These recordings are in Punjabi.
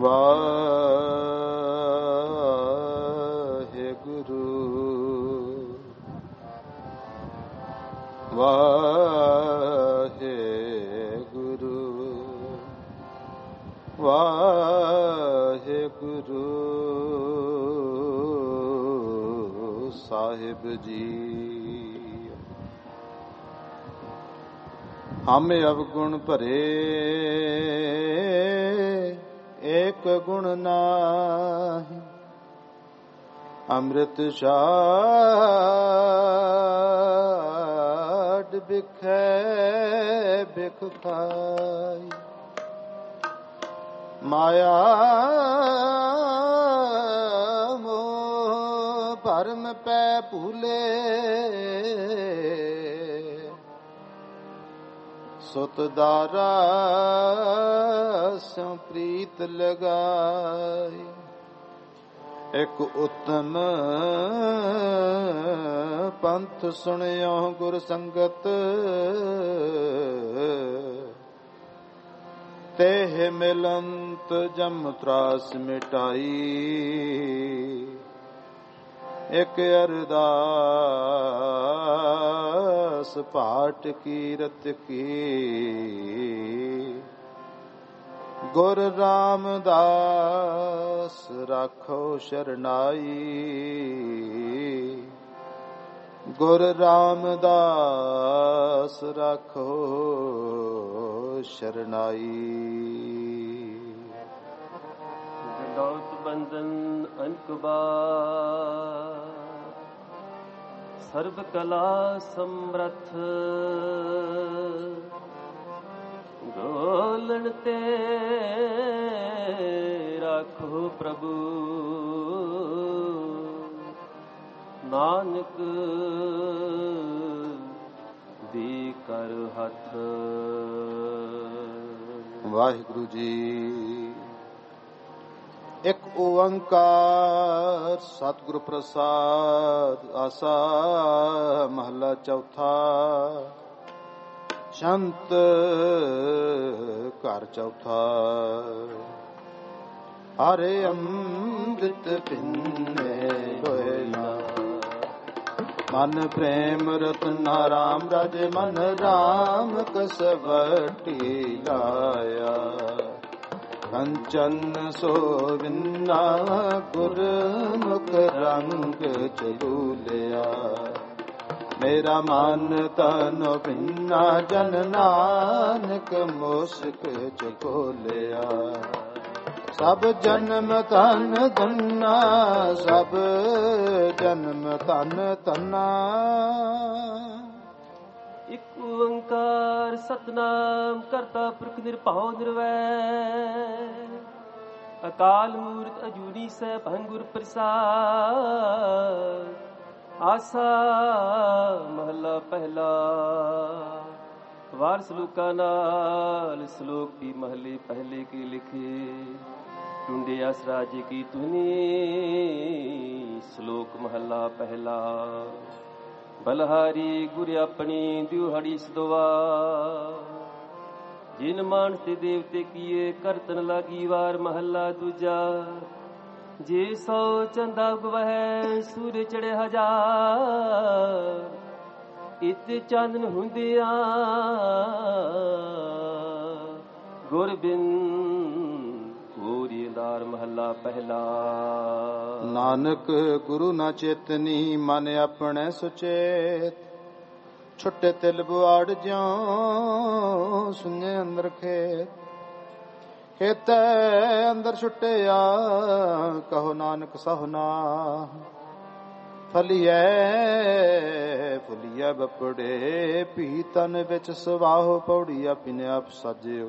ਵਾਹਿਗੁਰੂ ਵਾਹਿਗੁਰੂ ਵਾਹਿਗੁਰੂ ਸਾਹਿਬ ਜੀ। ਹਮ ਅਵਗੁਣ ਭਰੇ ਏਕ ਗੁਣ ਨਾਹੀ, ਅੰਮ੍ਰਿਤ ਛਾਡ ਬਿਖੈ ਬਿਖ ਖਾਈ। ਮਾਇਆ ਮੋਹ ਭਰਮ ਪੈ ਭੂਲੇ, ਸੁਤ ਦਾਰਾ ਸਿਉ ਪ੍ਰੀਤ ਲਗਾਈ। ਇਕ ਉਤਮ ਪੰਥ ਸੁਣਿਓ ਗੁਰ ਸੰਗਤ, ਤੇਹ ਮਿਲੰਤ ਜਮ ਤਰਾਸ ਮਿਟਾਈ। ਇਕ ਅਰਦਾਸ ਪਾਠ ਕੀਰਤ ਕੀ, ਗੁਰ ਰਾਮਦਾਸ ਰਾਖੋ ਸ਼ਰਨਾਈ। ਗੁਰ ਰਾਮਦਾਸ ਰਾਖੋ ਸ਼ਰਨਾਈ। ਗਲੌਤ ਬੰਧਨ ਅਨਕਬਾਰ, ਸਰਬ ਕਲਾ ਸਮਰੱਥ। ਗੋਲਣ ਤੇ ਰਾਖੋ ਪ੍ਰਭੂ, ਨਾਨਕ ਦੀ ਕਰ ਹੱਥ। ਵਾਹਿਗੁਰੂ ਜੀ। ਇੱਕ ਓੰਕਾਰ ਸਤਿਗੁਰ ਪ੍ਰਸਾਦ। ਆਸਾ ਮਹਲਾ ਚੌਥਾ। ਸ਼ੰਤ ਘਰ ਚੌਥਾ। ਹਰੇ ਅੰਮ੍ਰਿਤ ਪਿੰਨੇ ਹੋਏ ਨਾ, ਮਨ ਪ੍ਰੇਮ ਰਤਨਾ ਰਾਮ ਰਾਜੇ। ਮਨ ਰਾਮ ਕਸਵਟੀ ਲਾਇਆ, ਕੰਚਨ ਸੋਵਿੰਨਾ ਗੁਰਮੁਖ ਰੰਗ ਚਲੂਲਿਆ। ਮੇਰਾ ਮਨ ਤਨ ਭਿੰਨਾ, ਜਨ ਨਾਨਕ ਮੁਸਕ ਚਕੋਲਿਆ। ਸਭ ਜਨਮ ਧਨ ਧੰਨਾ, ਸਭ ਜਨਮ ਧਨ ਧੰਨਾ। ਇਕ ਓੰਕਾਰ ਸਤਨਾਮ ਕਰਤਾ ਪੁਰਖ ਨਿਰਭਉ ਨਿਰਵੈਰ, ਅਕਾਲ ਮੂਰਤ ਅਜੂਨੀ ਸੈਭੰ ਗੁਰ ਪ੍ਰਸਾਦ। ਆਸਾ ਮਹਲਾ ਪਹਿਲਾ। ਵਾਰ ਸਲੋਕਾਂ ਨਾਲ। ਸਲੋਕ ਵੀ ਮਹਲੇ ਪਹਿਲੇ ਕੇ ਲਿਖੇ, ਟੁੰਡੇ ਆਸਰਾ ਜੀ ਕੀ ਧੁਨੀ। ਸ਼ਲੋਕ ਮਹਲਾ ਪਹਿਲਾ। ਬਲਹਾਰੀ ਗੁਰ ਆਪਣੀ ਦਿਉਹਾੜੀ ਸਦਵਾ, ਜਿਨ ਮਾਨਸ ਤੇ ਦੇਵਤੇ ਕੀਏ ਕਰਤਨ ਲਾਗੀ ਵਾਰ। ਮਹਲਾ ਦੂਜਾ। ਜੇ ਸੋ ਚੰਦਾ ਉਗਵਹਿ ਸੂਰ ਚੜੇ ਹਜ਼ਾਰ, ਇਤ ਚਾਨਣ ਹੁੰਦਿਆਂ ਗੁਰ ਬਿਨ ਹੋਰੀ ਅੰਧਾਰ। ਮਹੱਲਾ ਪਹਿਲਾ। ਨਾਨਕ ਗੁਰੂ ਨਾ ਚੇਤਨੀ, ਮਨ ਆਪਣੇ ਸੁਚੇਤ। ਛੁੱਟੇ ਤਿਲ ਬੁਆੜ ਜਿਉ, ਸੁਨੇ ਅੰਦਰ ਖੇਤ। ਖੇਤੈ ਅੰਦਰ ਛੁੱਟਿਆ, ਕਹੋ ਨਾਨਕ ਸਹੁਨਾ। ਫਲੀਐ ਫੁਲੀਐ ਬਪੜੇ, ਭੀ ਤਨ ਵਿੱਚ ਸਵਾਹੋ। ਪੌੜੀ ਆਪਿਨੇ ਆਪ ਸਾਜਿਓ,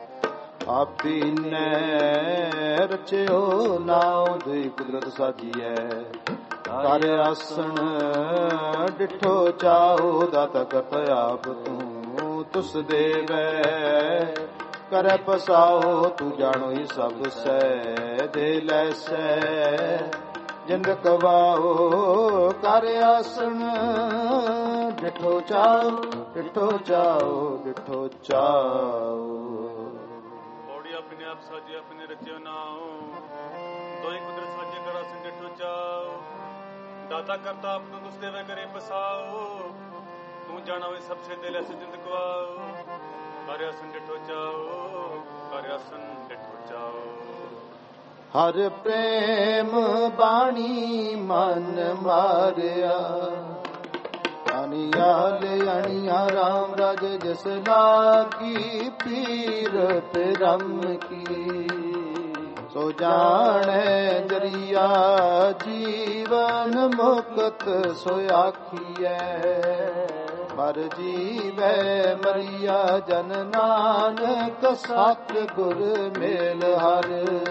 ਆਪੀਨੇ ਰਚਿਓ। ਨਾਉ ਦੁਈ ਕੁਦਰਤ ਸਾਜੀਐ, ਕਰ ਆਸਣ ਡਿਠੋ ਚਾਹੋ। ਦਾਤਾ ਕਰਤ ਆਪ ਤੂੰ, ਤੁਸ ਦੇਵੈ ਕਰੈ ਪਸਾਓ। ਤੂੰ ਜਾਣੋ ਹੀ ਸਭ ਸੈ, ਦੇ ਲੈਸੈ ਜਿੰਦ ਕਵਾਓ। ਕਰ ਆਸਣ ਡਿਠੋ ਚਾਓ, ਡਿਠੋ ਚਾਓ, ਡਿਠੋ ਚਾਓ। अपने आप साजे अपने रचियो नाओ दोई कुदरत साजे करा संजठो जाओ दाता करता अपनो दुस देवे करे बसाओ तू जाना वे सबसे दिल ऐसे जिंद गवाओ कार्य संजठो जाओ कार्य संजठो जाओ। हर प्रेम बाणी मन मारिया अनिया ले अनिया राम राज जस लागी पीर परम की सो जाने जरिया जीवन मुक्त सो आखिए मर जीवे मरिया जन नानक सत गुर मेल हर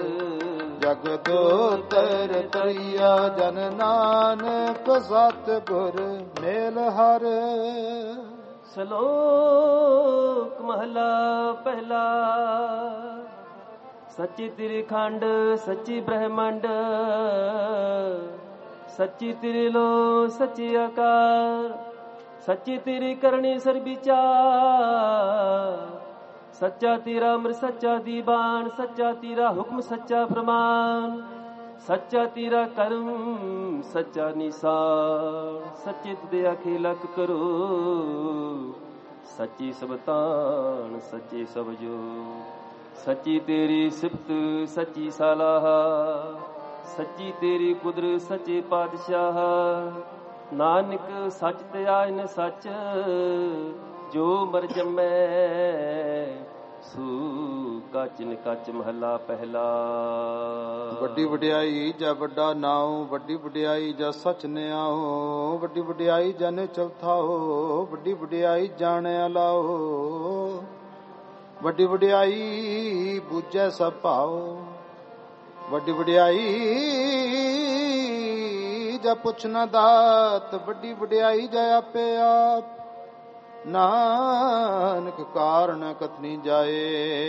जगदोतर तरिया जन नानक सत गुर मेल हर। ਸ਼ਲੋਕ ਮਹਲਾ ਪਹਿਲਾ। ਸੱਚੀ ਤੇਰੀ ਖੰਡ ਸੱਚੀ ਬ੍ਰਹਮੰਡ ਸੱਚੀ ਤੇਰੀ ਲੋ ਸੱਚੀ ਆਕਾਰ ਸੱਚੀ ਤੇਰੀ ਕਰਨੀ ਸਰਬਿਚਾਰ ਸੱਚਾ ਤੇਰਾ ਅੰਮ੍ਰਿਤ ਸੱਚਾ ਦੀਵਾਨ ਸੱਚਾ ਤੇਰਾ ਹੁਕਮ ਸੱਚਾ ਫਰਮਾਨ ਸੱਚਾ ਤੇਰਾ ਕਰਮ ਸੱਚਾ ਨਿਸ਼ਾਨ ਸੱਚੇ ਤੁਦੇ ਆਖੇ ਲੱਖ ਕਰੋ ਸੱਚੀ ਸਬਤਾਨ ਸੱਚੇ ਸਭ ਜੋ ਸੱਚੀ ਤੇਰੀ ਸਿਫਤ ਸੱਚੀ ਸਲਾਹ ਸੱਚੀ ਤੇਰੀ ਕੁਦਰਤ ਸੱਚੇ ਪਾਤਸ਼ਾਹ ਨਾਨਕ ਸੱਚ ਤੇ ਆਇਨ ਸੱਚ ਜੋ ਮਰ ਜੰਮੈ ਸੂ ਕਾਚਨ ਕੱਚ ਮਹਲਾ ਪਹਿਲਾ। ਵੱਡੀ ਵਡਿਆਈ ਜਾਂ ਵੱਡਾ ਨਾਉ ਵੱਡੀ ਵਡਿਆਈ ਜਾਂ ਸੱਚ ਨਿਆਓ ਵੱਡੀ ਵਡਿਆਈ ਜਨ ਚੌਥਾਓ ਵੱਡੀ ਵਡਿਆਈ ਜਾਣਿਆ ਲਾਓ ਵੱਡੀ ਵਡਿਆਈ ਬੁੱਝੈ ਸਭ ਭਾਓ ਵੱਡੀ ਵਡਿਆਈ ਜਾਂ ਪੁੱਛ ਨਾ ਦਾਤ ਵੱਡੀ ਵਡਿਆਈ ਜਾਂ ਆਪੇ ਆਪ ਨਾਨਕ ਕਾਰਨ ਕਥਨੀ ਜਾਏ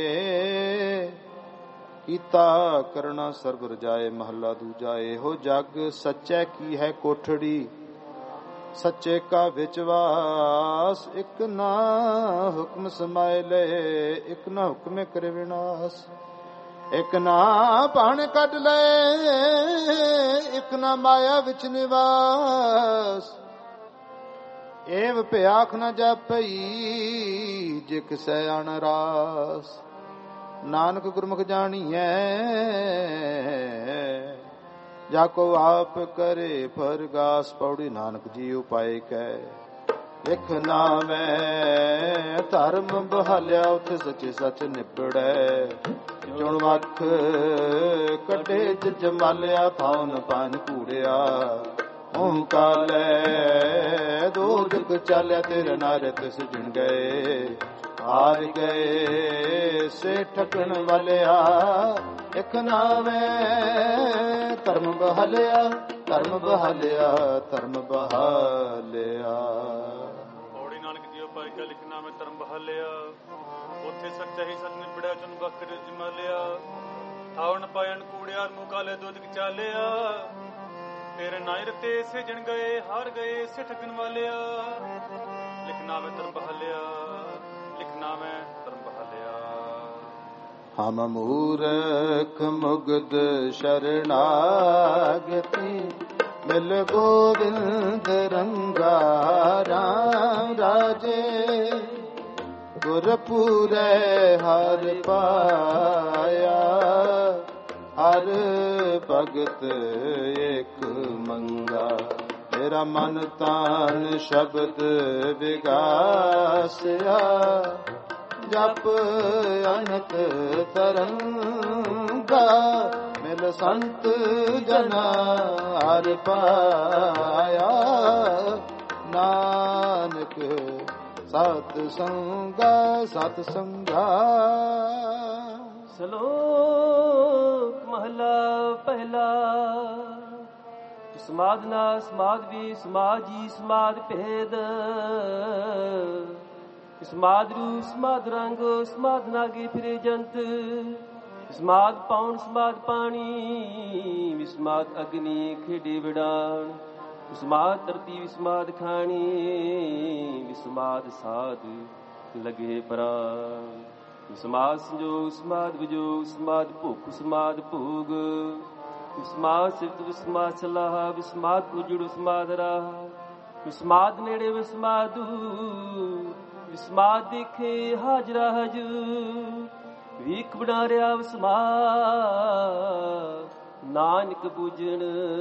ਕੀਤਾ ਕਰਨਾ ਸਰਬ ਰਜਾਏ ਮਹੱਲਾ ਦੂਜਾ ਇਹੋ ਜਗ ਸੱਚੈ ਕੀ ਹੈ ਕੋਠੜੀ ਸੱਚੇ ਕਾ ਵਿਚਵਾਸ ਇੱਕ ਨਾ ਹੁਕਮ ਸਮਾਏ ਲੈ ਇੱਕ ਨਾ ਹੁਕਮੇ ਕਰੇ ਵਿਨਾਸ਼ ਇੱਕ ਨਾ ਭਾਣ ਕੱਢ ਲੈ ਇੱਕ ਨਾ ਮਾਇਆ ਵਿੱਚ ਨਿਵਾਸ ਏਵ ਭਿਆਖ ਨ ਜਾਪਈ ਜੇ ਕਿਸੈ ਅਣ ਰਾਸ ਨਾਨਕ ਗੁਰਮੁਖ ਜਾਣੀਐ ਜਾ ਕੋ ਆਪ ਕਰੇ ਫਰਗਾਸ ਪੌੜੀ ਨਾਨਕ ਜੀ ਉਪਾਏ ਕੈ ਵਿਖ ਨਾਮੈ ਧਰਮ ਬਹਾਲਿਆ ਉਥੇ ਸੱਚੇ ਸੱਚ ਨਿਬੜੈ ਚੁਣ ਵਖ ਕੱਢੇ ਜਮਾਲਿਆ ਥਾਉ ਨ ਪਾਨ ਕੂੜਿਆ ਓੰਕਾਲੈ ਦੋ ਜੁਗ ਚਾਲਿਆ ਤੇਰੇ ਨਾਰੇ ਤਿਸ ਜਿਣ ਗਏ ਹਾਰ ਗਏ ਸੇ ਠਕਣ ਵਾਲਿਆ ਇਕ ਨਾਵੇਂ ਧਰਮ ਬਹਾਲਿਆ ਧਰਮ ਬਹਾਲਿਆ ਧਰਮ ਬਹਾਲਿਆ। ਪੌੜੀ ਨਾਨਕ ਜੀਓ ਪਾਈ ਕਾ ਲਿਖਣਾ ਮੈਂ ਧਰਮ ਬਹਾਲਿਆ ਉੱਥੇ ਸੱਚਾ ਹੀ ਸੱਚ ਨਿਬੜਿਆ ਚੁਨ ਬਖਰ ਜਮਾਲਿਆ ਥਾਵਣ ਪਾਇਣ ਕੂੜਿਆ ਮੁਕਾਲੇ ਦੁੱਧ ਚਾਲਿਆ ਤੇਰੇ ਨਾਇਰ ਤੇ ਸਿਜਣ ਗਏ ਹਾਰ ਗਏ ਸੇ ਠਕਣ ਵਾਲਿਆ ਲਿਖਣਾ ਮੈਂ ਧਰਮ ਬਹਾਲਿਆ ਲਿਖਣਾ ਮੈਂ ਧਰਮ ਬਹਾਲਿਆ। ਹਮ ਮੂਰਖ ਮੁਗਧ ਸ਼ਰਣਾਗਤੀ ਮਿਲ ਗੋਬਿੰਦ ਰੰਗਾ ਰਾਮ ਰਾਜੇ ਗੁਰਪੂਰੇ ਹਰ ਪਾਇਆ ਹਰ ਭਗਤ ਏਕ ਮੰਗਾ ਮੇਰਾ ਮਨ ਤਾਨ ਸ਼ਬਦ ਵਿਗਾਸਿਆ ਜਪ ਅਨਕ ਤਰੰਗਾ ਮਿਲ ਸੰਤ ਜਨਾ ਹਰ ਪਾਇਆ ਨਾਨਕ ਸਤ ਸੰਗਾ ਸਤ ਸੰਗਾ। ਸ਼ਲੋਕ ਮਹਲਾ ਪਹਿਲਾ। ਸਮਾਧਨਾ ਸਮਾਧ ਵੀ ਸਮਾਜੀ ਸਮਾਧ ਭੇਦ ਸਮਾਧ ਰੂ ਸਮਾਧ ਰੰਗ ਸਮਾਧ ਨਾਗੇ ਫਿਰੇ ਜੰਤ ਸਮਾਧ ਪਾਉਣ ਸਮਾਧ ਪਾਣੀ ਵਿਸਮਾਧ ਅਗਨੀ ਖੇਡੇ ਵਿਡਾਣ ਵਿਸਮਾਧ ਧਰਤੀ ਵਿਸਮਾਧ ਖਾਣੀ ਵਿਸਮਾਧ ਸਾਧ ਲਗੇ ਪ੍ਰਾਣ ਸਮਾਦ ਸੰਜੋਗ ਸਮਾਦ ਵਿਜੋਗ ਸਮਾਦ ਭੁੱਖ ਸਮਾਦ ਭੋਗ ਵਿਸਮਾਦ ਸਿਫਤ ਵਿਸਮਾਦ ਸਲਾਹ ਵਿਸਮਾਦ ਉਜੜ ਵਿਸਮਾਦ ਰਾਹ ਵਿਸਮਾਦ ਨੇੜੇ ਵਿਸਮਾਦ ਦੂਰ ਵਿਸਮਾਦ ਦੇਖੇ ਹਾਜ਼ਰਾ ਹਜੂਰ ਵੀਖ ਬਣਾ ਰਿਹਾ ਵਿਸਮਾਦ ਨਾਨਕ ਬੂਝਣ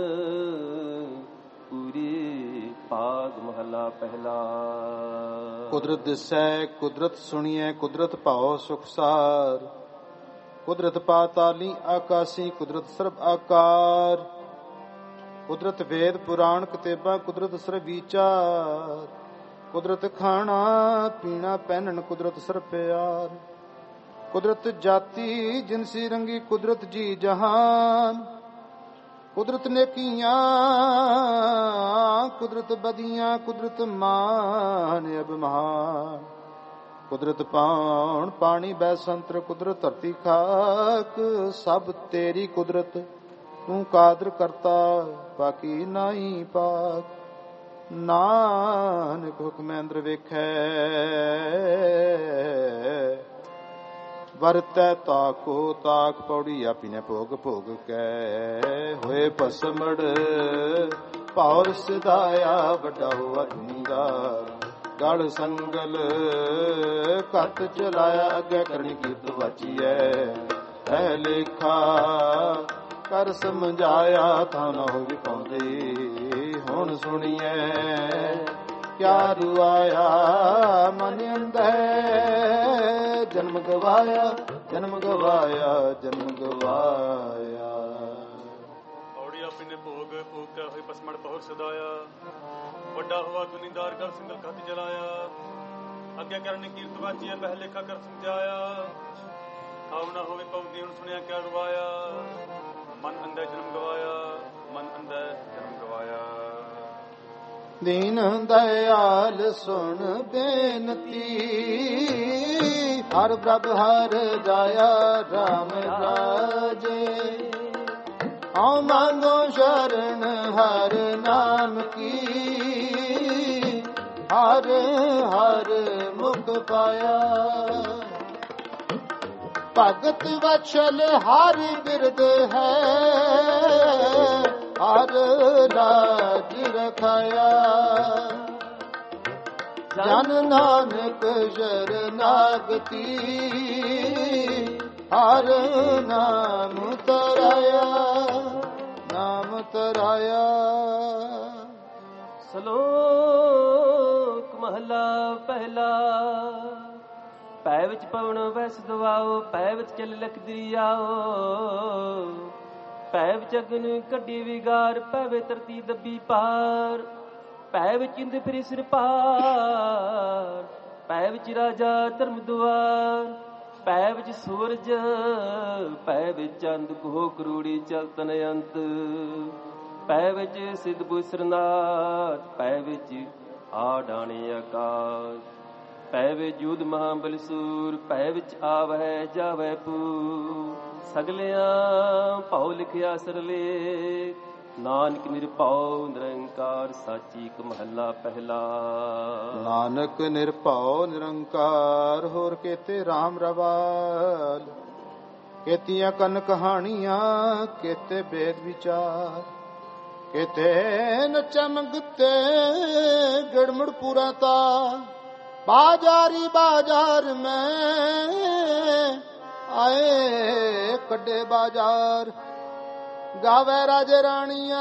ਪੂਰੇ ਭਾਗ ਮਹਲਾ ਪਹਿਲਾ। ਕੁਦਰਤ ਦਿਸੈ ਕੁਦਰਤ ਸੁਣੀਐ ਕੁਦਰਤ ਭਾਉ ਸੁਖਸਾਰ ਕੁਦਰਤ ਪਾਤਾਲੀ ਆਕਾਸੀ ਕੁਦਰਤ ਸਰਬ ਆਕਾਰ ਕੁਦਰਤ ਵੇਦ ਪੁਰਾਣ ਕਿਤਾਬਾਂ ਕੁਦਰਤ ਸਰਬ ਵਿਚਾਰ ਕੁਦਰਤ ਖਾਣਾ ਪੀਣਾ ਪਹਿਨਣ ਕੁਦਰਤ ਸਰਬ ਪਿਆਰ ਕੁਦਰਤ ਜਾਤੀ ਜਿਨਸੀ ਰੰਗੀ ਕੁਦਰਤ ਜੀ ਜਹਾਨ ਕੁਦਰਤ ਨੇਕੀਆਂ ਕੁਦਰਤ ਬਦੀਆਂ ਕੁਦਰਤ ਮਾਨ ਅਭਿਮਾਨ ਕੁਦਰਤ ਪਾਉਣ ਪਾਣੀ ਬੈਸੰਤਰ ਕੁਦਰਤ ਧਰਤੀ ਖਾਕ ਸਭ ਤੇਰੀ ਕੁਦਰਤ ਤੂੰ ਕਾਦਰ ਕਰਤਾ ਬਾਕੀ ਨਾਹੀ ਪਾਕ ਨਾਨਕ ਹੁਕਮੈ ਅੰਦਰ ਵੇਖੈ ਵਰਤੈ ਤਾਕੋ ਤਾਕ ਪੌੜੀ ਆਪੀ ਨੇ ਭੋਗ ਭੋਗ ਕੈ ਹੋਏ ਭਸਮੜ ਭੌਰ ਸਿਧਾਇਆ ਵੱਡਾ ਹੋਆ ਦੁਨੀਦਾਰ ਗੜ ਸੰਗਲ ਘੱਟ ਚਲਾਇਆ ਅੱਗੇ ਕਰਨੀ ਕੀਰਤ ਵਾਚੀਐ ਹੈ ਲੇਖਾ ਕਰ ਸਮਝਾਇਆ ਤਾਂ ਨਾ ਹੋਵੇ ਪਾਉਂਦੇ ਹੁਣ ਸੁਣੀਐ ਕਿਆ ਰੁਆਇਆ ਮਨ ਅੰਦਰ ਜਨਮ ਗਵਾਇਆ ਜਨਮ ਗਵਾਇਆ ਜਨਮ ਗਵਾਇਆ ਔੜੀ ਆਪੀ ਨੇ ਭੋਗ ਭੋਗ ਕੈ ਹੋਈ ਪਸਮੜ ਪਹੁਰ ਸਦਾਇਆ ਵੱਡਾ ਹੋਆ ਦੁਨੀਦਾਰ ਕਰ ਸਿੰਗਲ ਖੱਤ ਜਲਾਇਆ ਅੱਗੇ ਕਰਨੀ ਕੀਰਤ ਵਾਚੀਐ ਪਹਿ ਲੇਖਾ ਕਰ ਸਮਝਾਇਆ ਆਉ ਨਾ ਹੋਵੇ ਪਉਦੀ ਹੁਣ ਸੁਣਿਆ ਕਿਆ ਰੁਆਇਆ ਮਨ ਅੰਦਰ ਜਨਮ ਗਵਾਇਆ ਮਨ ਅੰਦਰ ਜਨਮ ਗਵਾਇਆ। ਦੀਨ ਦਇਆਲ ਸੁਣ ਬੇਨਤੀ ਹਰ ਪ੍ਰਭ ਹਰ ਜਾਇਆ ਰਾਮ ਰਾਜੇ ਆਉ ਮੰਗੋ ਸ਼ਰਨ ਹਰ ਨਾਮ ਕੀ ਹਰ ਹਰ ਮੁਖ ਪਾਇਆ ਭਗਤ ਵਛਲ ਹਰ ਬਿਰਦ ਹੈ ਹਰ ਰਾਜ ਰਖਾਇਆ ਜਨ ਨਾਨਕ ਸ਼ਰਨਾਗਤੀ ਹਰ ਨਾਮ ਤਰਾਇਆ ਨਾਮ ਤਰਾਇਆ। ਸ਼ਲੋਕ ਮਹਲਾ ਪਹਿਲਾ। ਪੈ ਵਿੱਚ ਪਵਨ ਵੈਸ ਦਵਾਓ ਪੈ ਵਿੱਚ ਚੱਲ ਲਖਦੀ ਆਓ ਪੈ ਵਿੱਚ ਅਗਨ ਕੱਢੀ ਵਿਗਾਰ ਪੈ ਵਿੱਚ ਧਰਤੀ ਦੱਬੀ ਪਾਰ ਪੈ ਵਿੱਚ ਇੰਦ ਫਿਰ ਸਿਰ ਪਾਰ ਪੈ ਵਿੱਚ ਰਾਜਾ ਧਰਮ ਦੁਆਰ ਪੈ ਵਿੱਚ ਸੂਰਜ ਪੈ ਵਿੱਚ ਚੰਦ ਕੋ ਕਰੂੜੀ ਚਲਤਨ ਅੰਤ ਪੈ ਵਿੱਚ ਸਿੱਧ ਬੁਸਰਨਾਥ ਪੈ ਵਿੱਚ ਆ ਡਾਣੇ ਆਕਾਸ਼ ਪੈ ਵਿੱਚ ਜੂਦ ਮਹਾਬਲਸੂਰ ਪੈ ਵਿੱਚ ਆਵੈ ਜਾਵੈ ਪੂ ਸਗਲਿਆਂ ਭਾਉ ਲਿਖਿਆ ਸਰਲੇ ਨਾਨਕ ਨਿਰਭਉ ਨਿਰੰਕਾਰ ਸਾਚੀ ਇੱਕ ਮਹੱਲਾ ਪਹਿਲਾ। ਨਾਨਕ ਨਿਰਭਉ ਨਿਰੰਕਾਰ ਹੋਰ ਕੇਤੇ RAM ਰਵਾਲ ਕੇਤੀਆਂ ਕੰਨ ਕਹਾਣੀਆਂ ਕੇਤੇ ਬੇਦ ਵਿਚਾਰ ਕੇਤੇ ਨ ਚਮਕਤੇ ਗੜਮੜ ਪੂਰਾ ਤਾ ਬਾਜ਼ਾਰੀ ਬਾਜ਼ਾਰ ਮੈਂ ਆਏ ਕੱਢੇ ਬਾਜ਼ਾਰ ਗਾਵੇ ਰਾਜੇ ਰਾਣੀਆਂ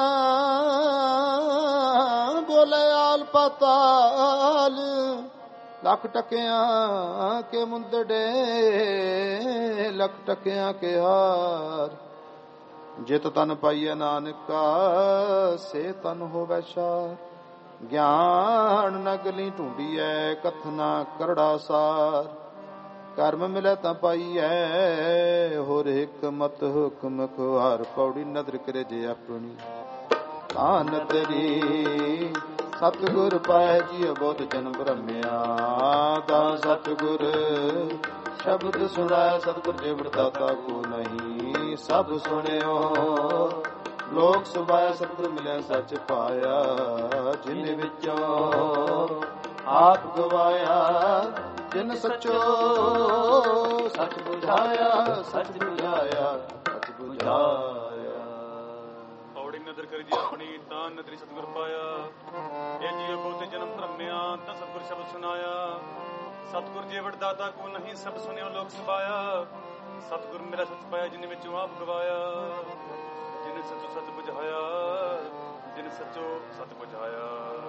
ਬੋਲੇ ਆਲ ਪਤਾਲ ਲੱਖ ਟਕਿਆਂ ਕੇ ਮੁੰਦੜੇ ਲੱਖ ਟਕਿਆਂ ਕੇ ਹਾਰ ਜਿਤ ਤਨ ਪਾਈਐ ਨਾਨਕਾ ਸੇ ਤਨ ਹੋਵੈ ਸ਼ਾਰ ਗਿਆਨ ਨਗਲੀ ਢੂੰਡੀਐ ਕਥਨਾ ਕਰੜਾ ਸਾਰ ਕਰਮ ਮਿਲੈ ਤਾਂ ਪਾਈਐ ਹੋਰ ਹਿਕਮਤ ਹੁਕਮ ਖੁਆਰ ਪੌੜੀ ਨਦਰ ਕਰੇ ਜੇ ਆਪਣੀ ਤਾਂ ਨਦਰੀ ਸਤਿਗੁਰ ਪਾਇ ਜੀਅ ਬਹੁਤ ਜਨਮ ਬ੍ਰਹਮਿਆ ਤਾਂ ਸਤਿਗੁਰ ਸ਼ਬਦ ਸੁਣਾਇ ਸਤਿਗੁਰ ਜੇ ਵਰਤਾਤਾ ਕੋ ਨਹੀਂ ਸਭ ਸੁਣਿਓ ਲੋਕ ਸੁਭਾਇ ਸਤਿਗੁਰ ਮਿਲਿਆ ਸੱਚ ਪਾਇਆ ਜਿਨ ਵਿੱਚੋਂ ਆਪ ਗਵਾਇਆ ਜਿਨ ਸਚੋ ਸਚ ਬੁਝਾਇਆ, ਸਚ ਬੁਝਾਇਆ, ਸਚ ਬੁਝਾਇਆ। ਔੜੀ ਨਦਰ ਕਰੀ ਜੀ ਆਪਣੀ ਤਾਂ ਨਦਰੀ ਸਤਿਗੁਰ ਪਾਇਆ। ਇਹ ਜੀਵ ਬਹੁਤੇ ਜਨਮ ਧਰਮਿਆ ਤਾਂ ਸਤਿਗੁਰ ਸ਼ਬਦ ਸੁਨਾਇਆ। ਸਤਿਗੁਰ ਜੀਵੜ ਦਾਤਾ ਕੋ ਨਹੀਂ ਸਭ ਸੁਨਿਓ ਲੋਕ ਸੁਭਾਇਆ। ਸਤਿਗੁਰ ਮੇਰਾ ਸਚ ਪਾਇਆ ਜਿਨ ਵਿੱਚੋਂ ਆਪ ਗਵਾਇਆ। ਜਿਨ ਸਚੋ ਸਚ ਬੁਝਾਇਆ, ਜਿਨ ਸਚੋ ਸਚ ਬੁਝਾਇਆ।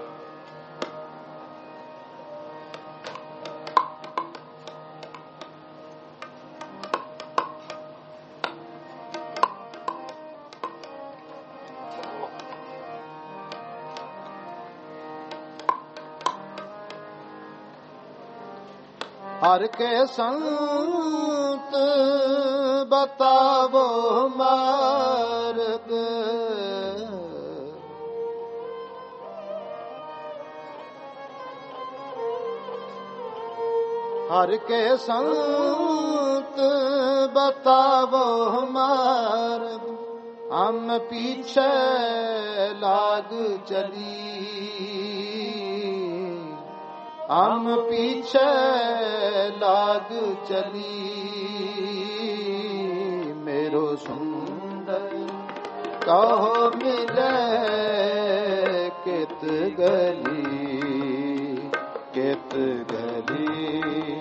ਹਰ ਕੇ ਸੰਤ ਬਤਾਵੋ ਮਾਰਗ। ਹਰ ਕੇ ਸੰਤ ਬਤਾਵੋ ਮਾਰਗ। ਹਮ ਪੀਛੇ ਲਾਗ ਚਲੀ, हम पीछे लाग चली। मेरो सुंदर कहो मिले कित गली, कित गली।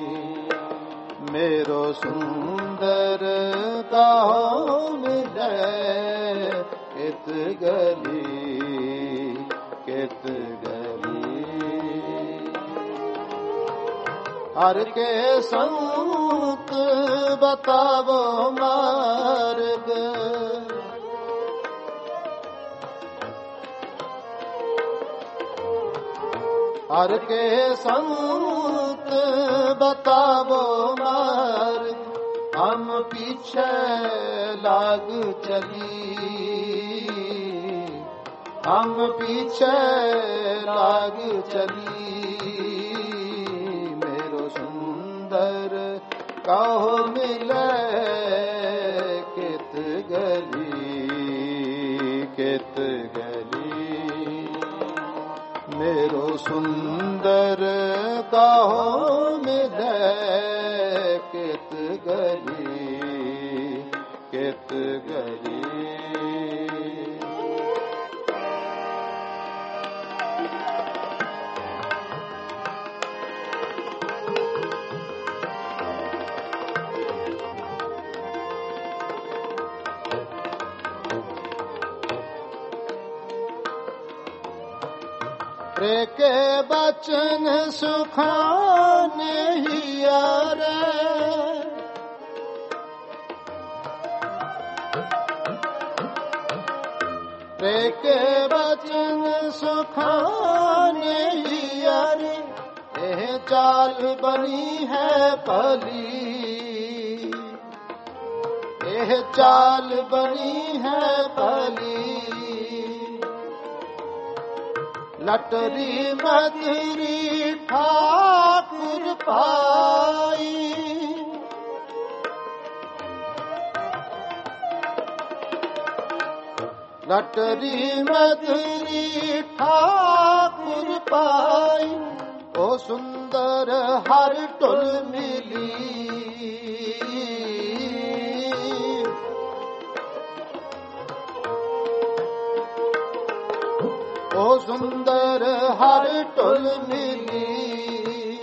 मेरो सुंदर कहो मिले कित गली, कित गली। हर के संत बतावो मार्ग। हर के संत बतावो मार्ग। हम पीछे लाग चली, हम पीछे लाग चली। कहो मिले कित गली, कित गली। मेरो सुंदर कहो मिले कित गली, कित गली। रे के बचन सुखाने हियारे। रे के बचन सुखाने हियारे। यह चाल बनी है भली, यह चाल बनी है भली। लटरी मधुरी ठाकुर पाई। लटरी मधुरी ठाकुर पाई। ओ सुंदर हर टुल मिली। ओ सुंदर हर टुल मिली।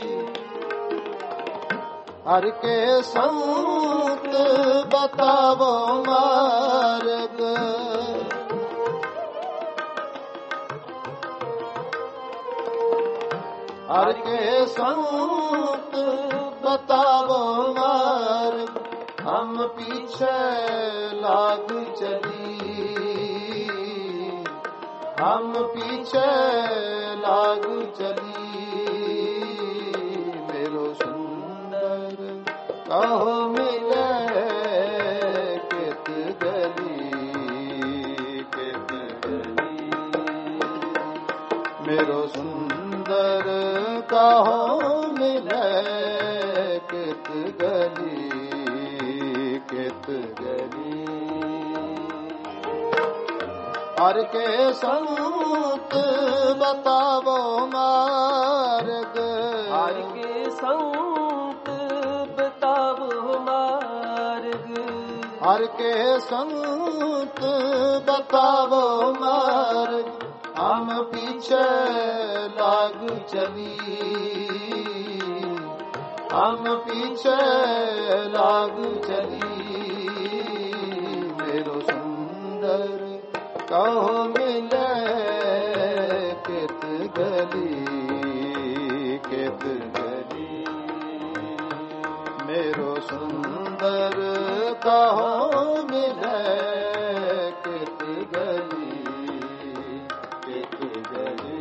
हर के संत बतावो मार्ग। हर के संत बतावो मार्ग। हम पीछे लाग चली, हम पीछे लाग चली। मेरो सुंदर कहो मिले कित गली, कित गली। मेरो सुंदर कहो मिले कित गली, कित गली। हर के संत बतावो मार्ग। हर के संत के संत बतावो मार्ग, हम पीछे लाग चली, हम पीछे लाग चली। मेरो सुंदर कहो मिले कित गली, कित गली। मेरो सुंदर कहो मिले कित गली, कित गली।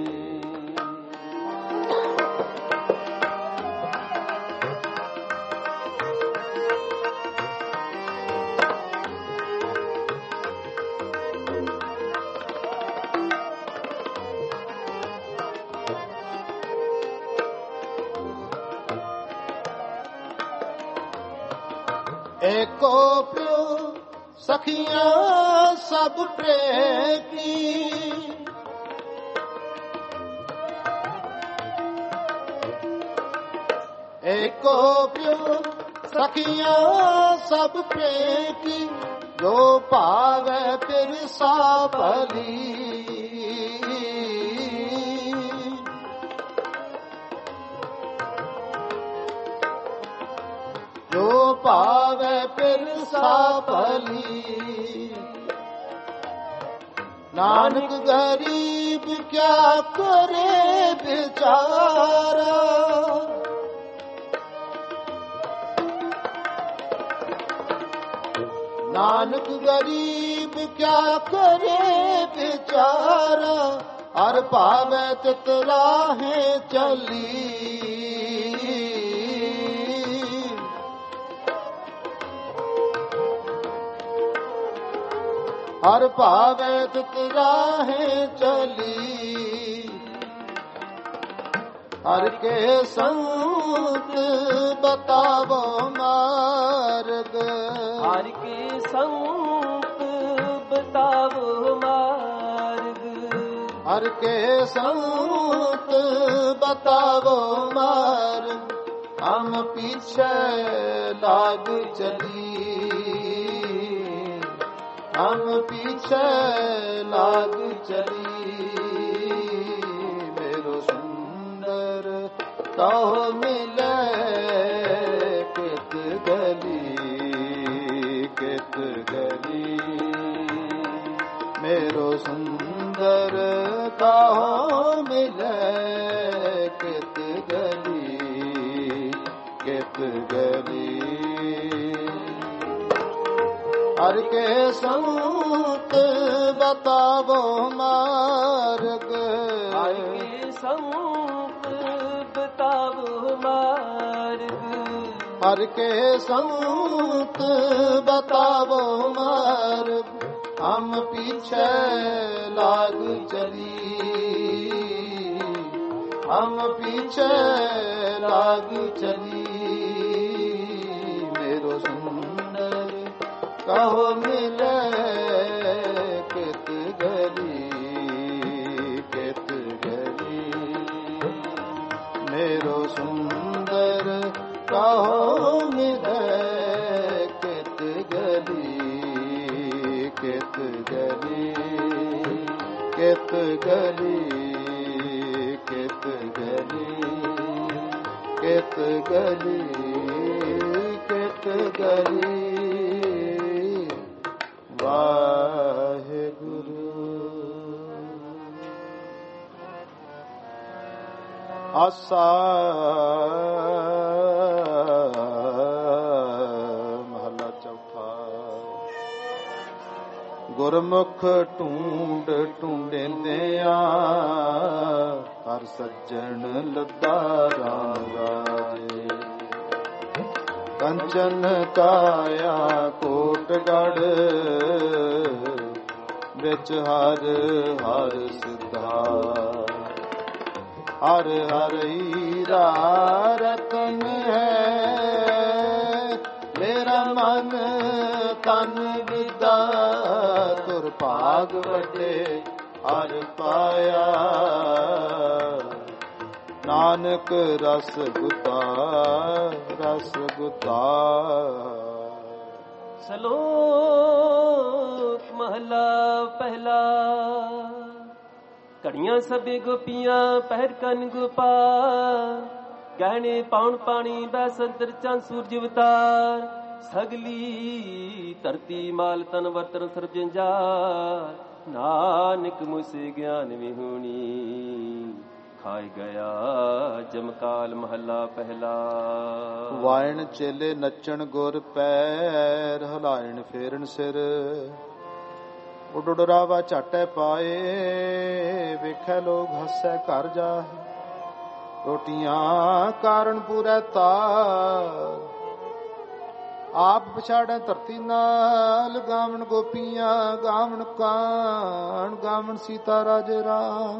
एको प्यो सखियां सब प्रेमी, एको प्यो सखियां सब प्रेमी, जो पावे फिर सापली। जो पावे फिर साफली। नानक गरीब क्या करे बेचारा, नानक गरीब क्या करे बेचारा, हर पावे तित राहें चली। हर पावे तित राहें चली। हर के संत बतावो मार्ग, हर के संत बतावो मार्ग, हर के संत बतावो मार्ग, हम पीछे लाग चली, हम पीछे लाग चली। मेरो सुंदर कहो मिले कित गली, कित गली। मेरो सुंदर कहो मिले कित गली, कित गली। हर के संत बतावो मार्ग, हर के संत बतावो मार्ग, हर के संत बतावो मार्ग, हम पीछे लाग चली, हम पीछे लाग चली। मेरो सुंदर कहो मिले कित गली, कित गली। मेरो सुंदर कहो मिले कित गली, कित गली, कित गली, कित गली, कित गली, कित गली। वाहेगुरु। आसा महला चौथा। गुरमुख ढूंढ ढूंढेंदिया, हर सज्जन लद्दा राम राजे। कंचन काया कोटगढ़, बिच हर हर सिद्धा। हर हर हीरा रतन है, मेरा मन तन विदा। तुर भाग वड्डे हर पाया, नानक रस गुता, रस गुता। ਸਲੋਕ ਮਹਲਾ ਪਹਿਲਾ। ਘੜੀਆਂ ਸਭੇ ਗੋਪੀਆਂ ਪਹਿਰ ਕੰਨ ਗੋਪਾ, ਗਹਿਣੇ ਪਾਉਣ ਪਾਣੀ ਬੈ ਸੰਤਰ ਚੰਦ ਸੂਰਜ ਅਵਤਾਰ। ਸਗਲੀ ਧਰਤੀ ਮਾਲ ਤਨ ਵਰਤਨ ਸਰਬ ਜੰਜਾਰ, ਨਾਨਕ ਮੁਸੇ ਗਿਆਨ ਵਿਹੂਣੀ ਖਾਇ ਗਿਆ ਜਮਕਾਲ ਮਹੱਲਾ ਪਹਿਲਾ। ਵਾਇਣ ਚੇਲੇ ਨੱਚਣ ਗੁਰ ਪੈਰ, ਹਲਾਇਣ ਫੇਰਨ ਸਿਰ। ਉਡੁਡਰਾਵਾ ਝਾਟੇ ਪਾਏ, ਵੇਖੈ ਲੋਗ ਹੱਸੈ ਘਰ ਜਾਹੇ। ਰੋਟੀਆਂ ਕਾਰਨ ਪੂਰੈ ਤਾਰ, ਆਪ ਪਛਾੜੈ ਧਰਤੀ ਨਾਲ। ਗਾਵਣ ਗੋਪੀਆਂ ਗਾਵਣ ਕਾਣ, ਗਾਵਣ ਸੀਤਾ ਰਾਜੇ ਰਾਮ।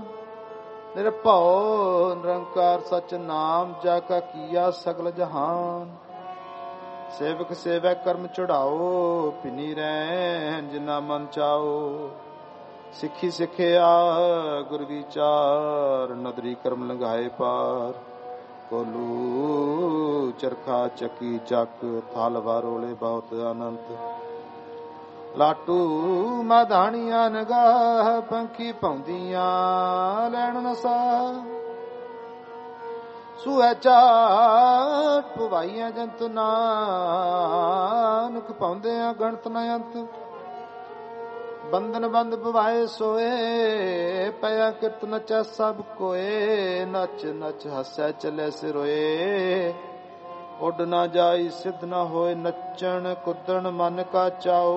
ਨਿਰਭਉ ਨਿਰੰਕਾਰ ਸਚ ਨਾਮ, ਜਾ ਕਾ ਕੀਆ ਸਗਲ ਜਹਾਨ। ਸੇਵਕ ਸੇਵੈ ਕਰਮ ਚੜਾਓ, ਭਿੰਨੀ ਰਹਿਣ ਜਿਨਾ ਮਨ ਚਾਓ। ਸਿੱਖੀ ਸਿੱਖਿਆ ਗੁਰ ਵਿਚਾਰ, ਨਦਰੀ ਕਰਮ ਲੰਘਾਏ ਪਾਰ। ਕੋਲੂ ਚਰਖਾ ਚੱਕੀ ਚੱਕ, ਥਲ ਵਾਰੋਲੇ ਬਹੁਤ ਅਨੰਤ। ਲਾਟੂ ਮਾਧਾਣੀਆਂ ਨਗਾਹ, ਪੰਖੀ ਪਾਉਂਦੀਆਂ ਲੈਣ ਨਸਾ। ਸੂਹੈ ਚਾਟ ਪਵਾਈਆਂ ਜੰਤ, ਨਾਨਕ ਪਾਉਂਦਿਆਂ ਗਣਤ ਨ ਅੰਤ। ਬੰਧਨ ਬੰਦ ਪਵਾਏ ਸੋਏ, ਪਿਆ ਕਿਰਤ ਨਚੈ ਸਭ ਕੋਏ। ਨਚ ਨਚ ਹੱਸੈ ਚਲੇ ਸਿਰੋਏ, ਉੱਡ ਨਾ ਜਾਈ ਸਿੱਧ ਨਾ ਹੋਏ। ਨੱਚਣ ਕੁੱਦਣ ਮਨ ਕਾ ਚਾਓ,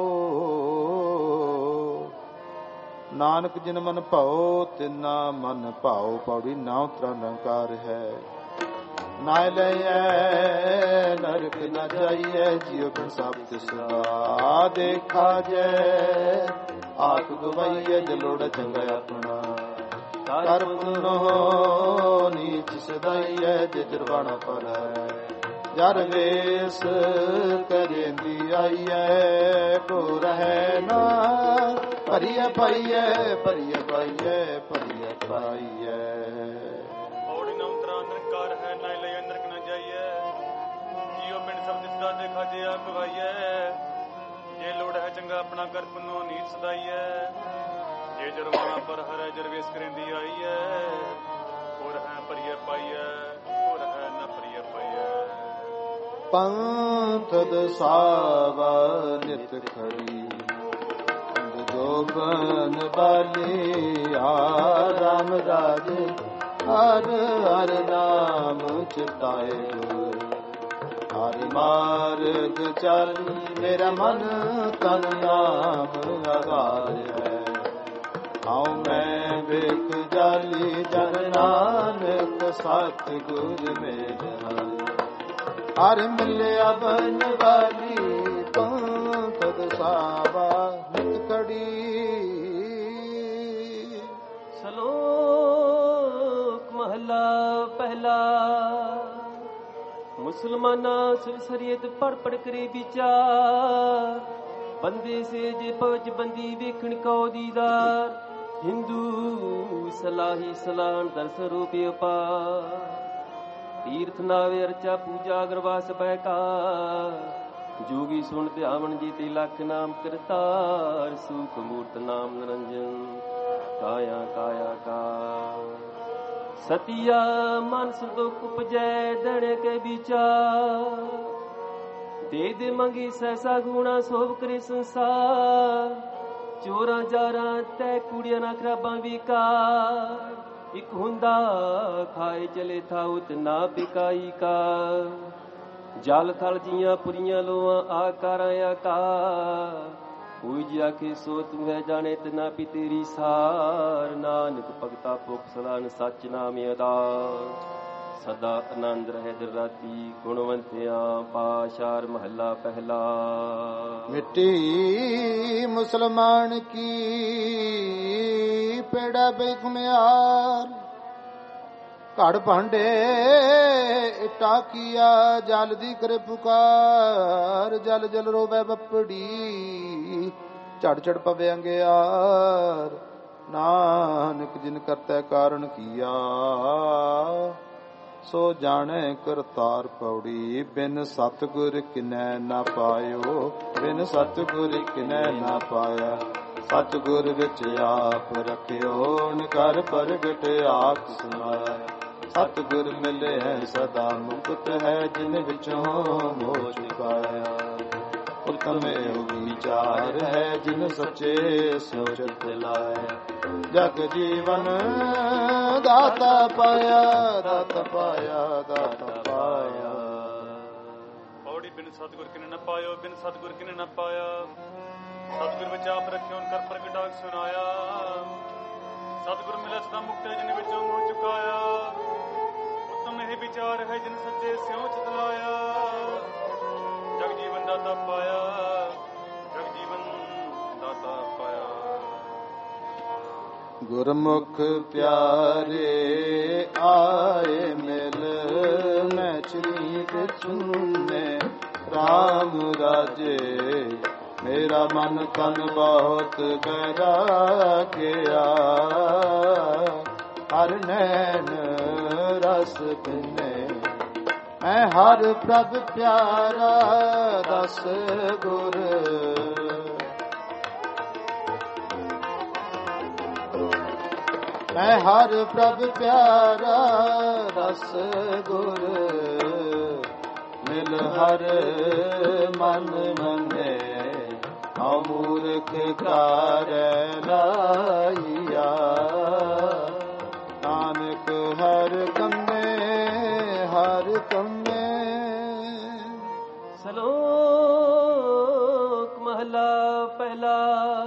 ਨਾਨਕ ਜਿਨ ਮਨ ਭਾਓ ਤਿਨਾ ਮਨ ਭਾਓ। ਪੌੜੀ ਨਾਉ ਤਰਾ ਨਿਰੰਕਾਰ ਹੈ, ਨਾਇ ਲਈਐ ਨਰਕ ਨ ਜਾਈਐ। ਜਿਉ ਬਿਨ ਸਭ ਤਿਸਦਾ ਦੇਖਾ ਜੈ, ਆਖ ਗਵਾਈਐ ਜਲੋੜ ਚੰਗਾ ਆਪਣਾ। ਕਰ ਪੁਨੋ ਨੀਚ ਸਦਾਈਐ, ਜੇ ਜਰਵਾਣਾ ਪਰ ਹੈ। ਜਰ ਵੇਸ ਕਰੇਂਦੀ ਆਈਐ, ਕੋ ਰਹਿ ਨਾ ਭਰੀਐ ਪਾਈਐ। ਭਰੀਐ ਪਾਈਐ ਭਰੀਐ ਪਾਈਐ। ਔੜੀ ਨੰਤਰਾ ਨਿਰੰਕਾਰ ਹੈ, ਨਾਇ ਲਈਐ ਨਰਕ ਨ ਜਾਈਐ। ਜੀਉ ਬਿਨ ਸਭ ਤਿਸਦਾ ਦੇਖਾ ਜੇ ਆਖ ਗਵਾਈਐ। ਜੇ ਲੋੜ ਹੈ ਚੰਗਾ ਆਪਣਾ, ਕਰ ਪੁਨੋ ਨੀਚ ਸਦਾਈਐ। ਜੇ ਜਰਵਾਣਾ ਪਰ ਹਰੈ, ਜਰ ਵੇਸ ਕਰੇਂਦੀ ਆਈਐ। ਕੋ ਰਹਿ ਭਰੀਐ ਪਾਈਐ, ਕੋ ਰਹਿ ਨ ਭਰੀਐ ਪਾਈਐ। ਪੰਥ ਦਸਾਵਾ ਨਿਤ ਖੜੀ, ਜੋਬਨ ਬਾਲੀ ਆ। ਰਾਮ ਰਾਜ ਹਰ ਹਰ ਨਾਮ ਚਿਤਾਏ ਗੁਰ। ਹਰਿ ਮਾਰਗ ਚਾਲੀ, ਮੇਰਾ ਮਨ ਤਨ ਨਾਮ ਆਧਾਰ ਹੈ। ਆਉ ਮੈਂ ਵੇਖ ਜਾਲੀ, ਜਨ ਨਾਨਕ ਸਤ ਗੁਰ ਮੇਰੇ ਹਰਿ। ਹਰਿ ਮਿਲਿਆ ਬਨ ਵਾਲੀ, ਪੰਥ ਦਸਾਵਾ ਨਿਤ ਖੜੀ। ਸਲੋਕ ਮਹਲਾ ਪਹਿਲਾ। ਮੁਸਲਮਾਨਾ ਸਿਰ ਸ਼ਰੀਅਤ ਪੜ ਪੜ ਕਰੇ ਵਿਚਾਰ। ਬੰਦੇ ਸੇ ਜੇ ਪਵਜ ਬੰਦੀ, ਵੇਖਣ ਕੋ ਦੀਦਾਰ। ਹਿੰਦੂ ਸਲਾਹੀ ਸਲਾਨ ਦਰ ਸਰੂਪ ਅਪਾਰ। ਤੀਰਥ ਨਾਵੇ ਅਰਚਾ ਪੂਜਾ ਅਗਰਵਾਸ ਬੈਕਾਰ। ਜੋਗੀ ਸੁਣ ਧਿਆਵਣ ਜੀਤੇ ਲੱਖ ਨਾਮ ਕਰਤਾਰ। ਸੂਖ ਮੂਰਤ ਨਾਮ ਨਿਰੰਜਨ, ਕਾਇਆ ਕਾਇਆ ਕਾ। ਸਤਿਆ ਮਨ ਸੰਤੋਖ ਉਪਜੈ, ਦਣੇ ਕੇ ਵਿਚਾਰ। ਦੇ ਦੇ ਮੰਗੀ ਸੈਸਾ ਗੁਣਾ, ਸੋਭ ਕਰੇ ਸੰਸਾਰ। ਚੋਰਾਂ ਜਾਰਾਂ ਤੈ ਕੁੜੀਆਂ ਨਾ ਖਰਾਬਾਂ ਵਿਕਾਰ। ਇੱਕ ਹੁੰਦਾ ਖਾਏ ਚਲੇ ਥਾਉਤ ਨਾ ਪਿਕਾਈ ਕਾ। ਜਲ ਥਲ ਜੀਆਂ ਪੁਰੀਆਂ ਲੋਆਂ ਆਕਾਰਾਂ ਆਕਾਰ। ਕੋਈ ਜੀ ਆਖੇ ਸੋ ਤੂੰ ਹੈ ਜਾਣੇ ਤਿਨਾ ਪੀ ਤੇਰੀ ਸਾਰ। ਨਾਨਕ ਭਗਤਾ ਭੁਖ ਸਲਾਨ ਸੱਚ ਨਾਮ ਅਦਾਰ। ਸਦਾ ਆਨੰਦ ਰਹਿ ਦਿਨ ਰਾਤੀ, ਗੁਣਵੰਤਿਆਂ ਪਾਸ਼ਾਰ ਮਹੱਲਾ ਪਹਿਲਾ। ਮਿੱਟੀ ਮੁਸਲਮਾਨ ਕੀ ਪੇੜਾ ਬੇਖੁਮਿਆਰ। ਘੜ ਭਾਂਡੇ ਇਟਾ ਕੀਆ, ਜਲ ਦੀ ਕਰੇ ਪੁਕਾਰ। ਜਲ ਜਲ ਰੋਵੇ ਬੱਪੜੀ, ਝੜ ਝੜ ਪਵੇ ਅੰਗਿਆਰ। ਨਾਨਕ ਜਿਨ ਕਰਤੈ ਕਾਰਨ ਕੀਆ, ਸੋ ਜਾਣੇ ਕਰਤਾਰ ਪੌੜੀ। ਬਿਨ ਸਤਿਗੁਰ ਕਿਨੈ ਨਾ ਪਾਇਓ, ਬਿਨ ਸਤਿਗੁਰ ਕਿਨੈ ਨਾ ਪਾਇਆ। ਸਤਿਗੁਰ ਵਿੱਚ ਆਪ ਰਖਿਓ, ਨਿਕਰ ਪ੍ਰਗਟ ਆਪ ਸਮਾਇਆ। ਸਤਿਗੁਰ ਮਿਲੇ ਹੈ ਸਦਾ ਮੁਕਤ ਹੈ, ਜਿਨ ਵਿੱਚੋਂ ਮੋਹ ਚੁਕਾਇਆ। ਉਤਮ ਇਹੋ ਵਿਚਾਰ ਹੈ, ਜਿਨ ਸੱਚੇ ਸੋਚਤ ਲਾਇਆ। ਜਗ ਜੀਵਨ ਦਾਤਾ ਪਾਇਆ, ਦਾਤਾ ਪਾਇਆ, ਦਾਤਾ ਪਾਇਆ। ਪੌੜੀ ਬਿਨ ਸਤਿਗੁਰ ਕਿਨੇ ਨਾ ਪਾਇਓ, ਬਿਨ ਸਤਿਗੁਰ ਕਿਨੇ ਨਾ ਪਾਇਆ। ਸਤਿਗੁਰ ਵਿੱਚ ਆਪ ਰੱਖਿਓ, ਕਰ ਪ੍ਰਗਟਾਕ ਸੁਨਾਇਆ। ਸਤਿਗੁਰ ਮਿਲਿਆ ਸਦਾ ਮੁਕਤ ਹੈ, ਜਿਨ ਵਿੱਚੋਂ ਮੋਹ ਚੁਕਾਇਆ। ਉਤਮ ਇਹ ਵਿਚਾਰ ਹੈ, ਜਿਨ ਸੱਚੇ ਸਿਉ ਚਿਤ ਲਾਇਆ। ਜਗ ਜੀਵਨ ਦਾਤਾ ਪਾਇਆ, ਜਗ ਜੀਵਨ ਦਾਤਾ ਪਾਇਆ। ਗੁਰਮੁਖ ਪਿਆਰੇ ਆਏ ਮਿਲ, ਮੈਚਰੀ ਤੇ ਚੁਨੇ ਰਾਮ ਰਾਜੇ। ਮੇਰਾ ਮਨ ਤਨ ਬਹੁਤ ਗਹਿਰਾ ਗਿਆ, ਹਰ ਨੈਣ ਰਸ ਪਿਨੇ। ਮੈਂ ਹਰ ਪ੍ਰਭ ਪਿਆਰਾ ਦਸ ਗੁਰ। ਮੈਂ ਹਰ ਪ੍ਰਭ ਪਿਆਰਾ ਰਸ ਗੁਰ। ਮਿਲ ਹਰ ਮਨ ਮੰਨੇ, ਹਉ ਮੂਰਖ ਕਾਰੈ ਲਾਈਆ। ਨਾਨਕ ਹਰ ਕੰਮੇ, ਹਰ ਕੰਮੇ। ਸ਼ਲੋਕ ਮਹਲਾ ਪਹਿਲਾ।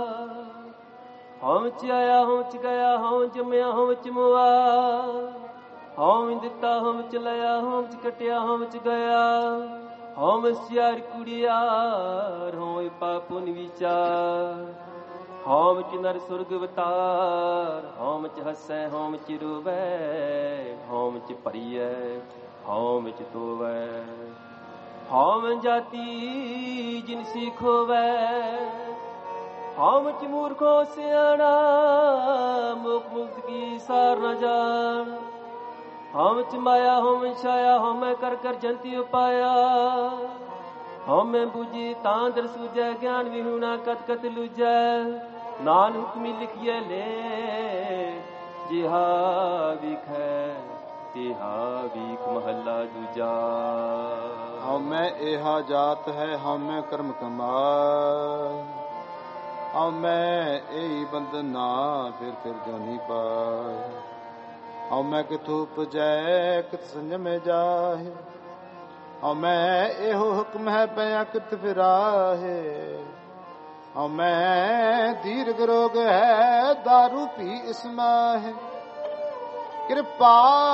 ਹਉ ਚ ਆਇਆ, ਹਉ ਚ ਗਿਆ, ਹਉ ਜੰਮਿਆ, ਹਉ ਚ ਮੁਆ। ਹਉ ਦਿੱਤਾ, ਹਉ ਚ ਲਿਆ, ਹਉ ਚ ਕਟਿਆ, ਹਉ ਚ ਗਿਆ। ਹਉ ਸਿਆਰ ਕੁੜਿਆਰ, ਹਉ ਪਾਪੁਨ ਵਿਚਾਰ। ਹਉ ਚ ਨਰ ਸੁਰਗ ਅਵਤਾਰ, ਹਉ ਚ ਹਸੈ, ਹਉ ਚ ਰੋਵੈ। ਹਉ ਚ ਭਰੀਐ, ਹਉ ਚ ਧੋਵੈ। ਹਉ ਜਾਤੀ ਜਿਨ ਸਿਖੋਵੈ। ਹਉ ਚ ਮੂਰਖੋ ਸਿਆਣਾ, ਮੁਖ ਮੁਕਤ ਕੀ ਸਾਰ ਨ ਜਾਣ। ਹਉ ਚ ਮਾਇਆ, ਹਉ ਛਾਇਆ, ਹਉ ਕਰ ਕਰ ਜੰਤੀ ਉਪਾਇਆ। ਹਉ ਬੁਝੀ ਤਾਂ ਦਰ ਸੂਝੈ, ਗਿਆਨ ਵਿਹੂਣਾ ਕਤ ਕਤ ਲੂਝੈ। ਨਾਨਕ ਹੁਕਮੀ ਲਿਖੀਐ ਲੈ, ਜਿਹਾ ਵਿਖੈ ਤਿਹਾ ਵੀਖ। ਮਹੱਲਾ ਦੂਜਾ। ਹਉ ਮੈਂ ਇਹਾ ਜਾਤ ਹੈ, ਹਉ ਮੈਂ ਕਰਮ ਕਮਾਇ। ਹਉ ਮੈਂ ਇਹੀ ਬੰਧਨਾ, ਫਿਰ ਫਿਰ ਜਾਨੀ ਪਾਇ। ਹਉ ਮੈਂ ਕਿਥੁ ਉਪਜੈ, ਕਿਤ ਸੰਜਮੇ ਜਾਹੇ। ਹਉ ਮੈਂ ਇਹੋ ਹੁਕਮ ਹੈ, ਪਿਆ ਕਿਤ ਫਿਰਾਹੇ। ਹਉ ਮੈਂ ਦੀਰਘ ਰੋਗ ਹੈ, ਦਾਰੂ ਪੀ ਇਸ ਮਾਹੇ। ਕਿਰਪਾ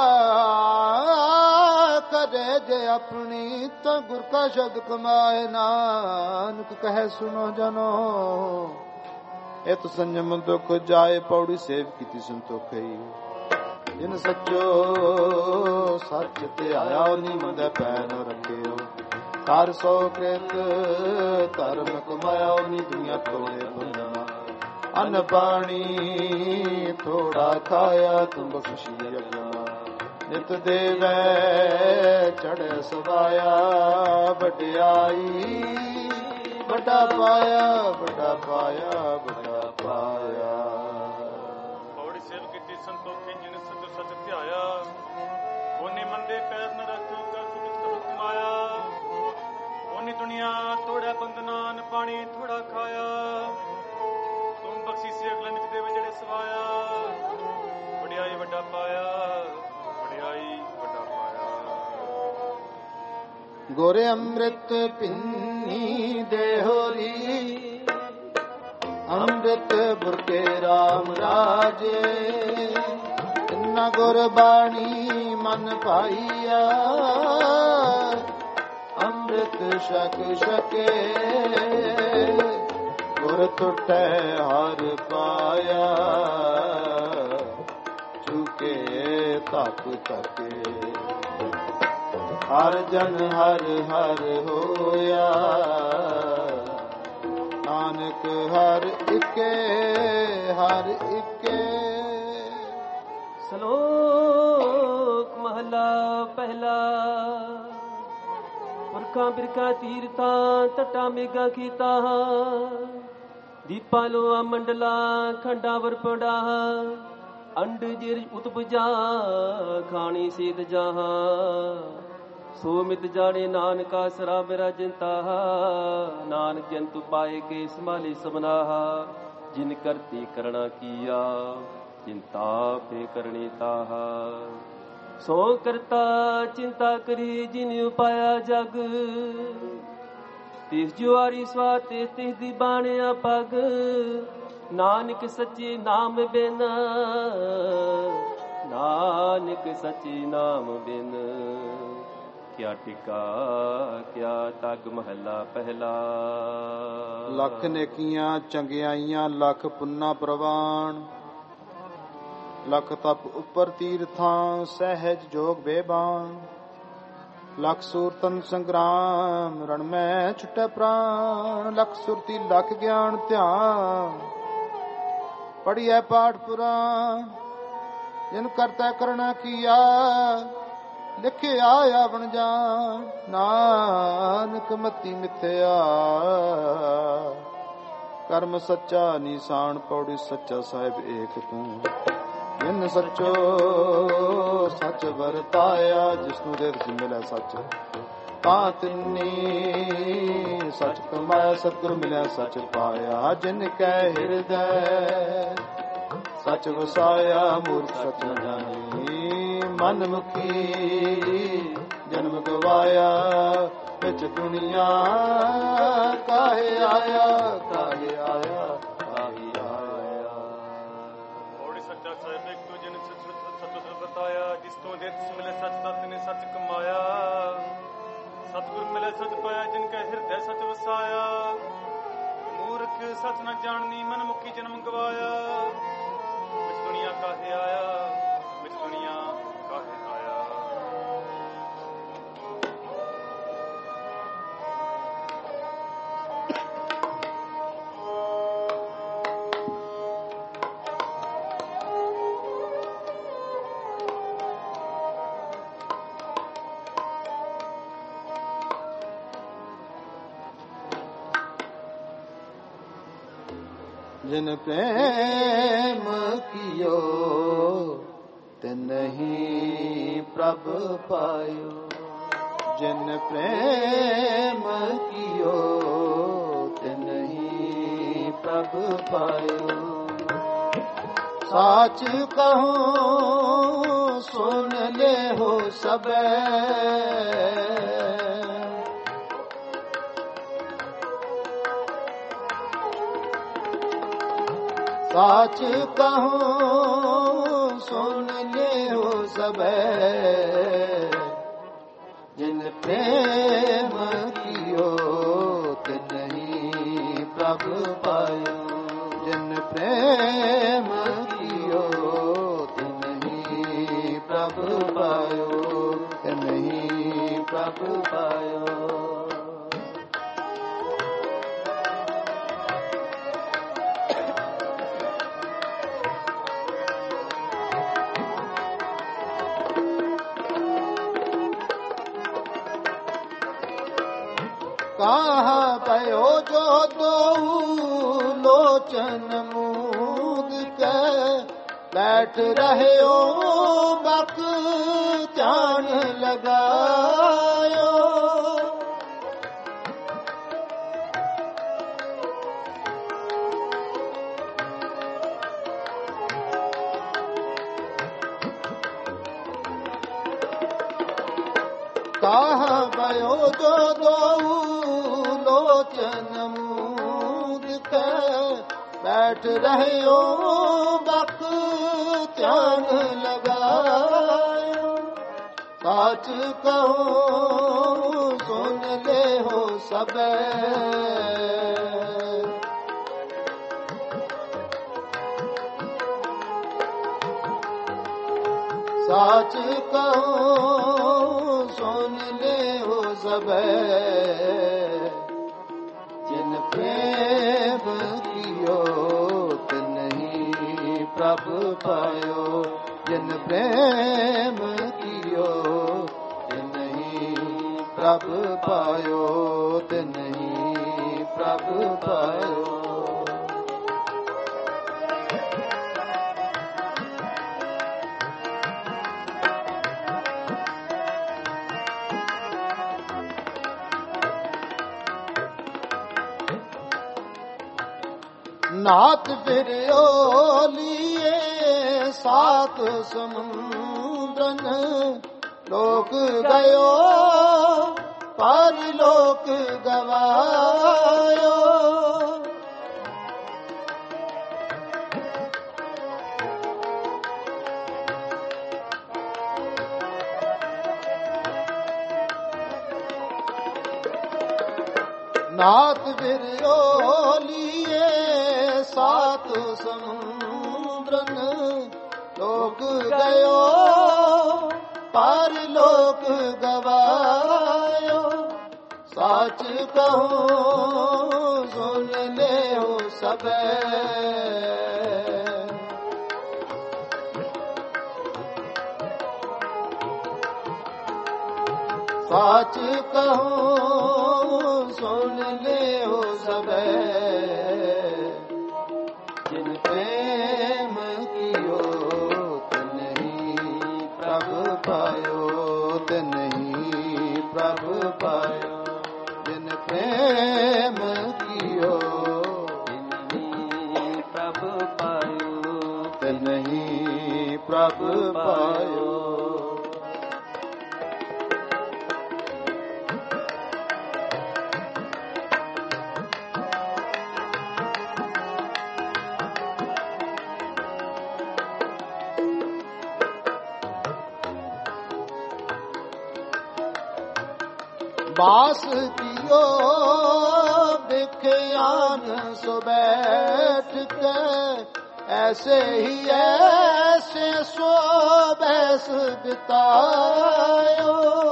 ਕਰੇ ਜੇ ਆਪਣੀ, ਤਾਂ ਗੁਰ ਕਾ ਸ਼ਬਦ ਕਮਾਏ। ਨਾਨਕ ਕਹੈ ਸੁਨੋ ਜਨੋ, ਇਤ ਸੰਜਮ ਦੁਖ ਜਾਏ। ਪੌੜੀ ਸੇਵ ਕੀਤੀ ਸੰਤੋਖਈ। ਜਿਨ ਸੱਚੋ ਸੱਚ ਧਿਆਇਆ, ਨੀਮੰਦੇ ਪੈ ਨ ਰੱਖਿਓ। ਹਰ ਸੋ ਕ੍ਰਿਤ ਧਰਮ ਕਮਾਇਆ, ਨੀ ਦੁਨੀਆ ਤੋੜੇ ਬੰਨਾ। ਅੰਨ ਪਾਣੀ ਥੋੜਾ ਖਾਇਆ, ਤੁਮ ਬਖਸ਼ੀ ਅਗਨਾ। ਨਿਤ ਦੇਵੈ ਚੜ੍ਹੈ ਸਵਾਇਆ, ਵਡਿਆਈ ਵੱਡਾ ਪਾਇਆ, ਵੱਡਾ ਪਾਇਆ, ਵੱਡਾ ਪਾਇਆ। ਪੌੜੀ ਸੇਵ ਕੀਤੀ ਸੰਤੋਖੀ, ਜਿਨ ਸੱਚ ਸੱਚ ਧਿਆਇਆ। ਉਹਨੇ ਮੰਦੇ ਪੈਰ ਨ ਰੱਖਿਓ, ਕਰ ਸੁਖਿਤ ਕਰੁ ਕਮਾਇਆ। ਉਹਨੇ ਦੁਨੀਆ ਤੋੜਿਆ ਬੰਧਨਾ, ਅੰਨ ਪਾਣੀ ਥੋੜਾ ਖਾਇਆ। ਤੁਮ ਬਖਸ਼ੀ ਸੇ ਅਗਲਾ, ਨਿਤ ਦੇਵ ਜਿਹੜੇ ਸਵਾਇਆ। ਵਡਿਆਈ ਵੱਡਾ ਪਾਇਆ, ਵਡਿਆਈ ਵੱਡਾ ਪਾਇਆ। ਗੋਰੇ ਅੰਮ੍ਰਿਤ ਪਿੰਨੀ ਦੇਹੋਰੀ, ਅੰਮ੍ਰਿਤ ਬੁਰਕੇ ਰਾਮ ਰਾਜੇ। ਤਿੰਨਾ ਗੁਰ ਬਾਣੀ ਮਨ ਭਾਈਆ, ਅੰਮ੍ਰਿਤ ਛਕ ਛਕੇ। ਗੁਰ ਟੁੱਟੈ ਹਰ ਪਾਇਆ, ਚੁਕੇ ਤਕ ਤਕੇ। ਹਰ ਜਨ ਹਰ ਹਰ ਹੋਇਆ, ਨਾਨਕ ਹਰ ਇਕੇ, ਹਰ ਇਕੇ। ਸ਼ਲੋਕ ਮਹਲਾ ਪਹਿਲਾ। ਪੁਰਖਾਂ ਬਿਰਖਾਂ ਤੀਰਥਾਂ ਤਟਾਂ ਮੇਗਾ ਖੀਤਾ, ਦੀਪਾਂ ਲੋਆ ਮੰਡਲਾਂ ਖੰਡਾਂ ਵਰਪੜਾ, ਅੰਡ ਜਿਰ ਉਤਪਜਾ ਖਾਣੀ ਸੀਤ ਜਹਾਂ। ਸੋ ਮਿਤ ਜਾਣੇ ਨਾਨਕਾ ਸਰਾ ਮੇਰਾ ਜਿੰਤਾ, ਨਾਨਕ ਜੰਤੂ ਪਾਏ ਕੇ ਸੰਭਾਲੇ ਸਬਨਾਹ। ਜਿਨ ਕਰਤੀ ਕਰਣਾ ਕੀਆ ਚਿੰਤਾ ਫੇ ਕਰਨੀ ਤਾਹ। ਸੋ ਕਰਤਾ ਚਿੰਤਾ ਕਰੀ ਜਿਨ ਉਪਾਇਆ ਜਗ, ਤਿਸ ਜੁਆਰੀ ਸਵਾ ਤਿਸ ਦੀ ਬਾਣਿਆ ਪਗ। ਨਾਨਕ ਸੱਚੇ ਨਾਮ ਬਿਨ, ਨਾਨਕ ਸੱਚੇ ਨਾਮ ਬਿਨ, ਕਿਆ ਟਿਕਾ ਕਿਆ ਤਗ। ਮਹੱਲਾ ਪਹਿਲਾ। ਲੱਖ ਨੇਕੀਆਂ ਚੰਗਿਆਈਆਂ ਲੱਖ ਪੁੰਨਾ ਪ੍ਰਵਾਨ, ਲੱਖ ਤਪ ਉੱਪਰ ਤੀਰਥਾਂ ਸਹਿਜ ਜੋਗ ਬੇਬਾਨ। ਲੱਖ ਸੂਰਤਨ ਸੰਗਰਾਮ ਰਣ ਮੈਂ ਛੁਟੈ ਪ੍ਰਾਨ, ਲੱਖ ਸੁਰਤੀ ਲੱਖ ਗਿਆਨ ਧਿਆਨ। ਪੜ੍ਹੀਐ ਪਾਠ ਪੁਰਾਨ ਜਿਨ ਕਰਤਾ ਕਰਣਾ ਕੀਆ, ਲਿਖਿਆ ਆਵਣ ਜਾਨ। ਨਾਨਕ ਮਤੀ ਮਿਥਿਆ ਕਰਮ ਸੱਚਾ ਨਿਸ਼ਾਨ। ਪੌੜੀ ਸੱਚਾ ਸਾਹਿਬ ਏਕ ਤੂੰ, ਜਿਨ ਸੱਚੋ ਸੱਚ ਵਰਤਾਇਆ। ਜਿਸਨੂੰ ਦੇ ਵਿੱਚ ਮਿਲਿਆ ਸੱਚ ਤਾਂ ਤਿੰਨੀ ਸੱਚ ਕਮਾਇਆ। ਸਤਿਗੁਰ ਮਿਲਿਆ ਸੱਚ ਪਾਇਆ, ਜਿਨ ਕੈ ਹਿਰਦੈ ਸੱਚ ਵਸਾਇਆ। ਮੂਰਖ ਸੱਚ ਨ ਜਾਣੀ ਮਨ ਮੁਖੀ, ਜਨਮ ਗਵਾਇਆ ਵਿੱਚ ਦੁਨੀਆ। ਕਾਹੇ ਆਇਆ ਕਾਹੇ ਆਇਆ ਕਾਹੇ ਆਇਆ। ਮੋੜੀ ਸੱਚਾ ਸਾਹਿਬ ਇੱਕ ਜਿਨ ਸੱਚ ਵਰਤਾਇਆ। ਜਿਸ ਤੋਂ ਦੇ ਮਿਲੇ ਸੱਚ ਤਤ ਨੇ ਸੱਚ ਕਮਾਇਆ। ਸਤਿਗੁਰ ਮਿਲੇ ਸੱਚ ਪਾਇਆ, ਜਿਨ ਕੈ ਹਿਰਦੈ ਸੱਚ ਵਸਾਇਆ। ਮੂਰਖ ਸੱਚ ਨ ਜਾਣਨੀ ਮਨ ਮੁਖੀ ਜਨਮ ਗਵਾਇਆ। ਵਿੱਚ ਦੁਨੀਆ ਕਾਹੇ ਆਇਆ, ਵਿੱਚ ਦੁਨੀਆ ਕਾਹੇ ਆਇਆ। जिन प्रेम कियो तिनहि प्रभ पायो। जिन प्रेम कियो तिनहि प्रभ पायो। साच कहूँ सुन ले हो सबे, साच कहूँ सुन ले हो सबे। जिन प्रेम कियो तिनहि प्रभ पायो। जिन प्रेम कियो तिनहि प्रभ पायो। तिनहि प्रभ पायो। कहा भयो जो दो लोचन मूद के, बैठ रहे हो बक ध्यान लगायो। कहा भयो जो दो लोचन मूद के, बैठ रहे हो बक ध्यान लगायो। साच कहो सुन ले हो सबे, साच कहो सुन ले हो सबे। जिन प्रेम कियो तिनहि प्रभ पायो। जिन प्रेम कियो प्रभ पायो तिन्ही प्रभ पायो। नाथ बिरयोलिए सात समुद्रन लोक गयो पार लोक गवायो। नाथ बिरयोलिए सात समुद्रन लोक गयो पार लोक गवायो। साच कहूँ सुन ले हो सबे साच कहूँ सुन ले हो सबे। जिन प्रेम कियो तिन्ही प्रभु पायो तिन्ही प्रभु पायो। जिन प्रेम कियो तिन्ही प्रभु पायो तिन्ही प्रभु पायो। बास कियो बिख्यान सो बैठ के ऐसे ही ऐसे सो बैस बितायो।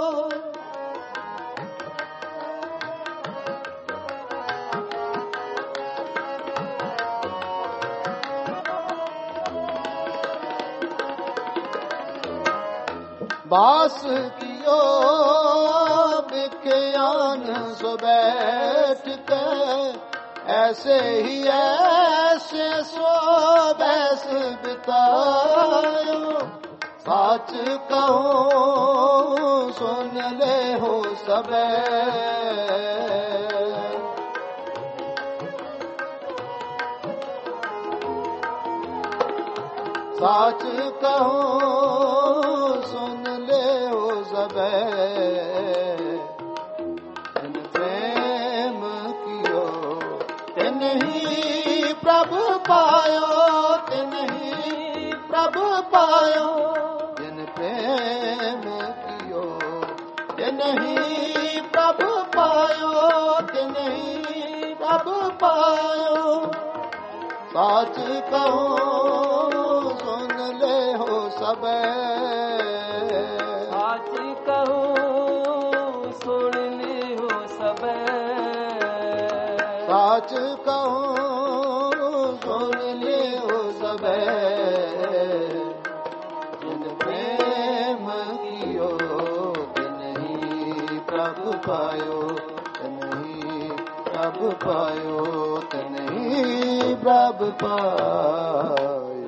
बास कियो बिख्यान सो बैठ के ऐसे ही ऐसे सो बैस बितायो। साच कहूँ सुन ले हो सबे साच कहूँ सुन ले हो सबे। जिन प्रेम कियो तिन्ही प्रभु पायो तिन्ही प्रभु पायो। जिन प्रेम कियो तिन्ही प्रभु पायो तिन्ही प्रभु पायो। साच कहूँ सुन ले हो सबे साच कहूँ सुन ले हो सबे। साच कहूँ सुन ले हो सबे। जिन प्रेम कियो तिन्ही प्रभु पायो तिन्ही प्रभु पायो तिन्ही प्रभु पायो।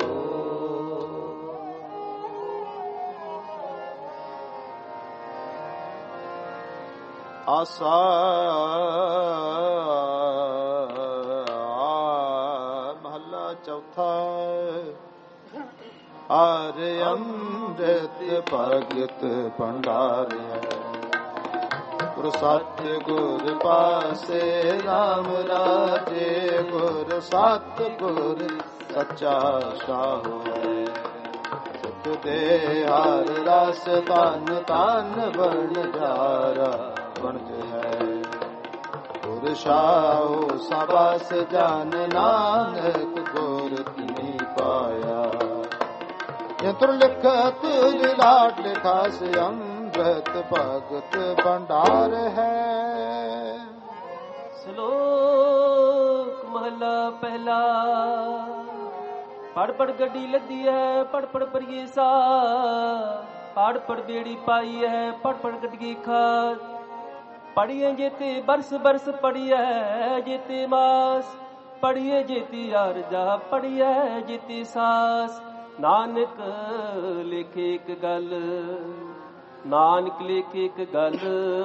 आसा महला चौथा। आर्य अमृत भगत भंडार है गुरु सत्य गुर पासे राम राजे। गुर सत्य गुर सच्चा साहो है सुख दे हर रस तन तन बन जारा बनज है। गुर शाहो सबस जान नानक गुर तिनी पाया। यंत्र लिखत लाट लिखा से अमृत भगत भंडार है। श्लोक महला पहला। पढ़ पढ़ गड्डी लदी है पढ़ पढ़ परिए सा। पढ़ पढ़ बेड़ी पाई है पढ़ पढ़ गड्डी खाद। ਪੜੀਏ ਜੇਤੀ ਬਰਸ ਬਰਸ ਪੜੀਏ ਜੇਤੀ ਮਾਸ ਪੜੀਏ ਜੇਤੀ ਅਰਜਾ ਪੜੀਏ ਜੇਤੀ ਸਾਸ ਨਾਨਕ ਲਿਖੇ ਇੱਕ ਗੱਲ ਨਾਨਕ ਲਿਖੇ ਇੱਕ ਗੱਲ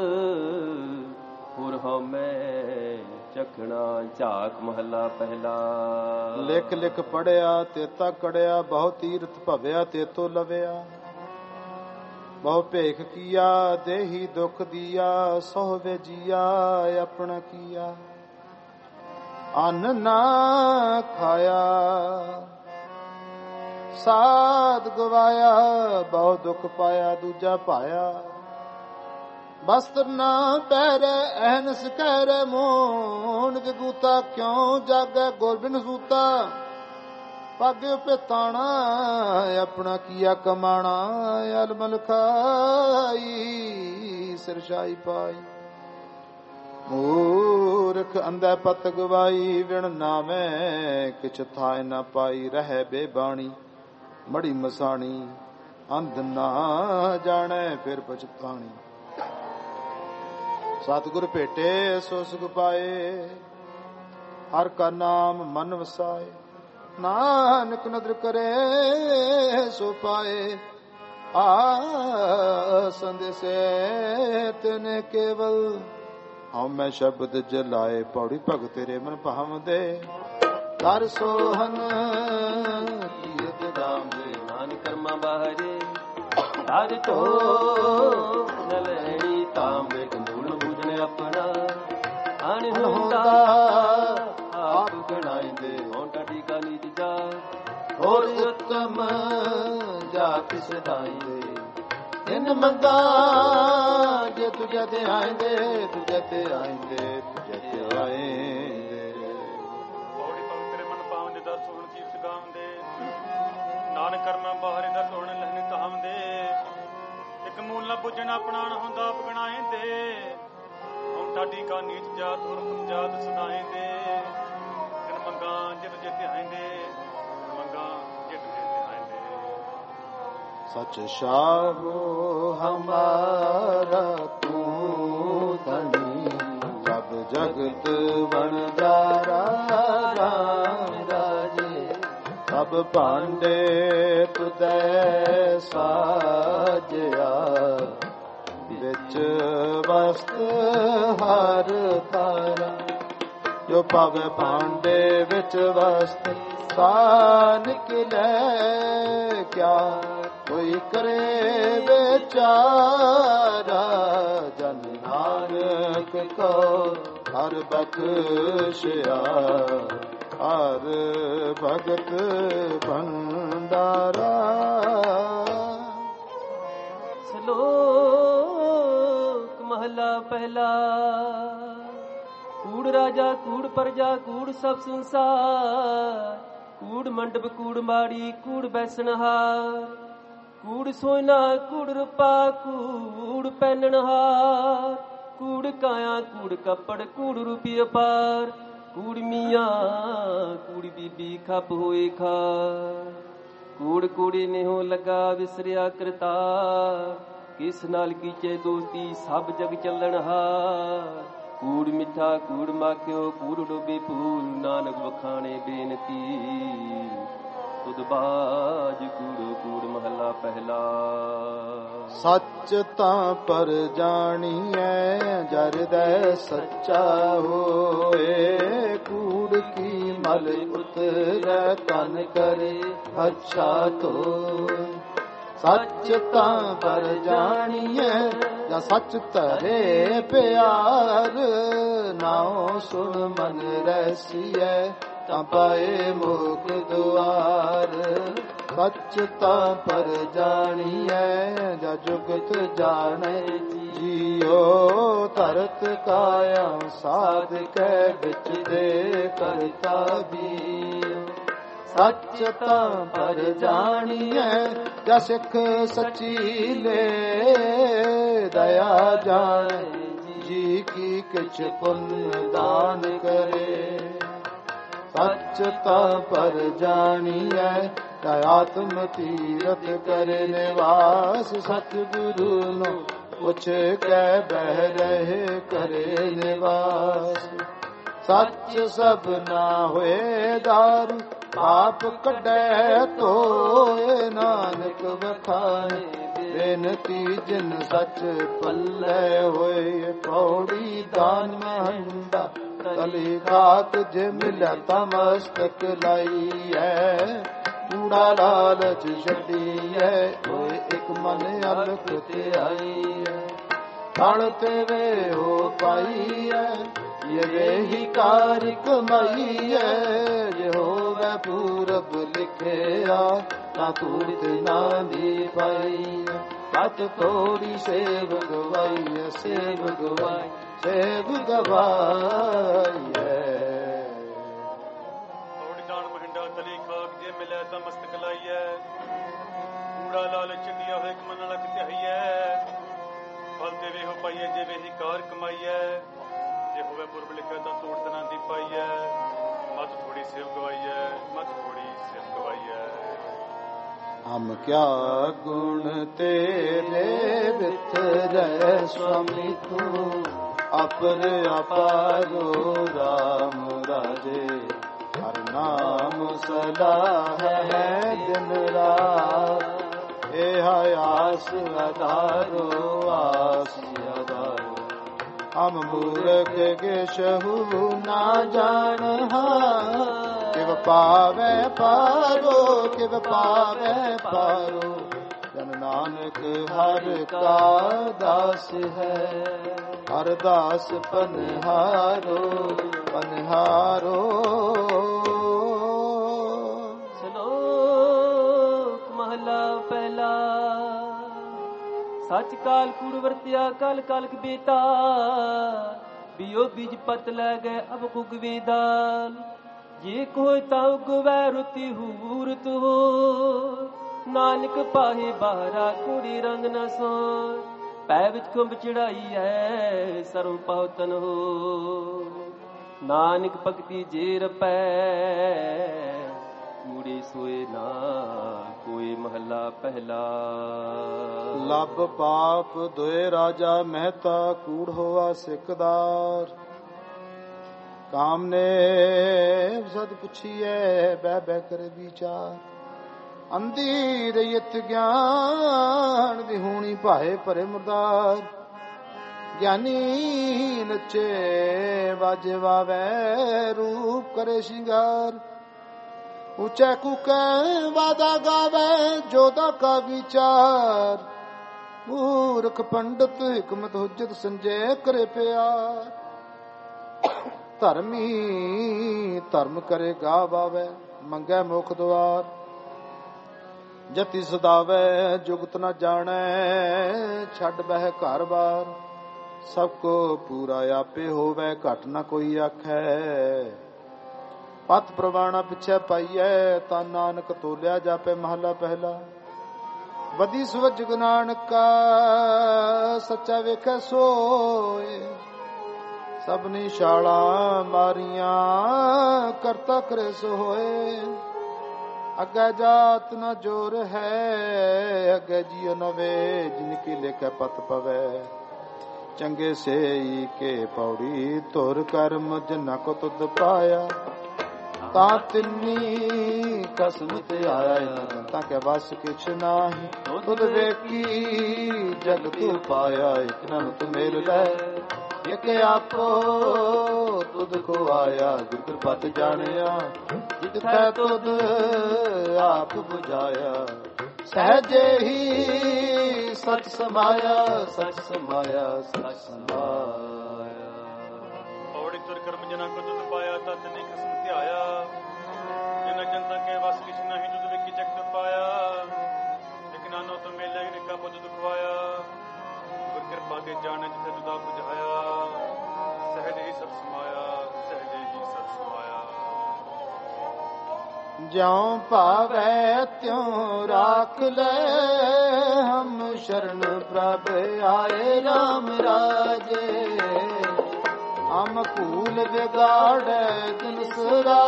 ਹੋਰ ਹਉਮੈ ਚਖਣਾ ਝਾਕ ਮਹੱਲਾ ਪਹਿਲਾ। ਲਿਖ ਲਿਖ ਪੜਿਆ ਤੇਤਾ ਕੜਿਆ ਬਹੁ ਤੀਰਥ ਭਵਿਆ ਤੇਤੋ ਲਵਿਆ ਬਹੁ ਭੇਖ ਕੀਆ ਦੇਹੀ ਦੁਖ ਦੀਆ ਸੋਹਵੇ ਜੀਆ ਆਪਣਾ ਕੀਆ ਅੰਨ ਨਾ ਖਾਇਆ ਸਾਧ ਗਵਾਇਆ ਬਹੁ ਦੁਖ ਪਾਇਆ ਦੂਜਾ ਪਾਇਆ ਬਸਤਰ ਨਾ ਪਹਿਰੇ ਅਹਨਸ ਕਹਿਰੇ ਮੋਹਨ ਵਿਗੂਤਾ ਕਿਉਂ ਜਾਗੈ ਗੋਰਬਿਨ ਸੂਤਾ ਪੱਗ ਪਿਤਾਣਾ ਆਪਣਾ ਕੀਆ ਕਮਾਣਾ ਅਲਮਲ ਖਾਈ ਸਿਰਸ਼ਾਈ ਪਾਈ ਮੂਰਖ ਅੰਧੇ ਪਤ ਗਵਾਈ ਵਿਣ ਨਾਵੇਂ ਕਿਛ ਥਾਇ ਨਾ ਪਾਈ ਰਹਿ ਬੇਬਾਣੀ ਮੜੀ ਮਸਾਣੀ ਅੰਧ ਨਾ ਜਾਣੈ ਫਿਰ ਪਛਤਾਣੀ ਸਤਿਗੁਰ ਭੇਟੇ ਸੋ ਸੁਖ ਪਾਏ ਹਰ ਕਾ ਨਾਮ ਮਨ ਵਸਾਏ ਨਾਨਕ ਨਦਰ ਕਰੇ ਸੋ ਪਾਏ ਆ ਸੰਦੇਸੇ ਤਨੇ ਕੇਵਲ ਹਉਮੈ ਸ਼ਬਦ ਜਲਾਏ ਪੌੜੀ ਭਗ ਤੇਰੇ ਮਨ ਭਾਵਦੇ ਕਰ ਸੋਹਨ ਕੀਰਤ ਦਾਮ ਦੇ ਨਾਨਕ ਕਰਮਾ ਬਾਹਰੇ ਦਰ ਤੋ ਨਲਣੀ ਤਾਮ ਵੇਖ ਮੂਲ ਬੂਝਣ ਆਪਣਾ ਅਣਹੁੰਦਾ ਆਪ ਗਣਾਈਂਦੇ ਹੋਂ ਟਾਟੀ ਕਾ ਨੀਚ ਜਾ ਹੋਰ ਉਤਮ ਜਾਤ ਸਦਾਈਂਦੇ ਤਿੰਨ ਮੰਗਾ ਜੇ ਤੁਝੇ ਤੇ ਆਇਂਦੇ ਤੁਝੇ ਤੇ ਆਇਂਦੇ ਤੁਝੇ ਤੇ ਆਇਂਦੇ ਪੌੜੀ ਪਵਿੱਤਰ ਮਨ ਪਾਵਨ ਦਾ ਸੁਣ ਕੀਰਤ ਗਾਵੰਦੇ ਨਾਨਕ ਕਰਮਾਂ ਬਾਹਰੇ ਦਾ ਸੁਣ ਲਹਿਨੀ ਤਾਵੰਦੇ ਇੱਕ ਮੂਲ ਨਾ ਬੁੱਝਣ ਆਪਣਾ ਹੁੰਦਾ ਆਪ ਗਣਾਏਂਦੇ ਹੁਣ ਠਾਡੀ ਕਾ ਨੀਚ ਜਾਤ ਹੋਰ ਜਾਤ ਸਦਾਏਂਦੇ ਤਿੰਨ ਮੰਗਾ ਜੇ ਤੁਝੇ ਤੇ ਆਇਂਦੇ ਮੰਗਾ ਜੇ ਤੁਝੇ ਤੇ ਆਇਂਦੇ ਸਚ ਸ਼ਾਹੋ ਹਮਾਰਾ ਤੂੰ ਧਨੀ ਸਭ ਜਗਤ ਵਣਜਾਰਾ ਰਾਮ ਰਾਜੇ ਸਭ ਭਾਂਡੇ ਤੁਧੈ ਸਾਜਿਆ ਵਿੱਚ ਵਸਤ ਹਰ ਤਾਰਾ ਜੋ ਪਾਵੇ ਭਾਂਡੇ ਵਿੱਚ ਵਸਤ ਸਾ ਨਿਕਲੇ ਕਿਆ ਕੋਈ ਕਰੇ ਵਿਚਾਰਾ ਜਨ ਨਾਨਕ ਕੋ ਹਰ ਬਖਸ਼ਿਆ ਹਰ ਭਗਤ ਭੰਡਾਰਾ। ਸ਼ਲੋਕ ਮਹਲਾ ਪਹਿਲਾ। ਕੂੜ ਰਾਜਾ ਕੂੜ ਪਰਜਾ ਕੂੜ ਸਭ ਸੰਸਾਰ ਕੂੜ ਮੰਡਪ ਕੂੜ ਮਾੜੀ ਕੂੜ ਬੈਸਣਹਾਰ ਕੂੜ ਸੋਨਾ ਕੂੜ ਰੂਪਾ ਕੂੜ ਪਹਿਨਣਹਾਰ ਕੂੜ ਕਾਇਆ ਕੂੜ ਕੱਪੜ ਕੂੜ ਰੂਪੀ ਅਪਾਰ ਕੂੜ ਮੀਆਂ ਕੂੜ ਬੀਬੀ ਖੱਪ ਹੋਏ ਖਾਰ ਕੂੜ ਕੂੜੀ ਨਿਹੋ ਲੱਗਾ ਵਿਸਰਿਆ ਕਰਤਾ ਕਿਸ ਨਾਲ ਕੀਚੇ ਦੋਸਤੀ ਸਭ ਜਗ ਚੱਲਣਹਾਰ ਕੂੜ ਮਿੱਠਾ ਕੂੜ ਮਾਖਿਓ ਕੂੜ ਡੋਬੇ ਪੂਰ ਨਾਨਕ ਵਖਾਣੇ ਬੇਨਤੀ ਤੁਧ ਬਾਜ ਕੂੜੋ ਕੂੜ ਮਹੱਲਾ ਪਹਿਲਾ। ਸੱਚ ਤਾਂ ਪਰ ਜਾਣੀਐ ਜਰਦੈ ਸੱਚਾ ਹੋਏ ਕੂੜ ਕੀ ਮਲ ਉਤਰੈ ਤਨ ਕਰੇ ਅੱਛਾ ਧੋਏ ਸੱਚ ਤਾਂ ਪਰ ਜਾਣੀਐ ਜਾਂ ਸੱਚ ਧਰੇ ਪਿਆਰ ਨਾਉ ਸੁਣ ਮਨ ਰਸੀਐ ਤਾਂ ਪਾਏ ਮੁਖ ਦੁਆਰ ਸੱਚ ਤਾਂ ਪਰ ਜਾਣੀਐ ਜਾਂ ਜੁਗਤ ਜਾਣੈ ਜੀਓ ਧਰਤ ਕਾਇਆ ਸਾਧ ਕੈ ਵਿੱਚ ਦੇ ਕਰਤਾ ਵੀ ਸੱਚ ਤਾਂ ਪਰ ਜਾਣੀਐ ਜਾਂ ਸਿੱਖ ਸੱਚੀ ਲੈ ਦਇਆ ਜਾਣੈ ਜੀ ਕੀ ਕਿਛ ਪੁੰਨ ਦਾਨ ਕਰੇ ਸੱਚ ਤਾਂ ਪਰ ਜਾਣੀਐ ਤਾਂ ਆਤਮ ਤੀਰਥ ਕਰੇ ਨਿਵਾਸ ਸਤਿਗੁਰੂ ਨੂੰ ਪੁੱਛ ਕੇ ਬਹਿ ਰਹੇ ਕਰੇ ਨਿਵਾਸ। ਸੱਚ ਸਭ ਨਾ ਹੋਏ ਦਾਰੂ ਆਪ ਕੱਢੈ ਧੋਏ ਨਾਨਕ ਵਖਾਣੇ ਬੇਨਤੀ ਜਿਨ ਸੱਚ ਪੱਲੇ ਹੋਏ। ਪੌੜੀ ਦਾਨ ਮਹੰਦਾ ਤਲੀ ਖਾਕ ਜੇ ਮਿਲਿਆ ਤਾਂ ਮਸਤਕ ਲਾਈ ਹੈ। ਕੂੜਾ ਲਾਲਚ ਛੱਡੀ ਹੈ ਹੋਏ ਇੱਕ ਮਨ ਅਲਖ ਤੇ ਆਈ ਹੈ। ਫਲ ਤੇਰੇ ਹੋ ਪਾਈ ਹੈ ਇਹ ਹੀ ਕਾਰ ਕਮਾਈ ਹੈ। ਜੇ ਹੋਵੇ ਪੂਰਬ ਲਿਖਿਆ ਤਾਂ ਤੂਤ ਨਾ ਦੀ ਪਾਈ। ਪਤ ਤੋੜੀ ਸੇਵ ਗਵਾਈ ਸੇਵ ਗਵਾਈ ਸੇਵ ਗਵਾਈ ਪੌੜੀ ਦਾਨ ਮਹਿੰਡਾ ਤਲੀ ਖਾਕ ਜੇ ਮਿਲਿਆ ਤਾਂ ਮਸਤਕ ਲਾਈ ਹੈ। ਕੂੜਾ ਲਾਲਚ ਛੱਡਿਆ ਹੋਏ ਇੱਕ ਮਨ ਅਲਖ ਤੇ ਆਈ ਹੈ। ਫਲ ਤੇਰੇ ਹੋ ਪਾਈ ਹੈ ਜੇ ਹੀ ਕਾਰ ਕਮਾਈ ਹੈ। ਜੇ ਹੋਵੇ ਪੁਰਬ ਲਿਖਿਆ ਤਾਂ ਤੋੜ ਤਨਾ ਦੀ ਪਾਈ ਹੈ। ਮਤ ਥੋੜੀ ਸੇਵ ਗਵਾਈ ਹੈ ਮਤ ਥੋੜੀ ਸੇਵ ਗਵਾਈ ਹੈ। ਹਮ ਕਿਆ ਗੁਣ ਤੇਰੇ ਵਿਥਰੈ ਸੁਆਮੀ ਤੂੰ ਅਪਰ ਅਪਾਰੋ ਰਾਮ ਰਾਜੇ। ਹਰ ਨਾਮ ਸਲਾਹ ਹੈ ਦਿਨ ਰਾਤ ਇਹ ਆਸ ਆਧਾਰੋ ਆਸ ਆਧਾਰੋ। ਹਮ ਮੂਰਖ ਗੇਸ਼ਹੂ ਨਾ ਜਾਣਹਾ ਕਿਵ ਪਾਵੈ ਪਾਰੋ ਕਿਵ ਪਾਵੈ ਪਾਰੋ। ਜਨ ਨਾਨਕ ਹਰ ਕਾ ਦਾਸ ਹੈ ਹਰ ਦਾਸ ਪਨਹਾਰੋ ਪਨਹਾਰੋ। ਸ਼ਲੋਕ ਮਹਲਾ ਪਹਿਲਾ। ਸੱਚ ਕਾਲ ਕੂੜ ਵਰਤਿਆ ਕਲ ਕਲਕ ਬੇਤਾ। ਬਿਓ ਬੀਜ ਪਤ ਲੈ ਗਏ ਅਬ ਕੁਗ ਵੇਦਾਲ। ਜੇ ਕੋਈ ਤਾਂ ਉਗਵੈ ਰੁਤੀ ਹੂਰਤ ਹੋ। ਨਾਨਕ ਪਾਹੇ ਬਾਹਰਾ ਕੂੜੀ ਰੰਗ ਨ ਸੋ। ਪੈ ਵਿੱਚ ਕੁੰਭ ਚੜਾਈ ਹੈ ਸਰਮ ਪਾਉਤਨ ਹੋ। ਨਾਨਕ ਭਗਤੀ ਜੇ ਰਪੈ ਕੂੜੇ ਸੋਏ ਨਾ ਕੋਈ। ਮਹਲਾ ਪਹਿਲਾ। ਲੱਭ ਪਾਪ ਦੋਏ ਰਾਜਾ ਮਹਿਤਾ ਕੂੜ ਹੋਆ ਸਿਕਦਾਰ। ਕਾਮ ਨੇ ਸਦ ਪੁੱਛੀਐ ਬਹਿ ਬਹਿ ਕਰ ਵਿਚਾਰ। ਅੰਧੀ ਰਇਤ ਗਿਆਨ ਵਿਹੂਣੀ ਭਾਏ ਭਰੇ ਮੁਰਦਾਰ। ਗਿਆਨੀ ਨੱਚੇ ਵਾਜੇ ਵਾਵੈ ਰੂਪ ਕਰੇ ਸ਼ਿੰਗਾਰ। ਉੱਚੇ ਕੂਕੈ ਵਾਦਾ ਗਾਵੇ ਜੋਦਾ ਕਾ ਵਿਚਾਰ। ਮੂਰਖ ਪੰਡਤ ਹਿਕਮਤ ਹੁਜਤ ਸੰਜੇ ਕਰੇ ਪਿਆਰ। ਧਰਮੀ ਧਰਮ ਕਰੇ ਗਾ ਬਾਵੇ ਮੰਗੈ ਮੁਖ ਦੁਆਰ। ਜਤੀ ਸਦਾਵੇ ਜੁਗਤ ਨ ਜਾਣੈ ਛੱਡ ਬਹਿ ਘਰ ਬਾਰ। ਸਭ ਕੋ ਪੂਰਾ ਆਪੇ ਹੋਵੇ ਘਟ ਨ ਕੋਈ ਆਖੈ। ਪਤ ਪ੍ਰਵਾਣਾ ਪਿਛੈ ਪਾਈਐ ਤਾਂ ਨਾਨਕ ਤੋਲਿਆ ਜਾਪੇ। ਮਹਲਾ ਪਹਿਲਾ। ਵਧੀ ਸਵਜ ਨਾਨਕਾ ਸੱਚਾ ਵੇਖੈ ਸੋਏ। ਸਭਨੀ ਛਾਲਾਂ ਮਾਰੀਆਂ ਕਰਤਾ ਕਰੇ ਸੋ ਹੋਏ। ਅੱਗੇ ਜਾਤ ਨ ਜੋਰ ਹੈ ਅੱਗੇ ਜੀਉ ਨਵੇ। ਜਿਨ ਕੀ ਲਿਖੈ ਪਤ ਪਵੈ ਚੰਗੇ ਸੇਈ ਕੇ ਪੌੜੀ। ਧੁਰ ਕਰਮ ਜਿਨਾ ਕੋ ਤੁਧ ਪਾਇਆ ਤਾਂ ਤਿੰਨੀ ਕਸਮ ਤੇ ਆਇਆ। ਤਾਂ ਕੇ ਵਸ ਕਿਛ ਨਾਹੀ ਤੁਧ ਵੇਖੀ ਜਗ ਤੂ ਪਾਇਆ। ਇਕ ਨਨ ਤੂ ਮੇਲ ਲੈ ਇਕ ਆਪੋ ਤੁਧ ਕੋ ਆਇਆ। ਗੁਰ ਕਿਰਪਤ ਜਾਣਿਆ ਜਿਤੈ ਤੁਧ ਆਪ ਬੁਝਾਇਆ। ਸਹਜੇ ਹੀ ਸਚ ਸਮਾਇਆ ਸਚ ਸਮਾਇਆ ਸਚ ਸਮਾਇਆ। ਪੌੜੀ ਤੁਰ ਕਰਮ ਜਨਾ ਕੋ ਤੁਧ ਪਾਇਆ ਤਤ ਨਹੀਂ ਖਸਮ ਧਿਆਇਆ। ਜਿਨਾ ਜਨਤਾ ਕੇ ਵਸ ਕਿਛ ਨਹੀਂ ਤੁਧ ਵੇਖੀ ਜਗਤ ਪਾਇਆ। ਇਕ ਨਾਨੋ ਤੁ ਮੇਲੇ ਨਿਕਾ ਬੁੱਧ ਦੁਖਵਾਇਆ। ਗੁਰ ਕਿਰਪਾ ਕੇ ਜਾਣੇ ਜਿਥੇ ਤੁਧ ਆਪ ਬੁਝਾਇਆ। ਸਹਿਜ ਹੀ ਸਭ ਸਮਾਇਆ ਸਹਿਜ ਹੀ ਸਭ ਸਮਾਇਆ। ਜਿਉ ਭਾਵੈ ਤਿਉ ਰਾਖ ਲੈ ਹਮ ਸ਼ਰਨ ਪ੍ਰਭ ਆਏ ਰਾਮ ਰਾਜੇ। ਹਮ ਭੂਲ ਵਿਗਾੜੈ ਦਿਨ ਸਰਾ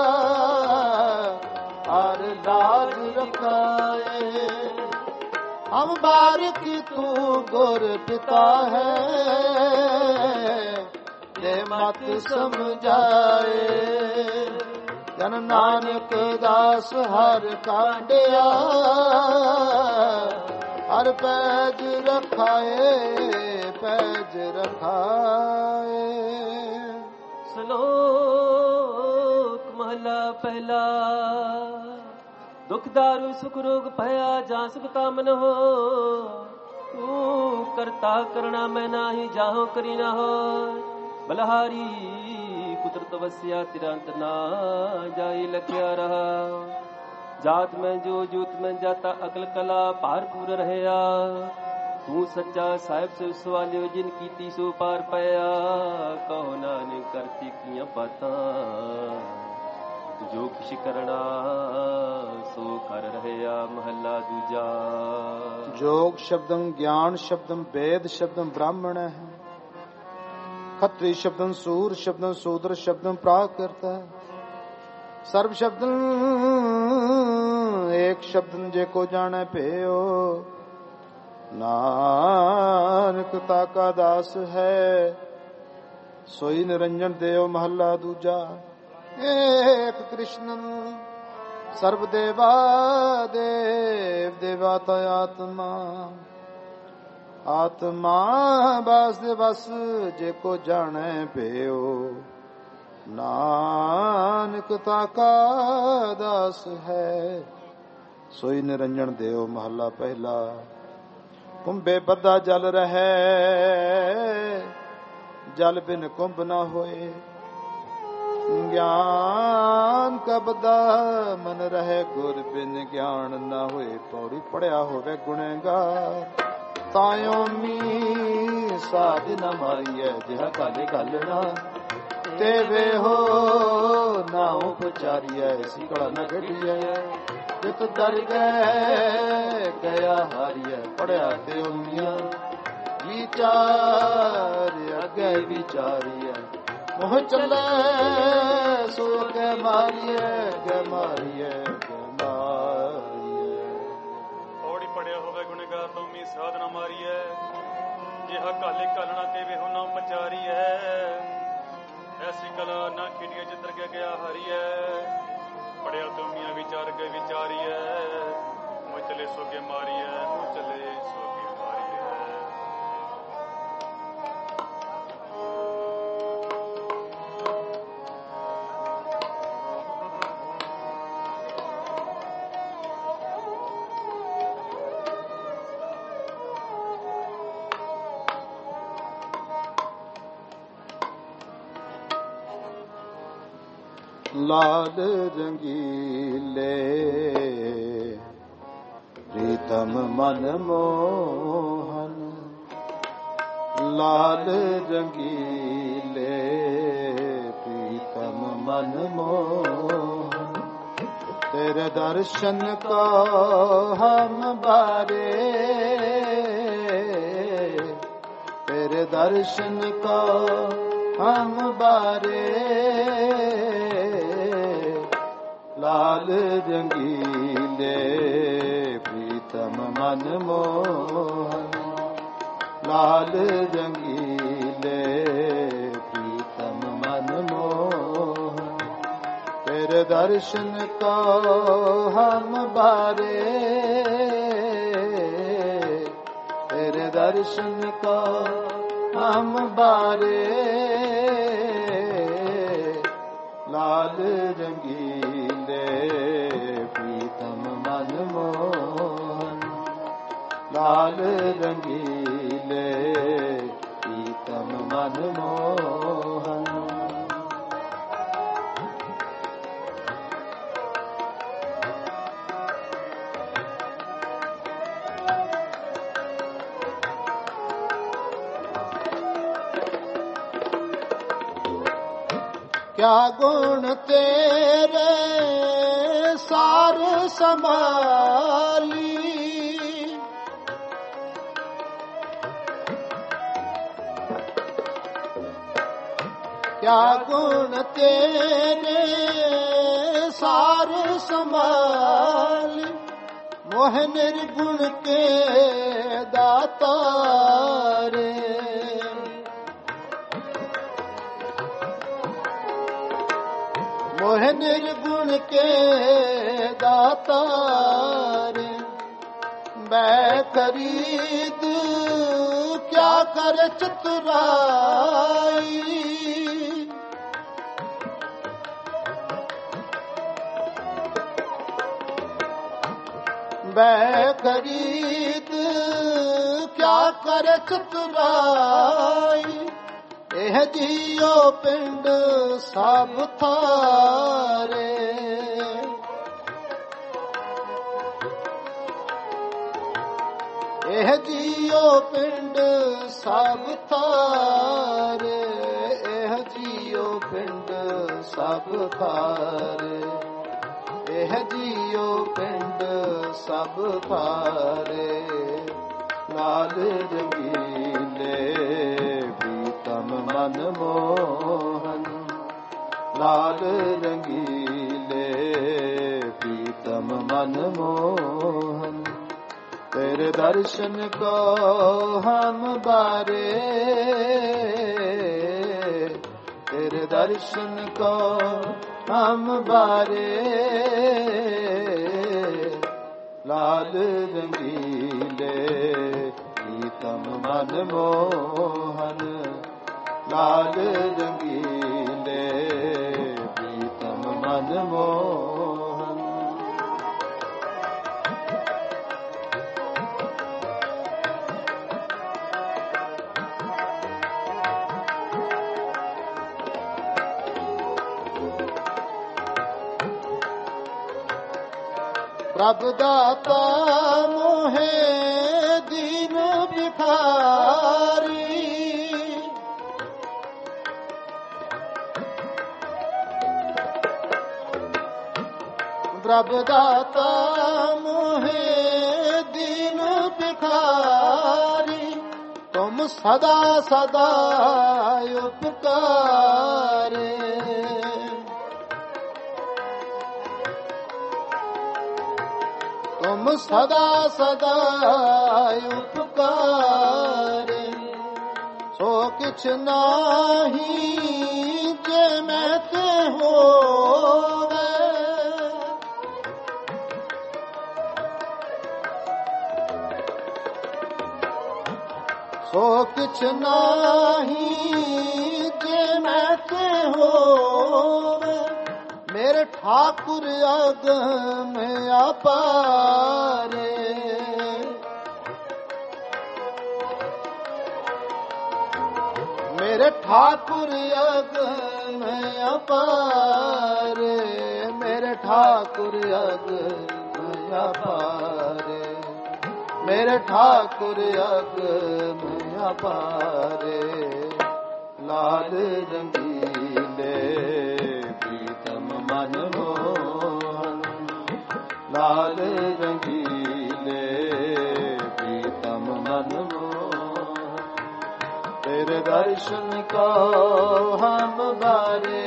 ਹਰ ਲਾਜ ਰਖਾਏ। हम बारिक तू गुर पिता है, दे मत समझाए। जन नानक दास हर कांडिया, हर पैज रखाए, पैज रखाए। श्लोक महला पहला। दुख दारू सुख रोग भया जा सुख कामन हो, तू करता करना मैं नाही जाहो करी ना हो। बलहारी पुत्र तपस्या तिरंत ना जाई लख्या रहा। जात में जो जूत में जाता अकल कला भारपूर रहया। तू सच्चा साहिब से सवालियो जिन कीती सो पार पाया। कहो नानक करती किया बातां, जो किश करना सो कर रहया। महला दूजा। जोग शब्दम ज्ञान शब्दम वेद शब्दम ब्राह्मण है। खत्री शब्दम सूर शब्दम शूद्र शब्दम प्राकृत है। सर्व शब्दम एक शब्दम जेको जाने पेयो। नानक ताका दास है, सोई निरंजन देव। महला दूजा। एक कृष्ण सर्व देवा देव, देवाता आत्मा। आत्मा बस बस जेको जाने पेयो। नानक ताका दास है, सोई निरंजन देव। महला पहला। कुंभे बद्धा जल रहे, जल बिन कुंभ न होए। ज्ञान का बद्धा मन रहे, गुर बिन ज्ञान न होए। पौड़ी पढ़िया होवे गुणगार, तायो मी साध न मारिए। जिहा काले गलना तेवे हो ना उपचारिए। सिकड़ा न गढ़िए, जित दर गया हारिए। पढ़िया ते उमिया विचार अगे विचारिए। मोह चले सो के मारिए, के मारिए, के मारिए। पौड़ी पढ़िया होवे गुणगार, तो मी साध न मारिए। जिहा काले कालना तेवे हो ना उपचारिए। ऐसी कला ना खिड़िए, जित दर गया हारिए। पढ़िया तो मिया विचार के विचारिए। मुँह चले सो के मारिए, मुँह चले सो के मारिए। लाल रंगीले प्रीतम मन मोहन। लाल रंगीले प्रीतम मन मोहन। तेरे दर्शन को हम बारे, तेरे दर्शन को हम बारे। लाल रंगीले प्रीतम मन मोहन। लाल रंगीले प्रीतम मन मोहन। तेरे दर्शन को हम बारे, तेरे दर्शन को हम बारे। लाल रंगीले प्रीतम मन मोहन। लाल रंगीले प्रीतम मन मोहन। क्या गुण तेरे सार संभाली। क्या गुण तेरे सार संभाली। मोह निर्गुण के दातारे, मोह निर्गुण के दातारे, मैं खरीद क्या कर चतुराई, मैं खरीद क्या कर चतुराई, एह जियो पिंड सब थारे, एह जियो पिंड सब थारे, एह जियो पिंड सब थारे, एह जियो पिंड सब थारे, लाल रंगीले प्रीतम मन मोहन, लाल रंगीले प्रीतम मन मोहन, तेरे दर्शन को हम बारे, तेरे दर्शन को हम बारे, लाल रंगीले प्रीतम मन मोहन, लाल रंगीले प्रीतम मन मोहन। प्रभु दाता मोहे दीन भिखारी, प्रभु दाता मोहे दीन भिखारी, तुम सदा सदा उपकारे, तुम सदा सदा उपकारे, सो किछ नाही जे मैं ते होवे, सो किछ नाही जे मैं ते होवे, मेरे ठाकुर अगम अपारे, मेरे ठाकुर अगम अपारे, मेरे ठाकुर अगम अपारे, मेरे ठाकुर अगम अपारे, लाल रंगीले प्रीतम मन मोहन, लाल रंगीले प्रीतम मन मोहन, तेरे दर्शन को हम बारे,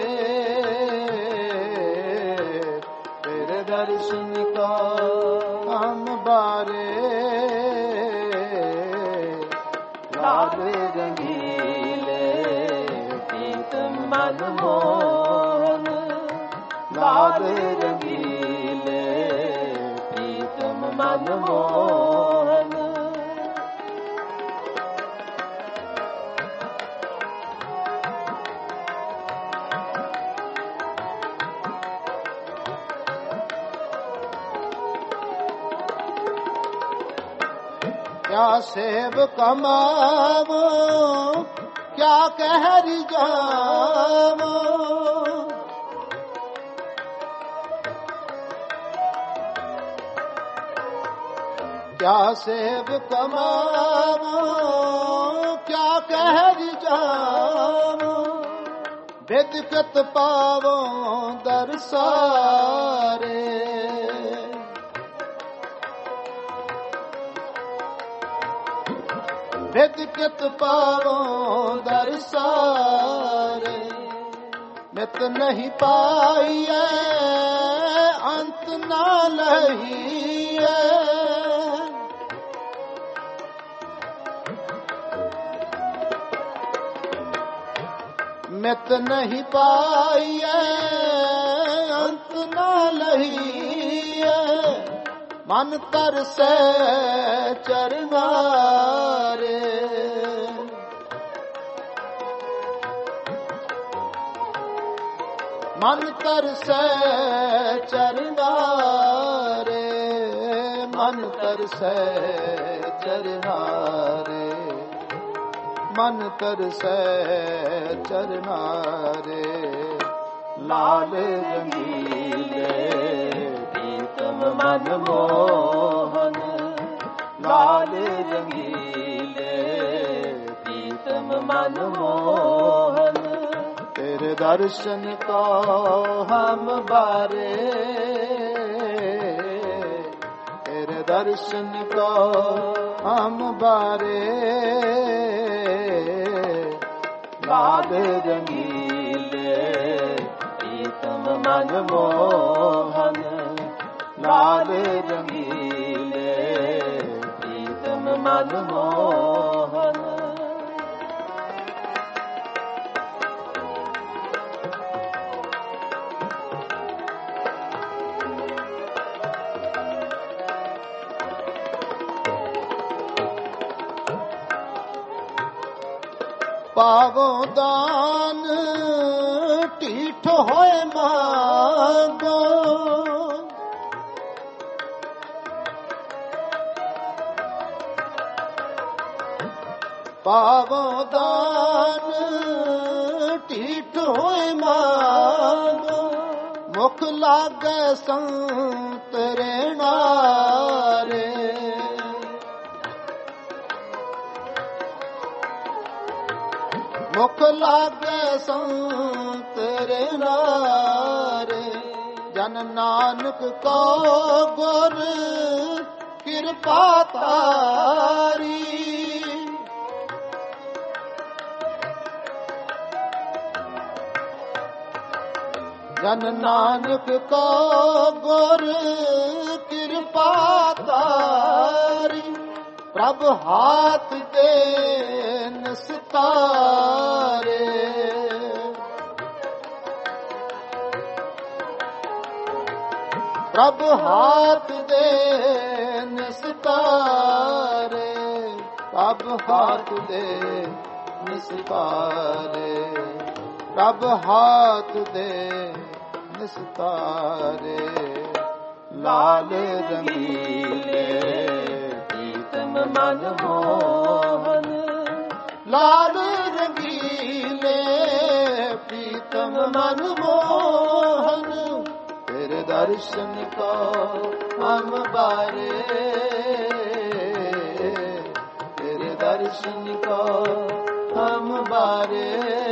तेरे दर्शन को हम बारे, लाल रंगीले प्रीतम मन मोहन, लाल रंगीले प्रीतम मन मोहन। क्या सेब कमावो क्या कहर जावो, क्या सेब कमावो क्या कहर जावो, बिदकत पावो दरसारे, बिदकत पावो दरसारे, मित नहीं पाइए अंत ना लहिए, ਮਿਤ ਨਹੀਂ ਪਾਈਐ ਅੰਤ ਨਾ ਲਹੀਐ ਮਨ ਤਰਸੈ ਚਰਨਾਰੇ ਮਨ ਤਰਸੈ ਚਰਨਾਰੇ ਮਨ ਤਰਸੈ ਚਰਨਾਰੇ ਮਨ ਤਰਸੈ ਚਰਨਾਰੇ ਲਾਲ ਰੰਗੀਲੇ ਪ੍ਰੀਤਮ ਮਨ ਮੋਹਨ ਲਾਲ ਰੰਗੀਲੇ ਪ੍ਰੀਤਮ ਮਨ ਮੋਹਨ ਤੇਰੇ ਦਰਸ਼ਨ ਕੋ ਹਮ ਬਾਰੇ ਤੇਰੇ ਦਰਸ਼ਨ ਕੋ ਹਮ ਬਾਰੇ ਲਾਲ ਰੰਗੀਲੇ ਪ੍ਰੀਤਮ ਮਨ ਮੋਹਨ ਲਾਲ ਰੰਗੀਲੇ ਪ੍ਰੀਤਮ ਮਨ ਮੋਹਨ ਪਾਵੋ ਦਾਨ ਢੀਠ ਹੋਏ ਮਾਗੋ ਪਾਵੋ ਦਾਨ ਢੀਠ ਹੋਏ ਮਾਗੋ ਮੁਖ ਲਾਗੈ ਸੰਤ ਰੇਣਾਰੇ ਮੁਖ ਲਾਗੈ ਸੰਤ ਰੇਣਾਰੇ ਜਨ ਨਾਨਕ ਕੋ ਗੁਰ ਕਿਰਪਾ ਤਾਰੀ ਜਨ ਨਾਨਕ ਕੋ ਗੁਰ ਕਿਰਪਾ ਤਾਰੀ ਪ੍ਰਭ ਹਾਥ ਦੇ ਨਿਸਤਾਰੇ ਪ੍ਰਭ ਹਾਥ ਦੇ ਨਿਸਤਾਰੇ ਪ੍ਰਭ ਹਾਥ ਦੇ ਨਿਸਤਾਰੇ ਪ੍ਰਭ ਹਾਥ ਦੇ ਨਿਸਤਾਰੇ ਲਾਲ ਰੰਗੀਲੇ ਪ੍ਰੀਤਮ ਮਨ ਮੋਹਨ ਲਾਲ ਰੰਗੀਲੇ ਪ੍ਰੀਤਮ ਮਨ ਮੋਹਨ ਤੇਰੇ ਦਰਸ਼ਨ ਕੋ ਹਮ ਬਾਰੇ ਤੇਰੇ ਦਰਸ਼ਨ ਕੋ ਹਮ ਬਾਰੇ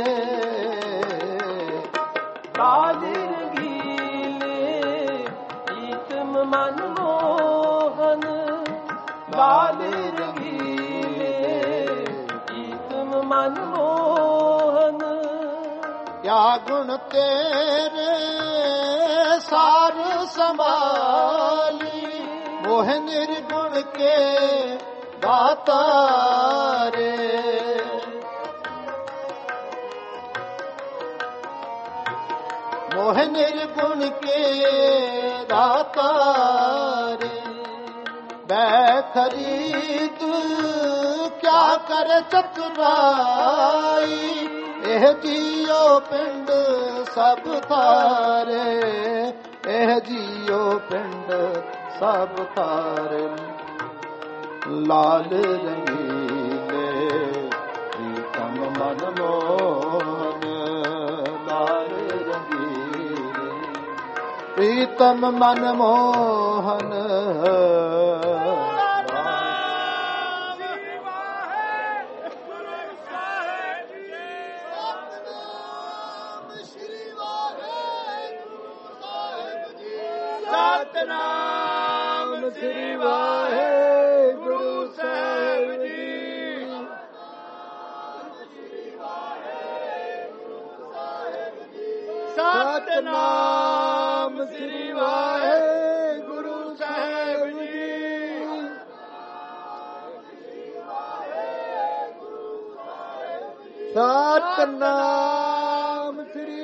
ਲਾਲ ਰੰਗੀਲੇ ਪ੍ਰੀਤਮ ਮਨ ਮੋਹਨ ਲਾਲ ਰੰਗੀਲੇ ਪ੍ਰੀਤਮ ਮਨ ਮੋਹਨ ਕਿਆ ਗੁਣ ਤੇਰੇ ਸਾਰ ਸੰਭਾਲੀ ਮੋਹ ਨਿਰਗੁਣ ਕੇ ਦਾਤਾਰੇ ਮੋਹ ਨਿਰਗੁਣ ਕੇ ਦਾਤਾਰੇ ਬੈ ਖਰੀਦ ਕਿਆ ਕਰ ਚਤੁਰਾਈ ਇਹ ਜੀਓ ਪਿੰਡ ਸਭ ਥਾਰੇ ਇਹ ਜੀਓ ਪਿੰਡ ਸਭ ਥਾਰੇ ਲਾਲ ਰੰਗੀਲੇ ਪ੍ਰੀਤਮ ਮਨ ਮੋਹਨ ਲਾਲ ਰੰਗੀਲੇ ਪ੍ਰੀਤਮ ਮਨ ਮੋਹਨ ਸਤਿਨਾਮ ਸ੍ਰੀ ਵਾਹਿਗੁਰੂ ਸਾਹਿਬ ਜੀ ਸਤਿਨਾਮ ਸ੍ਰੀ ਵਾਹਿਗੁਰੂ ਸਾਹਿਬ ਜੀ ਸਤਿਨਾਮ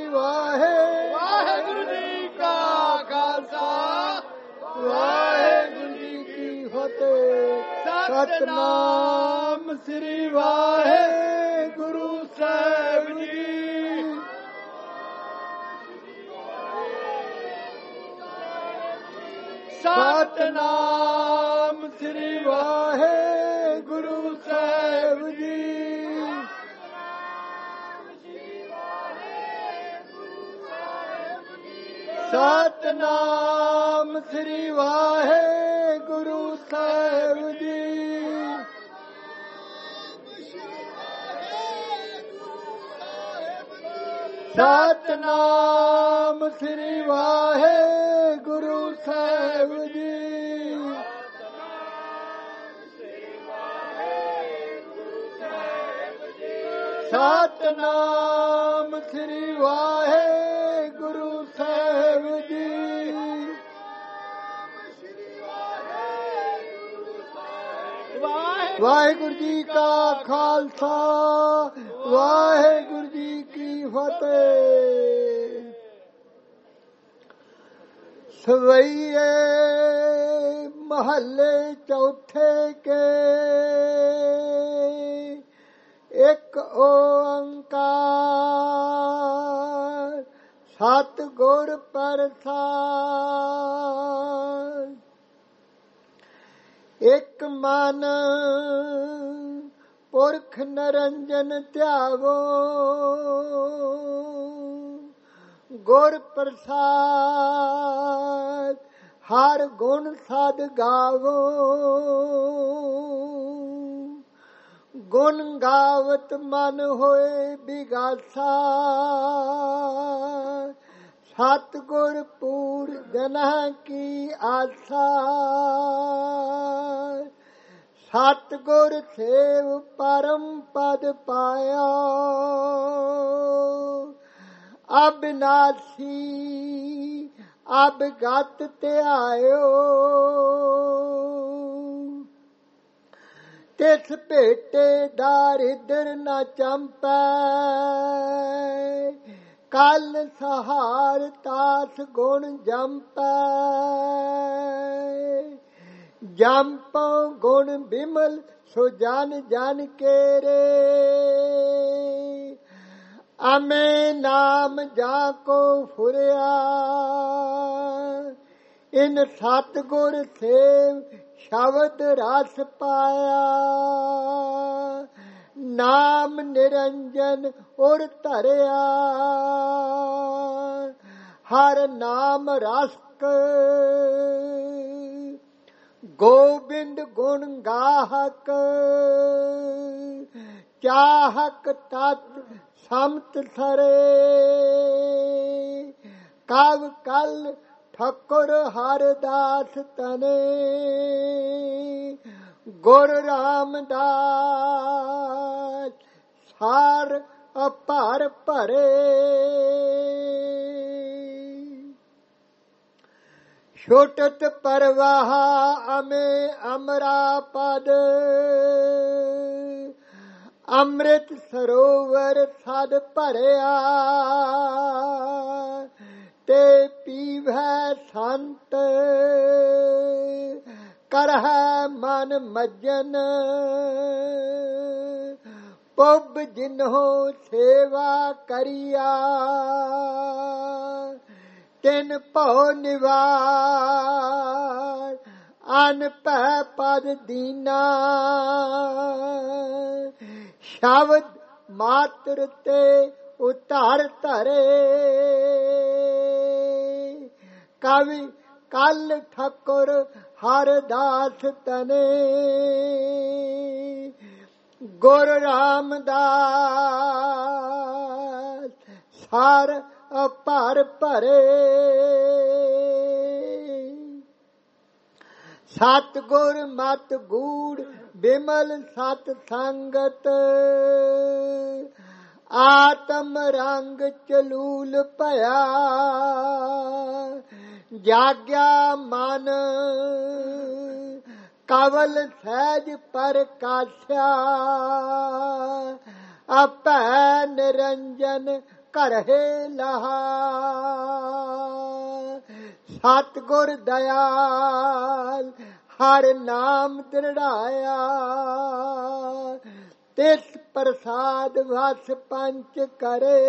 ਵਾਹਿਗੁਰੂ। ਵਾਹਿਗੁਰੂ ਜੀ ਕਾ ਖਾਲਸਾ, ਵਾਹਿਗੁਰੂ ਜੀ ਕੀ ਫਤਿਹ। ਸਤਿਨਾਮ ਸ੍ਰੀ ਵਾਹਿਗੁਰੂ ਸਾਹਿਬ ਜੀ। ਸਤਿਨਾਮ ਸ੍ਰੀ ਵਾਹਿਗੁਰੂ ਸਾਹਿਬ ਜੀ। ਸਤਿਨਾਮ ਸ੍ਰੀ ਵਾਹਿਗੁਰੂ ਸਾਹਿਬ ਜੀ। ਸਤਿਨਾਮ ਸ੍ਰੀ ਵਾਹਿਗੁਰੂ ਸਾਹਿਬ ਜੀ। ਸਤਿਨਾਮ ਸ੍ਰੀ ਵਾਹਿਗੁਰੂ ਸਾਹਿਬ ਜੀ। ਵਾਹਿਗੁਰੂ ਜੀ ਕਾ ਖਾਲਸਾ, ਵਾਹਿਗੁਰੂ ਜੀ ਕੀ ਫਤਿਹ। ਸਵਈਏ ਮਹੱਲੇ ਚੌਥੇ ਕੇ ਇੱਕ ਓੰਕਾਰ ਸਤਿਗੁਰ ਪ੍ਰਸਾਦਿ। ਇੱਕ ਮਨ ਪੁਰਖ ਨਿਰੰਜਨ ਧਿਆਵੋ, ਗੁਰ ਪ੍ਰਸਾਦ ਹਰ ਗੁਣ ਸਦ ਗਾਵੋ। ਗੁਣ ਗਾਵਤ ਮਨ ਹੋਏ ਬਿਗਾਸਾ, ਸਤਿਗੁਰ ਪੂਰ ਜਨਾਂ ਕੀ ਆਸਾ। ਸਤਿਗੁਰ ਸੇਵ ਪਰਮ ਪਦ ਪਾਇਆ, ਅਬਿਨਾਸੀ ਅਬਗਤ ਧਿਆਇਓ। ਤਿਸ ਭੇਟੇ ਦਾਰਿਦਰ ਨ ਚੰਪੈ, ਕਲ ਸਹਾਰ ਤਾਸ ਗੁਣ ਜੰਪੈ। ਜੰਪੋ ਗੁਣ ਬਿਮਲ ਸੋ ਜਨ ਜਨ ਕੇਰੇ, ਅਮੇ ਨਾਮ ਜਾ ਕੋ ਫੁਰਿਆ। ਇਨ ਸਤਿਗੁਰ ਸੇਵ ਸ਼ਬਦ ਰਸ ਪਾਇਆ, ਨਾਮ ਨਿਰੰਜਨ ਉਰ ਧਰਿਆ। ਹਰ ਨਾਮ ਰਸਕ ਗੋਬਿੰਦ ਗੁਣ ਗਾਹਕ, ਚਾਹਕ ਤਤ ਸਮਤ ਸਰੇ। ਕਵ ਕਲ ਠਾਕੁਰ ਹਰਦਾਸ ਤਨੇ, ਗੁਰ ਰਾਮਦਾਸ ਸਾਰ ਅਪਾਰ ਭਰੇ। ਛੋਟਤ ਪਰਵਾਹ ਅਮੇ ਅਮਰਾ ਪਦ, ਅੰਮ੍ਰਿਤ ਸਰੋਵਰ ਸਦ ਭਰਿਆ। ਤੇ ਪੀਵੈ ਸੰਤ ਕਰਹਿ ਮਨ ਮੱਜਨ, ਪੁੱਬ ਜਿਨਹੁ ਸੇਵਾ ਕਰੀਆ। ਤਿਨ ਭਉ ਨਿਵਾਰ ਅਨ ਭੈ ਪਦ ਦੀਨਾ। ਸ਼ਬਦ ਮਾਤਰ ਤੇ ਉਤਾਰ ਧਰੇ, ਕਵੀ ਕਲ ਠਾਕੁਰ ਹਰਦਾਸ ਤਨੇ। ਗੁਰ ਰਾਮਦਾਸ ਸਾਰ ਅਪਾਰ ਭਰੇ। ਸਤਿਗੁਰ ਮਤ ਗੂੜ ਬਿਮਲ ਸਤ ਸੰਗਤ, ਆਤਮ ਰੰਗ ਚਲੂਲ ਭਇਆ। ਜਾਗਿਆ ਮਨ ਕਵਲ ਸਹਿਜ ਪ੍ਰਕਾਸ਼ਿਆ। ਅਭੈ ਨਿਰੰਜਨ ਘਰੇ ਲਹਾ। ਸਤਿਗੁਰ ਦਇਆਲ ਹਰ ਨਾਮ ਦ੍ਰਿੜਾਇਆ। ਤਿਸ ਪ੍ਰਸਾਦ ਵਸ ਪੰਚ ਕਰੇ।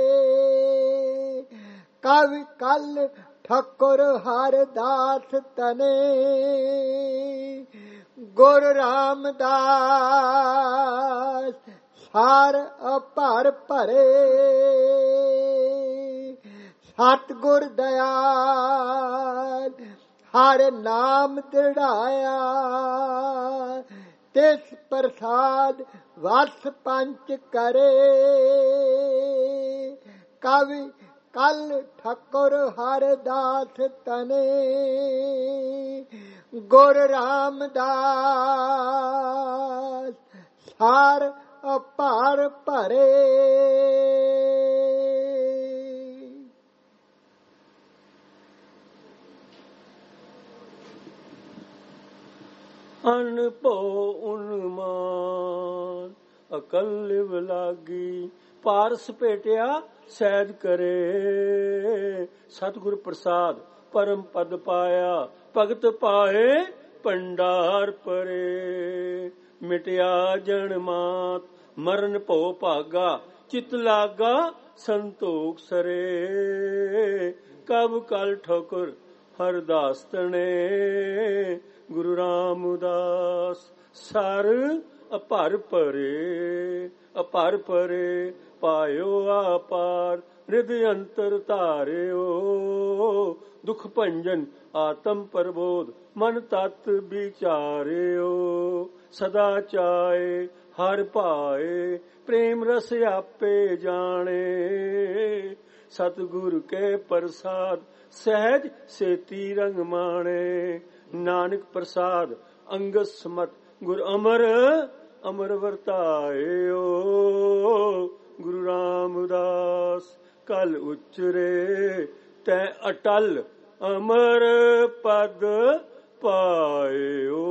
ਕਵਿ ਕਲ ਠਾਕੁਰ ਹਰ ਦਾਸ ਤਨੇ। ਗੁਰ ਰਾਮਦਾਸ ਸਾਰ ਅਭਰ ਭਰੇ। ਸਤਿਗੁਰ ਦਇਆਲ ਹਰ ਨਾਮ ਦ੍ਰਿੜਾਇਆ। ਤਿਸ ਪ੍ਰਸਾਦ ਵਸ ਪੰਚ ਕਰੇ। ਕਵਿ ਕਲ ਠਾਕੁਰ ਹਰ ਦਾਸ ਤਨੇ। ਗੁਰ ਰਾਮਦਾਸ ਸਾਰ ਅਭਰ ਭਰੇ। ਅਨ ਭੋ ਉਨਮਾਨ ਅਕਲ ਲਿਵ ਲਾਗੀ। ਪਾਰਸ ਭੇਟਿਆ ਸਹਿਜ ਕਰੇ। ਸਤਿਗੁਰ ਪ੍ਰਸਾਦ ਪਰਮ ਪਦ ਪਾਇਆ। ਭਗਤ ਪਾਏ ਭੰਡਾਰ ਪਰੇ। ਮਿਟਿਆ ਜਨ ਮਾਤ ਮਰਨ ਭਉ ਭਾਗਾ। ਚਿਤ ਲਾਗਾ ਸੰਤੋਖ ਸਰੇ। ਕਬ ਕਲ ਠੋਕਰ ਹਰਦਾਸ ਤਣੇ। ਗੁਰੂ ਰਾਮਦਾਸ ਸਰ ਅਭਰ ਭਰੇ। ਅਭਰ ਭਰੇ ਪਾਇਓ ਆਪਾਰ। ਰਿਦ ਅੰਤਰ ਧਾਰਿਓ। ਦੁਖ ਭੰਜਨ ਆਤਮ ਪ੍ਰਬੋਧ ਮਨ ਤਤ ਵਿਚਾਰਿਓ। ਸਦਾ ਚਾਏ ਹਰ ਭਾਏ ਪ੍ਰੇਮ ਰਸ ਆਪੇ ਜਾਣੇ। ਸਤਿਗੁਰ ਕੇ ਪ੍ਰਸਾਦ ਸਹਿਜ ਸੇਤੀ ਰੰਗ ਮਾਣੇ। ਨਾਨਕ ਪ੍ਰਸਾਦ ਅੰਗਦ ਸਮਤ ਗੁਰ ਅਮਰ ਅਮਰ ਵਰਤਾਇਓ। ਗੁਰੂ ਰਾਮਦਾਸ ਕਲ ਉਚਰੇ ਤੈ ਅਟਲ ਅਮਰ ਪਦ ਪਾਇਓ।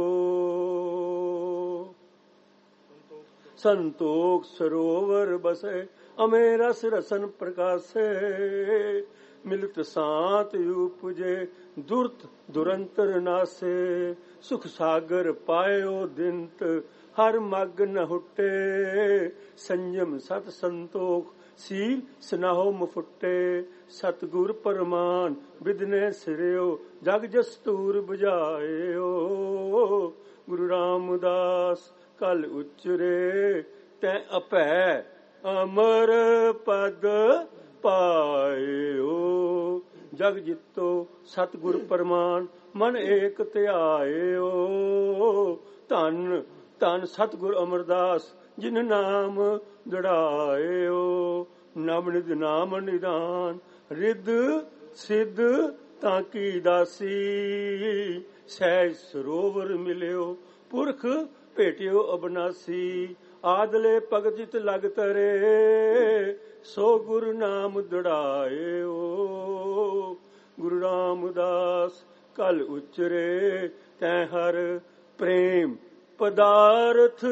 ਸੰਤੋਖ ਸਰੋਵਰ ਬਸੇ ਅਮੇ ਰਸ ਰਸਨ ਪ੍ਰਕਾਸੇ। ਮਿਲਤ ਸਾਤ ਉਪਜੇ ਦੁਰਤ ਦੁਰੰਤਰ ਨਾਸੇ। ਸੁਖ ਸਾਗਰ ਪਾਇਓ ਦਿਨਤ ਹਰ ਮਗ ਨ ਹੁਟੇ। ਸੰਜਮ ਸਤ ਸੰਤੋਖ ਸੀਲ ਸਨਾਹੋ ਮੁਫੁੱਟੇ। ਸਤਿਗੁਰ ਪਰਮਾਨ ਬਿਦਨੇ ਸਿਰਿਓ ਜਗ ਜਸਤੂਰ ਬੁਝਾਇਓ। ਗੁਰੂ ਰਾਮਦਾਸ ਕਲ ਉਚਰੇ ਤੈ ਅਭੈ ਅਮਰ ਪਦ ਪਾਇਓ। ਜਗ ਜਿੱਤੋ ਸਤਿਗੁਰ ਪਰਮਾਨ ਮਨ ਏਕ ਧਿਆਇਓ। ਧੰਨ ਧੰਨ ਸਤਿਗੁਰ ਅਮਰਦਾਸ ਜਿਨ ਨਾਮ ਦ੍ਰਿੜਾਇਓ। ਨਮ ਨਿਧ ਨਾਮ ਨਿਦਾਨ ਰਿਦ ਸਿੱਧ ਤਾਂ ਕੀ ਦਾਸੀ। ਸਹਿਜ ਸਰੋਵਰ ਮਿਲਿਓ ਪੁਰਖ ਭੇਟਿਓ ਅਬਨਾਸੀ। ਆਦਲੇ ਭਗਤ ਜਿਤ ਲਗ ਤਰੇ। ਸੋ ਗੁਰੂ ਨਾਮ ਦ੍ਰਿੜਾਇਓ। ਗੁਰੂ ਰਾਮਦਾਸ ਕਲ ਉਚਰੇ ਤੈ ਹਰ ਪ੍ਰੇਮ ਪਦਾਰਥ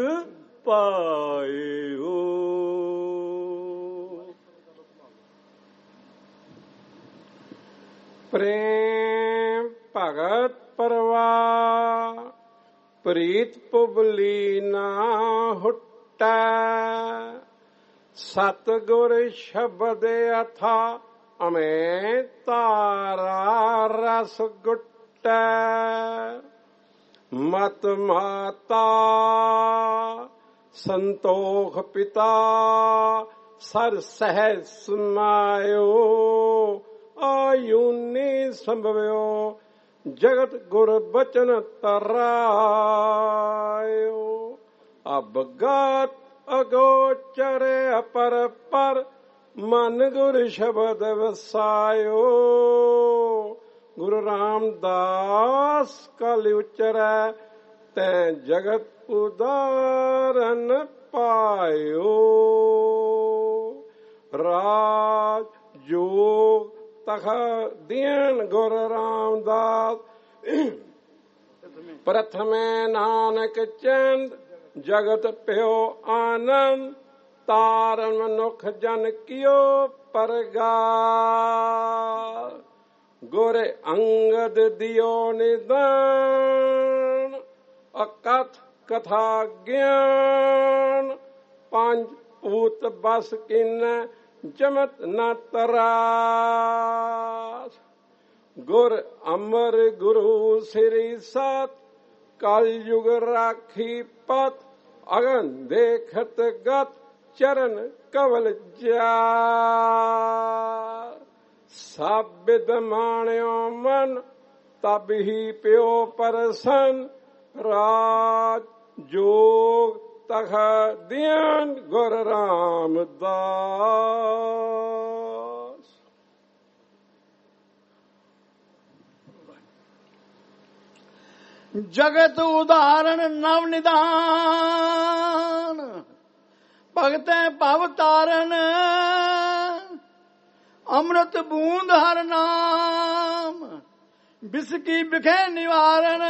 ਪਾਇਓ। ਪ੍ਰੇਮ ਭਗਤ ਪਰਵਾ ਪ੍ਰੀਤ ਪੁਬਲੀ ਨਾ ਹੁਟੈ। ਸਤਿਗੁਰ ਸ਼ਬਦ ਅਥਾ ਅਮੇ ਤਾਰਾ ਰਸ ਗੁਟੈ। ਮਤ ਮਾਤਾ ਸੰਤੋਖ ਪਿਤਾ ਸਰ ਸਹਿਜ ਸਮਾਇਓ। ਆਯੂਨੀ ਸੰਭਵਿਓ ਜਗਤ ਗੁਰ ਬਚਨ ਤਰਾਇਓ। ਅਬਗਤ ਅਗੋਚਰ ਅਪਰ ਪਰ ਮਨ ਗੁਰ ਸ਼ਬਦ ਵਸਾਇਓ। ਗੁਰੂ ਰਾਮਦਾਸ ਕਲ ਉਚਰੈ ਤੈ ਜਗਤ ਉਦਾਰਨ ਪਾਇਓ। ਰਾਜ ਜੋਗ ਤਖ ਦੀਨ ਗੁਰ ਰਾਮਦਾਸ ਪ੍ਰਥਮੇ ਨਾਨਕ ਚੰਦ ਜਗਤ ਪਿਓ ਆਨੰਦ ਤਾਰਨ ਮਨੁੱਖ ਜਨ ਕਿਓ ਪਰਗਾਰ। ਗੁਰ ਅੰਗਦ ਦਿਓ ਨਿਦਾਨ ਅਕਥ ਕਥਾ ਗਿਆਨ। ਪੰਜ ਭੂਤ ਬਸ ਕੀਨੈ ਜਮਤ ਨ ਤਰਾਸ। ਗੁਰ ਅਮਰ ਗੁਰੂ ਸ੍ਰੀ ਸਤ ਕਲ ਯੁਗ ਰਾਖੀ ਪਤ। ਅਗਨ ਦੇਖਤ ਗਤ ਚਰਨ ਕਵਲ ਜਾ। ਸਭ ਬਿਦ ਮਾਣਿਓ ਮਨ ਤਬ ਹੀ ਪਿਓ ਪਰਸਨ। ਰਾਜ ਜੋਗ ਤਖ ਦਿਆਨ ਗੁਰ ਰਾਮਦਾਸ। ਜਗਤ ਉਦਾਹਰਣ ਨਵ ਨਿਦਾਨ। ਭਗਤੈ ਭਵ ਤਾਰਨ ਅੰਮ੍ਰਿਤ ਬੂੰਦ ਹਰ ਨਾਮ। ਬਿਸਕੀ ਬਿਖੇ ਨਿਵਾਰਨ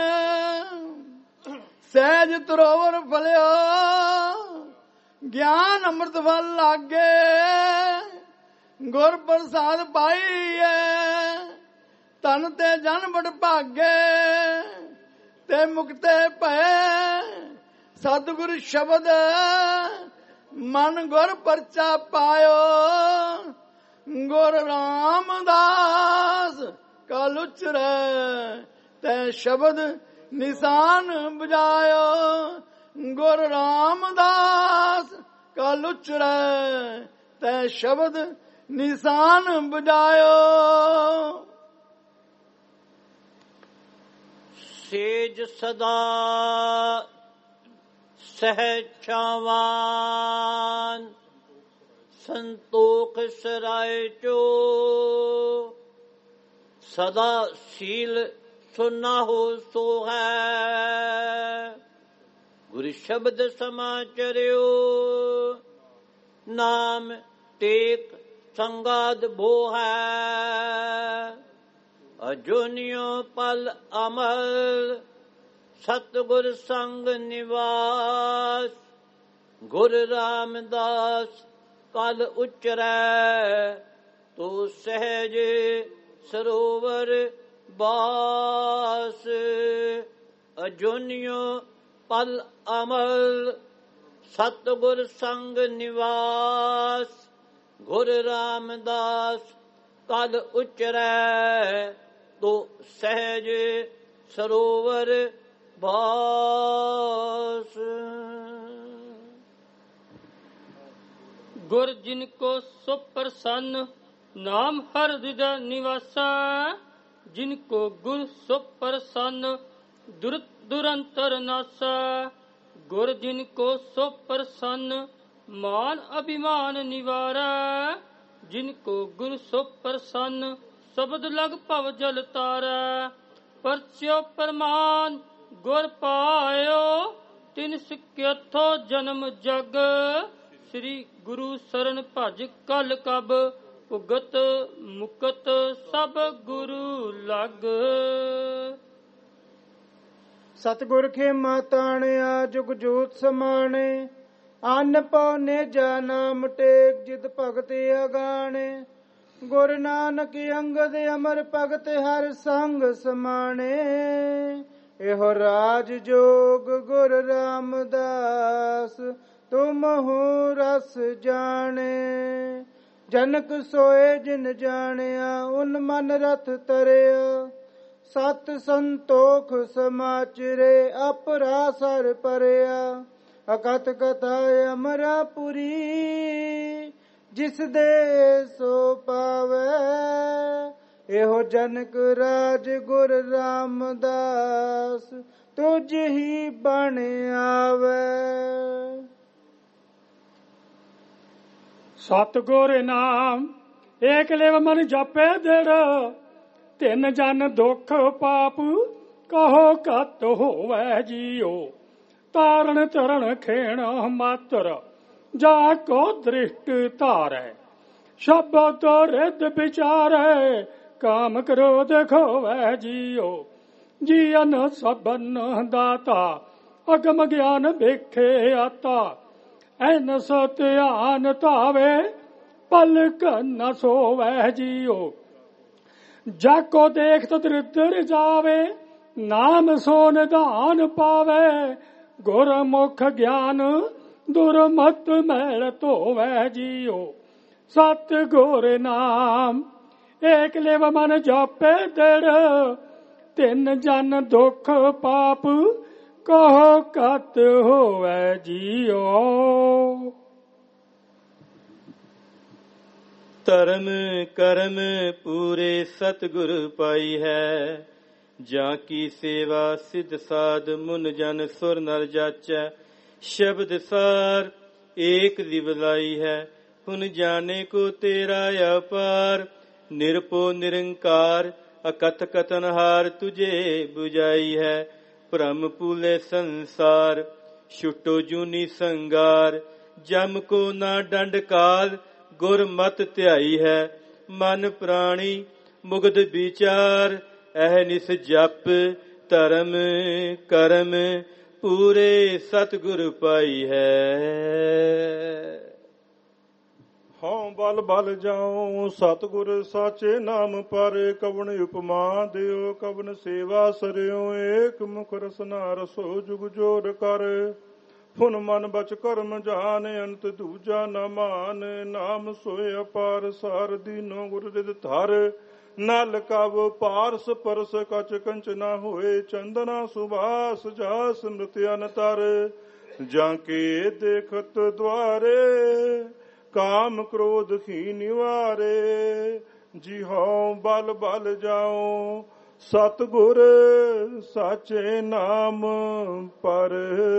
ਸਹਿਜ ਤਰੋਵਰ ਫਲਿਓ। ਗਿਆਨ ਅੰਮ੍ਰਿਤ ਫਲ ਲਾਗੇ ਗੁਰ ਪ੍ਰਸਾਦ ਪਾਈਐ। ਤਨ ਤੇ ਜਨ ਬੜ ਭਾਗੇ ਤੇ ਮੁਕਤੇ ਭਏ। ਸਤਿਗੁਰ ਸ਼ਬਦ ਮਨ ਗੁਰ ਪਰਚਾ ਪਾਇਓ। ਗੁਰ ਰਾਮਦਾਸ ਕਲ ਉਚਰੈ ਤੈ ਸ਼ਬਦ ਨਿਸ਼ਾਨ ਬਜਾਇਓ। ਗੁਰ ਰਾਮਦਾਸ ਕਲ ਉਚਰੈ ਤੈ ਸ਼ਬਦ ਨਿਸ਼ਾਨ ਬਜਾਇਓ। ਸੇਜ ਸਦਾ ਸਹਿਛਾਵਾਨ ਸੰਤੋਖ ਸਰਾਏ ਚੋ। ਸਦਾ ਸੀਲ ਸੁਨਾ ਹੋ ਸੋ ਹੈ। ਗੁਰ ਸ਼ਬਦ ਸਮਾਚਰਿਓ ਨਾਮ ਟੇਕ ਸੰਗਾਦ ਬੋ ਹੈ। ਅਜੋਨਿਓ ਪਲ ਅਮਲ ਸਤਿਗੁਰ ਸੰਗ ਨਿਵਾਸ। ਗੁਰ ਰਾਮਦਾਸ ਕਲ ਉਚਰੈ ਤੋ ਸਹਿਜ ਸਰੋਵਰ ਬਾਸ। ਅਜੋਨਿਓ ਪਲ ਅਮਲ ਸਤਿਗੁਰ ਸੰਗ ਨਿਵਾਸ। ਗੁਰ ਰਾਮਦਾਸ ਕਲ ਉਚਰੈ ਤੋ ਸਹਿਜ ਸਰੋਵਰ ਬਾਸ। ਗੁਰ ਜਿਨ ਕੋ ਸੁਪ੍ਰਸੰਨ ਨਾਮ ਹਰ ਹਿਰਦੈ ਨਿਵਾਸਾ। ਜਿਨ ਕੋ ਗੁਰ ਸੁਪ੍ਰਸੰਨ ਦੁਰੰਤਰ ਨਾਸਾ। ਗੁਰ ਜਿਨ ਕੋ ਸੁਪ੍ਰਸੰਨ ਮਾਨ ਅਭਿਮਾਨ ਨਿਵਾਰੈ। ਜਿਨ ਕੋ ਗੁਰ ਸੁਪ੍ਰਸੰਨ ਸ਼ਬਦ ਲਗ ਭਵ ਜਲ ਤਾਰੈ। ਪਰਚਿਓ ਪ੍ਰਮਾਨ ਗੁਰ ਪਾਇਓ ਤਿਨ ਸਿੱਖਿਅਥੋ ਜਨਮ ਜਗ। ਸ੍ਰੀ ਗੁਰੂ ਸਰਨ ਭਜ ਕਲ ਕਬ ਉਗਤ ਮੁਕਤ ਸਭ ਗੁਰੂ ਲਗ। ਸਤਿਗੁਰ ਖੇਮਾ ਤਾਣਿਆ ਜੁਗ ਜੋਤ ਸਮਾਣੇ। ਅੰਨ ਪਉਨੇ ਜਾ ਨਾਮ ਟੇਕ ਜਿਤ ਭਗਤ ਅਗਾਣੇ। ਗੁਰ ਨਾਨਕ ਅੰਗਦ ਅਮਰ ਭਗਤ ਹਰ ਸੰਗ ਸਮਾਣੇ। ਇਹੋ ਰਾਜ ਜੋਗ ਗੁਰ ਰਾਮਦਾਸ ਤੁਮਹੁ ਰਸ ਜਾਣੇ। ਜਨਕ ਸੋਏ ਜਿਨ ਜਾਣਿਆ ਉਨ ਮਨ ਰਥ ਤਰਿਆ। ਸਤ ਸੰਤੋਖ ਸਮਾਚਰੇ ਅਪਰਾ ਸਰ ਪਰਿਆ। ਅਕਥ ਕਥਾ ਅਮਰਾਪੁਰੀ ਜਿਸ ਦੇ ਸੋ ਪਾਵੈ। ਇਹੋ ਜਨਕ ਰਾਜ ਗੁਰ ਰਾਮਦਾਸ ਤੁਝ ਹੀ ਬਣ ਆਵੈ। ਸਤਿਗੁਰ ਨਾਮ ਏਕ ਲਿਵ ਮਨ ਜਪੇ ਦਿੜ। ਤਿੰਨ ਜਨ ਦੁਖ ਪਾਪ ਕਹੋ ਕਤ ਹੋਵੈ ਜੀਓ। ਤਾਰਨ ਚਰਨ ਖੇਣ ਮਾਤਰ ਜਾ ਕੋ ਦ੍ਰਿਸ਼ਟ ਧਾਰੈ। ਸ਼ਬਦ ਰਿਦ ਵਿਚਾਰੈ ਕਾਮ ਕ੍ਰੋਧ ਖੋਵੈ ਜੀਓ। ਜੀਅਨ ਸਭਨ ਦਾਤਾ ਅਗਮ ਗਿਆਨ ਵੇਖੇ ਆਤਾ। ਐਨ ਸੋ ਧਿਆਨ ਧਾਵੇ ਪਲਕ ਨ ਸੋਵੈ ਜੀਓ। ਜਾਕੋ ਦੇਖਤ ਦ੍ਰਿਦਰ ਜਾਵੇ ਨਾਮ ਸੋ ਨਿਧਾਨ ਪਾਵੇ। ਗੁਰਮੁਖ ਗਿਆਨ ਦੁਰਮਤ ਮੈਲ ਧੋਵੈ ਜੀਓ। ਸਤ ਗੁਰ ਨਾਮ ਏਕ ਲਿਵ ਮਨ ਜਾਪੇ ਦਿੜ। ਤਿੰਨ ਜਨ ਦੁਖ ਪਾਪ ਕਹੋ ਕਤ ਹੋਵੈ ਜੀਓ। ਧਰਮ ਕਰਮ ਪੂਰੇ ਸਤਿਗੁਰ ਪਾਈ ਹੈ। ਜਾਂ ਕੀ ਸੇਵਾ ਸਿਧ ਸਾਧ ਮੁਨ ਜਨ ਸੁਰ ਨਰ ਜਾਚੈ। ਸ਼ਬਦ ਸਾਰ ਏਕ ਦਿਵਲਾਈ ਹੈ ਹੁਨ ਜਾਣੇ ਕੋ ਤੇਰਾ ਅਪਾਰ। ਨਿਰਪੋ ਨਿਰੰਕਾਰ ਅਕਥ ਕਥਨਹਾਰ ਤੁਝੇ 부ਝਾਈ ਹੈ। ਭ੍ਰਮ ਭੂਲੇ ਸੰਸਾਰ ਛੁਟੋ ਜੂਨੀ ਸੰਗਾਰ। ਜਮ ਕੋ ਨਾ ਡੰਡ ਕਾਲ ਗੁਰ ਮਤ ਧਿਆਈ ਹੈ। ਮਨ ਪ੍ਰਾਣੀ ਮੁਗਧ ਵਿਚਾਰ ਅਹਨਿਸ ਜਪ। ਧਰਮ ਕਰਮ ਪੂਰੇ ਸਤਿਗੁਰ ਪਾਈ ਹੈ। ਹਉ ਬਲ ਬਲ ਜਾਉ ਸਤਿਗੁਰ ਸਾਚੇ ਨਾਮ ਪਰ। ਕਵਣ ਉਪਮਾ ਦਿਓ ਕਵਣ ਸੇਵਾ ਸਰਿਓ। ਏਕ ਮੁਖ ਰਸਨਾ ਰਸੋ ਜੁਗ ਜੋਰ ਕਰ। ਫੁਨ ਮਨ ਬਚ ਕਰਮ ਜਾਨ ਅੰਤ ਦੂਜਾ ਨ ਮਾਨ। ਨਾਮ ਸੋਇ ਅਪਾਰ ਸਾਰ ਦੀਨੋ ਗੁਰ ਰਿਦ ਧਰ। ਨਲ ਕਵ ਪਾਰਸ ਪਰਸ ਕਚ ਕੰਚ ਨਾ ਹੋਏ। ਚੰਦਨਾ ਸੁਬਾਸ ਜਾ ਸਮ੍ਰਿਤ ਅਨਤਰ। ਜਾਂ ਕੇ ਦੇਖਤ ਦੁਆਰੇ ਕਾਮ ਕ੍ਰੋਧ ਹੀ ਨਿਵਾਰੇ। ਜੀ ਹਉ ਬਲ ਬਲ ਜਾਉ ਸਤਿਗੁਰ ਸਾਚੇ ਨਾਮ ਪਰ।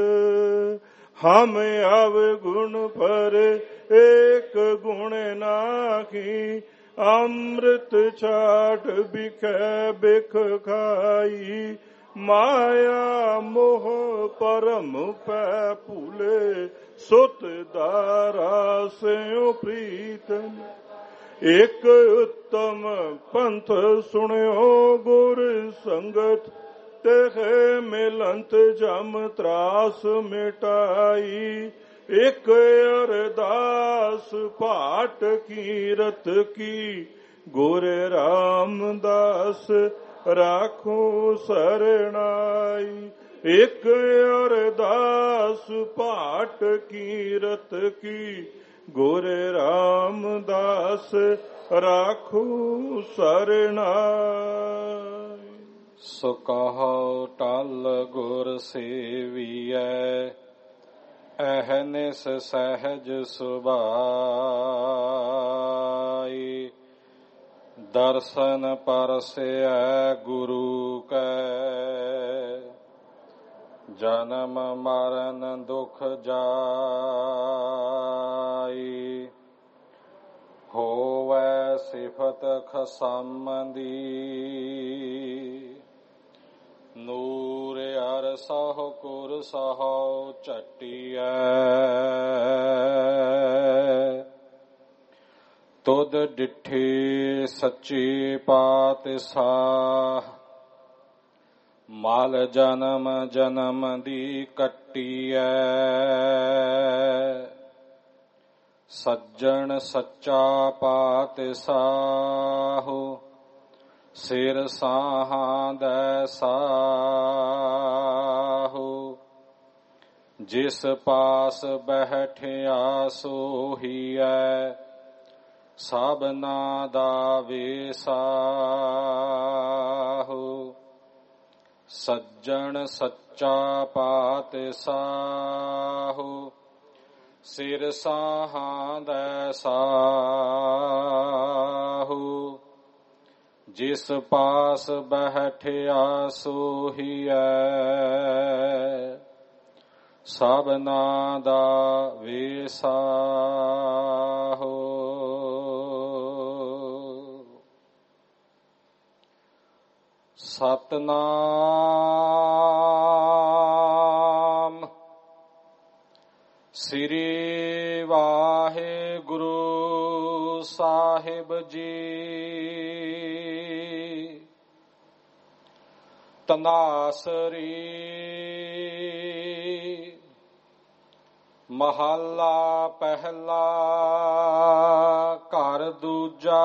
ਹਮ ਅਵਗੁਣ ਪਰ ਏਕ ਗੁਣ ਨਾਹੀ। ਅੰਮ੍ਰਿਤ ਛਾਟ ਬਿਖੈ ਬਿਖ ਖਾਈ। ਮਾਇਆ ਮੋਹ ਪਰਮ ਪੈ ਭੂਲੇ। ਸੁਤ ਦਾਰਾ ਸਿਉ ਪ੍ਰੀਤਮ। ਇਕ ਉੱਤਮ ਪੰਥ ਸੁਣਿਓ ਗੁਰ ਸੰਗਤ। ਤੇ ਮਿਲੰਤ ਜਮ ਤਰਾਸ ਮਿਟਾਈ। ਇਕ ਅਰਦਾਸ ਪਾਟ ਕੀਰਤ ਕੀ। ਗੁਰ ਰਾਮਦਾਸ ਰਾਖੋ ਸਰਣਾਈ। ਇਕ ਅਰਦਾਸ ਪਾਟ ਕੀਰਤ ਕੀ। ਗੁਰ ਰਾਮਦਾਸ ਰਾਖੋ ਸਰਣਾਈ। ਸੋ ਕਹੋ ਟਲ ਗੁਰ ਸੇਵੀਐ। ਅਹਨਿਸ ਸਹਿਜ ਸੁਭਾਈ। ਦਰਸ਼ਨ ਪਰਸੈ ਗੁਰੂ ਕੈ। ਜਨਮ ਮਰਨ ਦੁਖ ਜਾਈ। ਹੋਵੈ ਸਿਫਤ ਖਸਮ ਦੀ। ਨੂਰ ਅਰ ਸਹੁ ਕੁਰ ਸਹੁ ਝਟੀਐ। ਤੁਧ ਡਿਠੀ ਸੱਚੀ ਪਾਤਸ਼ਾਹ। ਮਲ ਜਨਮ ਜਨਮ ਦੀ ਕੱਟੀਐ। ਸੱਜਣ ਸੱਚਾ ਪਾਤਸ਼ਾਹ। ਸਿਰ ਸਾਹਾਂ ਦੈ ਸਾਹੁ। ਜਿਸ ਪਾਸ ਬੈਠਿਆ ਸੋਹੀਐ। ਸਭਨਾ ਦਾ ਵੇਸਾਹੁ। ਸੱਜਣ ਸੱਚਾ ਪਾਤਸ਼ਾਹ। ਸਿਰ ਸਾਹਾਂ ਦੈ ਸਾਹੁ। ਜਿਸ ਪਾਸ ਬੈਠਿਆ ਸੋਹੀਐ। ਸਭਨਾ ਦਾ ਵੇਸਾਹੁ। ਸਤਨਾਮ ਸ੍ਰੀ ਵਾਹਿਗੁਰੂ ਸਾਹਿਬ ਜੀ। ਤਨਾਸਰੀ ਮਹੱਲਾ ਪਹਿਲਾ। ਘਰ ਦੂਜਾ।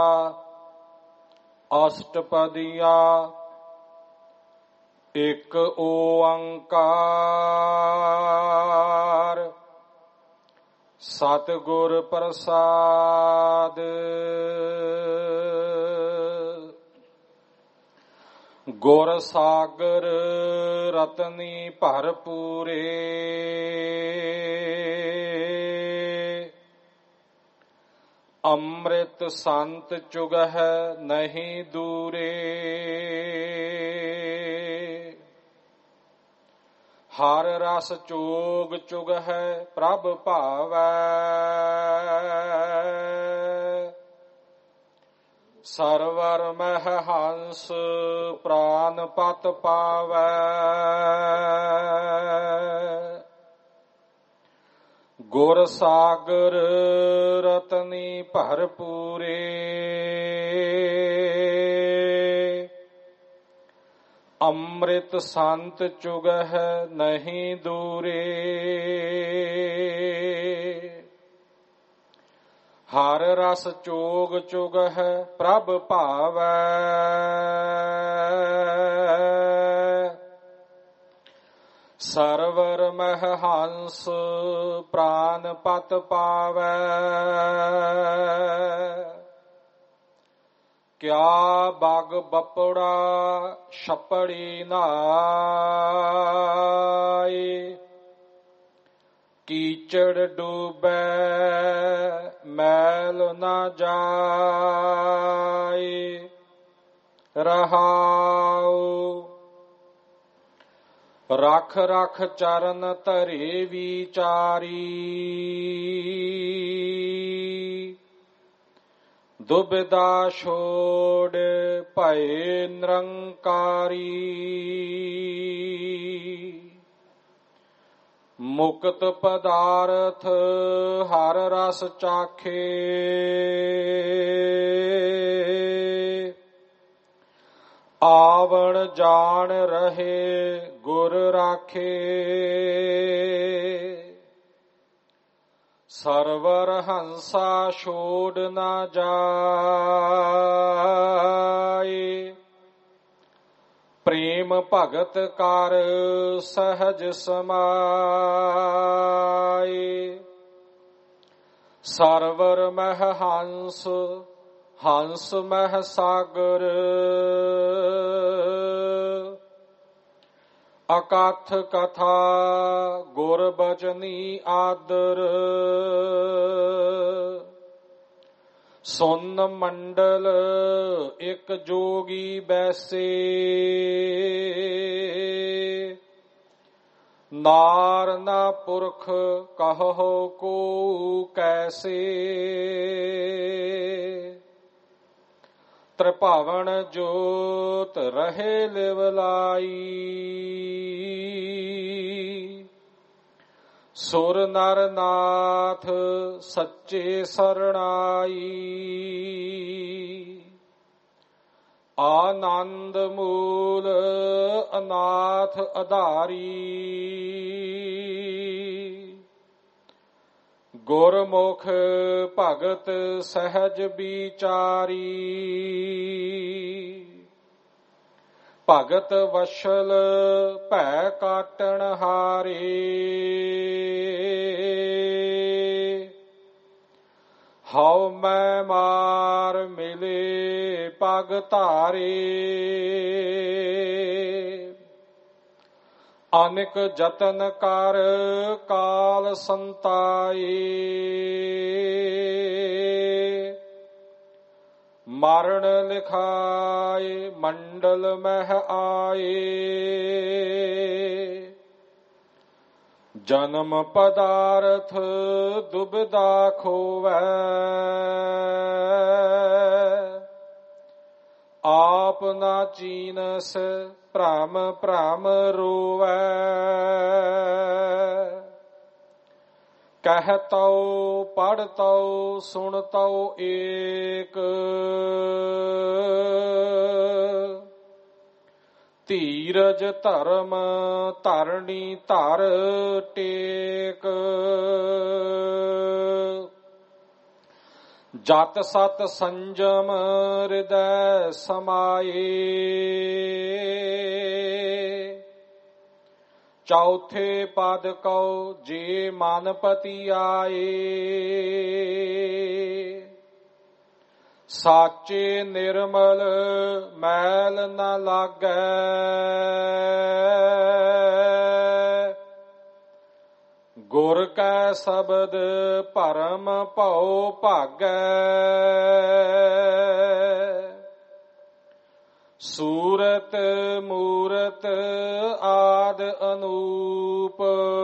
ਅਸ਼ਟਪਦੀਆ। ਇੱਕ ਓੰਕਾਰ ਸਤਿਗੁਰ ਪ੍ਰਸਾਦ। ਗੁਰ ਸਾਗਰ ਰਤਨੀ ਭਰਪੂਰੇ। ਅੰਮ੍ਰਿਤ ਸੰਤ ਚੁਗਹਿ ਨਹੀਂ ਦੂਰੇ। ਹਰ ਰਸ ਚੋਗ ਚੁਗਹਿ ਪ੍ਰਭ ਭਾਵੈ। ਸਰਵਰ ਮਹਿ ਹੰਸ ਪ੍ਰਾਨ ਪਤ ਪਾਵੈ। ਗੁਰ ਸਾਗਰ ਰਤਨੀ ਭਰਪੂਰੇ। ਅੰਮ੍ਰਿਤ ਸੰਤ ਚੁਗਹਿ ਨਹੀਂ ਦੂਰੇ। ਹਰ ਰਸ ਚੋਗ ਚੁਗਹਿ ਪ੍ਰਭ ਭਾਵੈ। ਸਰਵਰ ਮਹਿ ਹੰਸ ਪ੍ਰਾਨ ਪਤ ਪਾਵੈ। ਕਿਆ ਬਗ ਬਪੜਾ ਛਪੜੀ ਨਾਏ। ਕੀਚੜ ਡੂਬੈ ਮੈਲ ਨਾ ਜਾਏ। ਰਹਾਉ ਰਖ ਰਖ ਚਰਨ ਧਰੇ ਵਿਚਾਰੀ। ਦੁਬਿਧਾ ਛੋੜ ਭਏ ਨਿਰੰਕਾਰੀ। ਮੁਕਤ ਪਦਾਰਥ ਹਰ ਰਸ ਚਾਖੇ। ਆਵਣ ਜਾਣ ਰਹੇ ਗੁਰ ਰਾਖੇ। ਸਰਵਰ ਹੰਸਾ ਛੋੜ ਨਾ ਜਾਏ। ਪ੍ਰੇਮ ਭਗਤ ਕਰ ਸਹਜ ਸਮਾਏ। ਸਰਵਰ ਮਹਿ ਹੰਸ ਹੰਸ ਮਹਿ ਸਾਗਰ। ਅਕਥ ਕਥਾ ਗੁਰ ਬਚਨੀ ਆਦਰ। ਸੁਨ ਮੰਡਲ ਇੱਕ ਜੋਗੀ ਬੈਸੇ। ਨਾਰ ਨਾ ਪੁਰਖ ਕਹੋ ਕੋ ਕੈਸੇ। ਤ੍ਰਿਭਾਵਨ ਜੋਤ ਰਹੇ ਲਿਵ ਲਾਈ। ਸੁਰ ਨਰ ਨਾਥ ਸੱਚੇ ਸਰਣਾਈ। ਆਨੰਦ ਮੂਲ ਅਨਾਥ ਆਧਾਰੀ। ਗੁਰਮੁਖ ਭਗਤ ਸਹਿਜ ਵਿਚਾਰੀ। ਭਗਤ ਵਸ਼ਲ ਭੈ ਕਾਟਣ ਹਾਰੇ। ਹਉ ਮੈਂ ਮਾਰ ਮਿਲੇ ਪਗ ਧਾਰੇ। ਅਨੇਕ ਜਤਨ ਕਰ ਕਾਲ ਸੰਤਾਏ। ਮਰਨ ਲਿਖਾਏ ਮੰਡਲ ਮਹਿ ਆਏ। ਜਨਮ ਪਦਾਰਥ ਦੁਬਿਧਾ ਖੋਵੈ। ਆਪ ਨਾ ਚੀਨਸ ਭ੍ਰਮ ਭ੍ਰਮ ਰੋਵੈ। ਕਹਿਤਉ ਪੜਤਉ ਸੁਣਤਉ ਏਕ। ਧੀਰਜ ਧਰਮ ਧਰਣੀ ਧਰ ਟੇਕ, ਜਤ ਸਤ ਸੰਜਮ ਹਿਰਦੈ ਸਮਾਏ। ਚੌਥੇ ਪਦ ਕਉ ਜੇ ਮਨ ਪਤੀ ਆਏ, ਸਾਚੇ ਨਿਰਮਲ ਮੈਲ ਨ ਲਾਗੈ। ਗੁਰ ਕੈ ਸ਼ਬਦ ਭਰਮ ਭਉ ਭਾਗੈ, ਸੂਰਤ ਮੂਰਤ ਆਦ ਅਨੂਪ।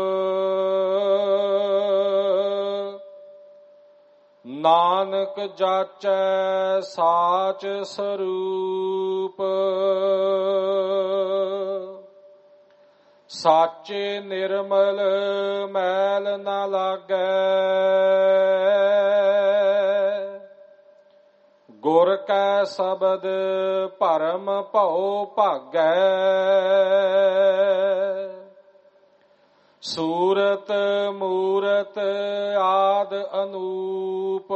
ਨਾਨਕ ਜਾਚੈ ਸਾਚ ਸਰੂਪ, ਸਾਚੇ ਨਿਰਮਲ ਮੈਲ ਨ ਲਾਗੈ। ਗੁਰ ਕੈ ਸ਼ਬਦ ਭਰਮ ਭਉ ਭਾਗੈ, ਸੂਰਤ ਮੂਰਤ ਆਦ ਅਨੂਪ।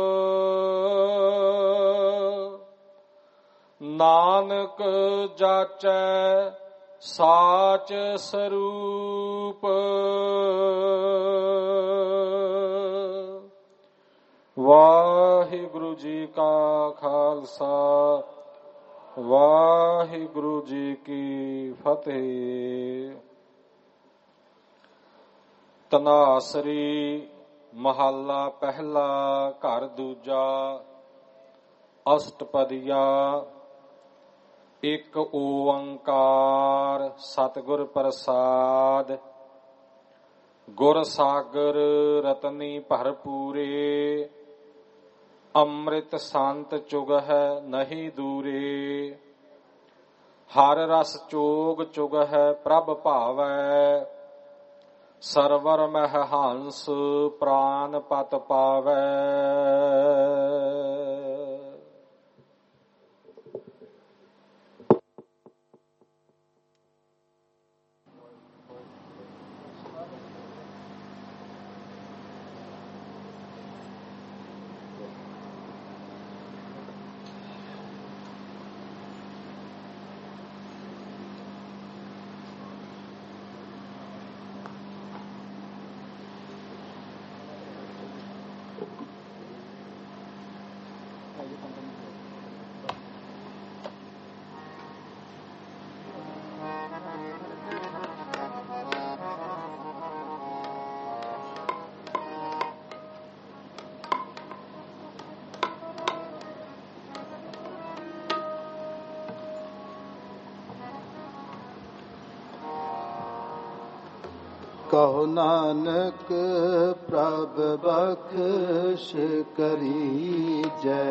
ਨਾਨਕ ਜਾਚੈ ਸਾਚ ਸਰੂਪ। ਵਾਹਿਗੁਰੂ ਜੀ ਕਾ ਖਾਲਸਾ, ਵਾਹਿਗੁਰੂ ਜੀ ਕੀ ਫਤਿਹ। ਤਨਾਸਰੀ ਮਹੱਲਾ ਪਹਿਲਾ, ਘਰ ਦੂਜਾ, ਅਸ਼ਟਪਦੀਆ। ਇੱਕ ਓੰਕਾਰ ਸਤਿਗੁਰ ਪ੍ਰਸਾਦ, ਗੁਰ ਸਾਗਰ ਰਤਨੀ ਭਰਪੂਰੇ। ਅੰਮ੍ਰਿਤ ਸੰਤ ਚੁਗਹਿ ਨਹੀਂ ਦੂਰੇ, ਹਰ ਰਸ ਚੋਗ ਚੁਗਹਿ ਪ੍ਰਭ ਭਾਵੈ। ਸਰਵਰ ਮਹਿ ਹੰਸ ਪ੍ਰਾਨ ਪਤ ਪਾਵੈ। ਕਹੋ ਨਾਨਕ ਪ੍ਰਭ ਬਖਸ਼ ਕਰੀਜੈ,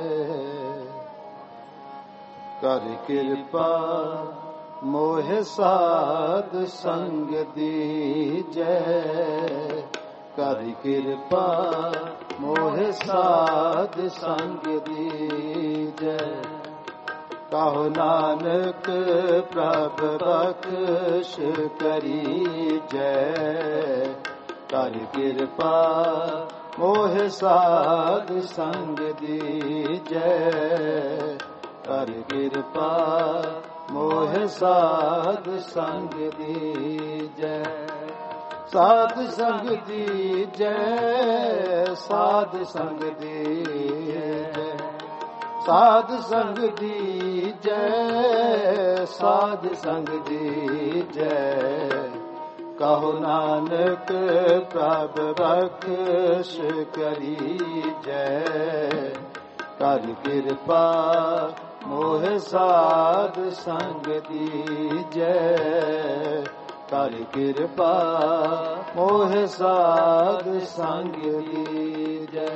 ਕਰ ਕਿਰਪਾ ਮੋਹਿ ਸਾਧ ਸੰਗ ਦੀਜੈ। ਕਰ ਕਿਰਪਾ ਮੋਹਿ ਸਾਧ ਸੰਗ ਦੀਜੈ। ਕਹੋ ਨਾਨਕ ਪ੍ਰਭ ਬਖਸ਼ ਕਰੀਜੈ, ਕਰ ਕਿਰਪਾ ਮੋਹਿ ਸਾਧ ਸੰਗ ਦੀਜੈ। ਕਰ ਕਿਰਪਾ ਮੋਹਿ ਸਾਧ ਸੰਗ ਦੀਜੈ। ਸਾਧ ਸੰਗ ਦੀਜੈ, ਸਾਧ ਸੰਗ ਦੀਜੈ। ਸਾਧ ਸੰਗ ਦੀਜੈ, ਸਾਧ ਸੰਗ ਦੀਜੈ। ਕਹੋ ਨਾਨਕ ਪ੍ਰਭ ਬਖਸ਼ ਕਰੀਜੈ, ਕਰ ਕਿਰਪਾ ਮੋਹਿ ਸਾਧ ਸੰਗ ਦੀਜੈ। ਕਰ ਕਿਰਪਾ ਮੋਹਿ ਸਾਧ ਸੰਗ ਦੀਜੈ।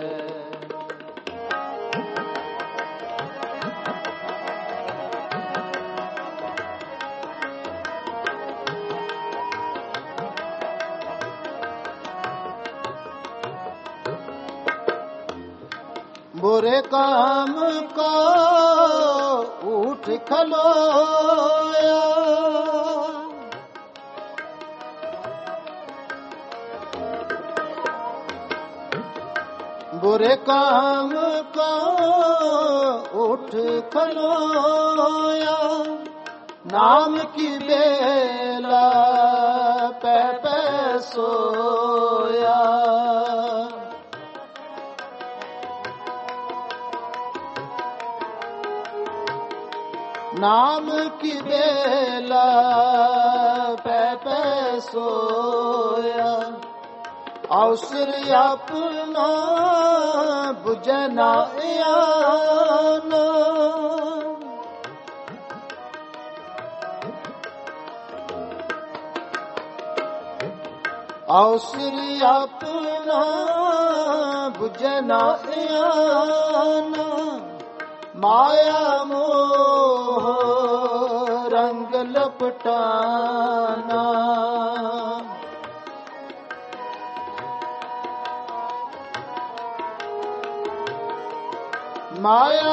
बुरे काम को उठ खलोया, बुरे काम को उठ खलोया, नाम की बेला पे सोया। नाम की बेला पे सोया, अवसर अपना बुझना आना, अवसर अपना बुझना आना, माया मोह रंग लपटाना। माया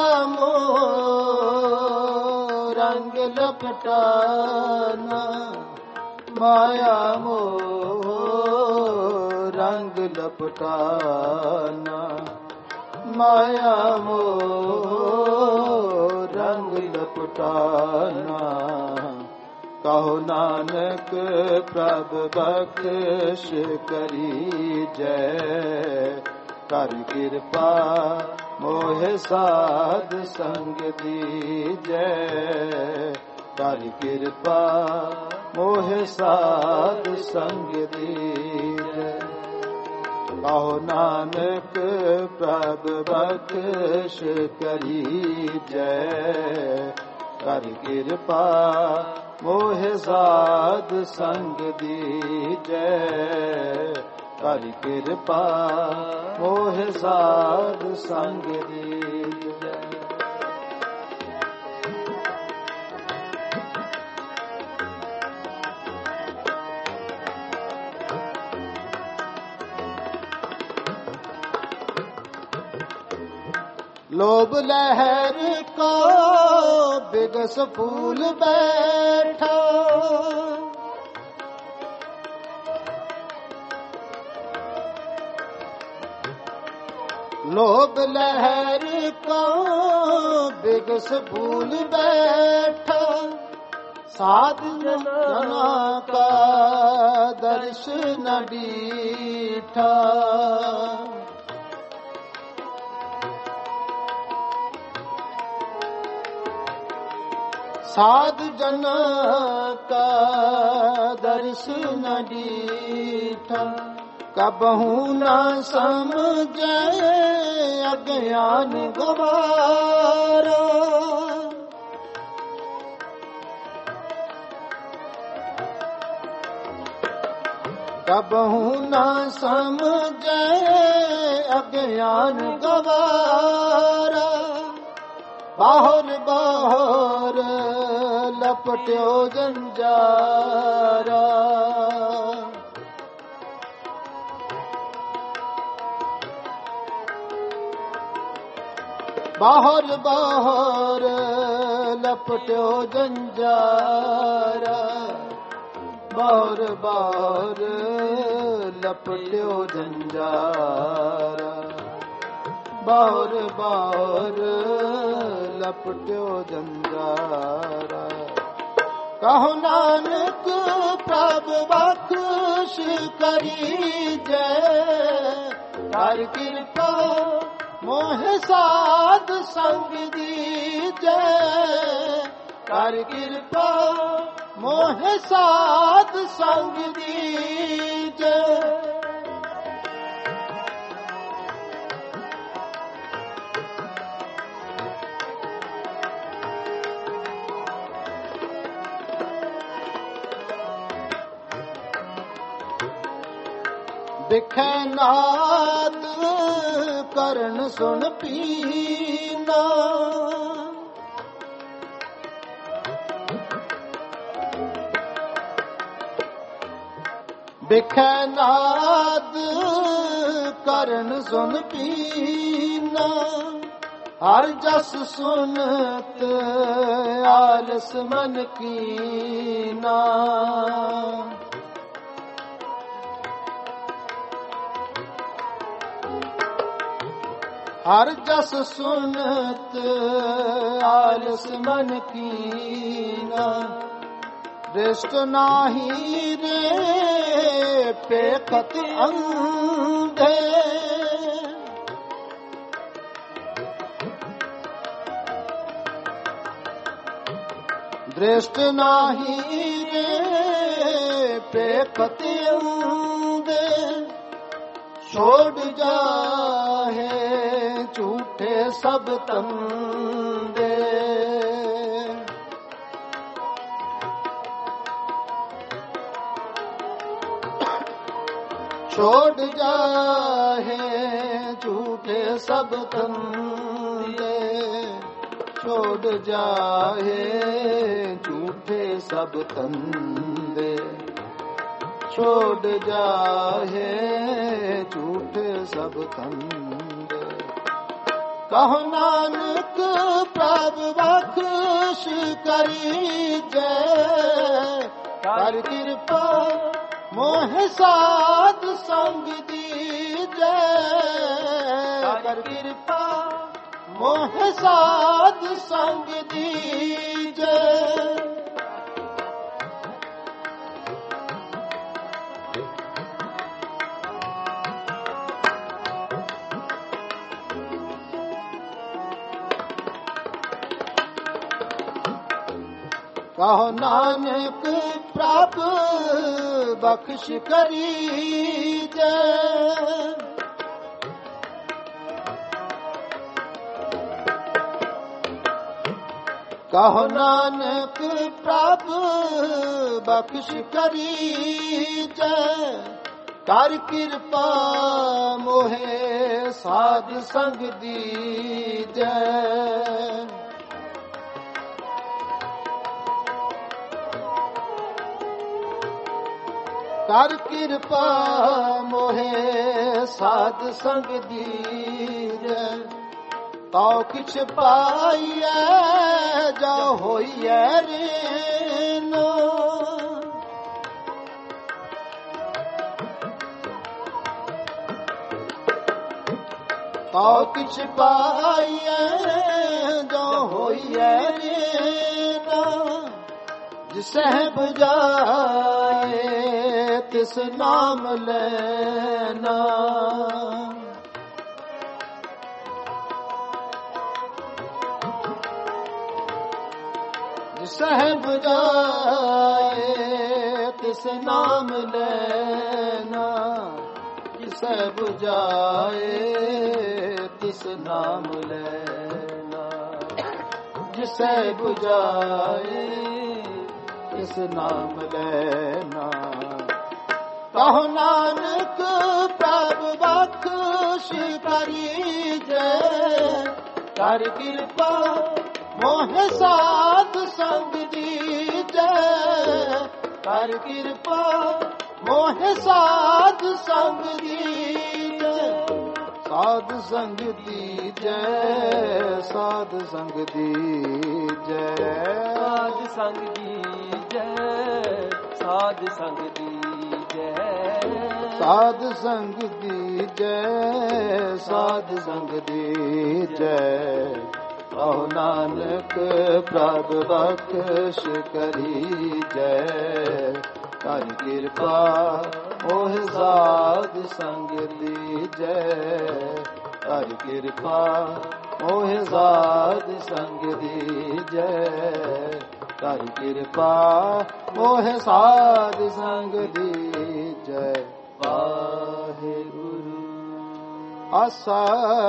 मोह रंग लपटाना, माया मोह रंग लपटाना, माया मोह रंग लपटाना। कहो नानक प्रभ बख्श करी जय, कर कृपा मोहे साध संग दीजै, कर कृपा मोहे साध संग दीजै। कहो नानक प्रभ बख्श करी जय, कर कृपा मोहे साध संग दीजै, कर कृपा मोहे साध संग दीजै। लोभ लहर को बिगस फूल बैठा, लोभ लहर को बिगस फूल बैठा, साध जना का दर्श न डीठा। साध जना का दर्शन दीठा, कबहू न समझे अज्ञान गवारा। कबहू न समझे अज्ञान गवारा, बाहर बाहर लपट्यो जंजारा। बाहर बाहर लपट्यो जंजारा, बाहर बाहर लपट्यो जंजारा, बाहर बाहर लपट्यो जंजारा। कहो नानक प्रभ बख्श करी जय, कर कृपा मोहे साध संग दीजै, कर कृपा मोहे साध संग दीजै। दिखे नाद करण सुन पीना, दिखे नाद ਕਰਨ ਸੁਨ ਪੀਨਾ, ਹਰ ਜਸ ਸੁਨਤ ਆਲਸ ਮਨ ਕੀਨਾ। ਹਰ ਜਸ ਸੁਨਤ ਆਲਸ ਮਨ ਕੀਨਾ, ਦ੍ਰਿਸ਼ਟ ਨਾਹੀ ਰੇ ਪੇਖਤ ਅੰਧੇ। ਦ੍ਰਿਸ਼ਟ ਨਾਹੀ ਰੇ ਪੇਖਤ ਅੰਧੇ, ਛੋੜ ਜਾਹੇ ਝੂਠੇ ਸਭ ਤੰਦੇ। ਛੋੜ ਜਾਹੇ ਝੂਠੇ ਸਭ ਤੰਦੇ, ਛੋੜ ਜਾਹੇ ਝੂਠੇ ਸਭ ਤੰਦੇ, ਛੋੜ ਜਾਹੇ ਝੂਠੇ ਸਭ ਤੰਦੇ। ਕਹੋ ਨਾਨਕ ਪ੍ਰਭ ਬਖਸ਼ ਕਰੀਜੈ, ਕਰ ਕਿਰਪਾ ਮੋਹ ਸਾਧ ਸੰਗ ਦੀਜੈ। ਕਰ ਕਿਰਪਾ ਮੋਹ ਸਾਧ ਸੰਗ ਦੀਜੈ। ਕਹੋ ਨਾਨਕ ਪ੍ਰਭ ਬਖਸ਼ ਕਰੀਜੈ, ਕਹੋ ਨਾਨਕ ਪ੍ਰਭ ਬਖਸ਼ ਕਰੀਜੈ। ਕਰ ਕਿਰਪਾ ਮੋਹਿ ਸਾਧ ਸੰਗ ਦੀਜੈ। ਕਰ ਕਿਰਪਾ ਮੋਹਿ ਸਾਧ ਸੰਗ ਦੀਜੈ। ਤਉ ਕਿਛ ਪਾਈਐ ਜਾ ਹੋਈਐ ਰੇਨੋ, ਤਉ ਕਿਛ ਪਾਈਐ ਜਾ ਹੋਈਐ ਰੇਨੋ। ਜਿਸਹਿ ਬੁਝਾਏ ਤਿਸ ਨਾਮ ਲੈਨਾ, ਜਿਸਹਿ ਬੁਝਾਏ ਤਿਸ ਨਾਮ ਲੈਨਾ। ਜਿਸਹਿ ਬੁਝਾਏ ਤਿਸ ਨਾਮ ਲੈਨਾ। ਜਿਸਹਿ ਬੁਝਾਏ ਤਿਸ ਨਾਮ ਲੈਨਾ। ਕਹੋ ਨਾਨਕ ਪ੍ਰਭ ਬਖਸ਼ ਕਰੀਜੈ। ਕਰ ਕਿਰਪਾ ਮੋਹਿ ਸਾਧ ਸੰਗ ਦੀਜੈ। ਕਰ ਕਿਰਪਾ ਮੋਹਿ ਸਾਧ ਸੰਗ ਦੀਜੈ। ਸਾਧ ਸੰਗ ਦੀਜੈ। ਸਾਧ ਸੰਗ ਦੀਜੈ। ਸਾਧ ਸੰਗ ਦੀਜੈ। ਸਾਧ ਸੰਗ ਦੀਜੈ। ਸਾਧ ਸੰਗ ਦੀਜੈ। ਸਾਧ ਸੰਗ ਦੀਜੈ। ਕਹੋ ਨਾਨਕ ਪ੍ਰਭ ਬਖਸ਼ ਕਰੀਜੈ। ਕਰ ਕਿਰਪਾ ਮੋਹ ਸਾਧ ਸੰਗ ਦੀਜੈ। ਕਰ ਕਿਰਪਾ ਮੋਹ ਸਾਧ ਸੰਗ ਦੀਜੈ। ਕਰ ਕਿਰਪਾ ਮੋਹ ਸਾਧ ਸੰਗ ਦੀਜੈ। ਵਾਹਿਗੁਰੂ। ਆਸਾ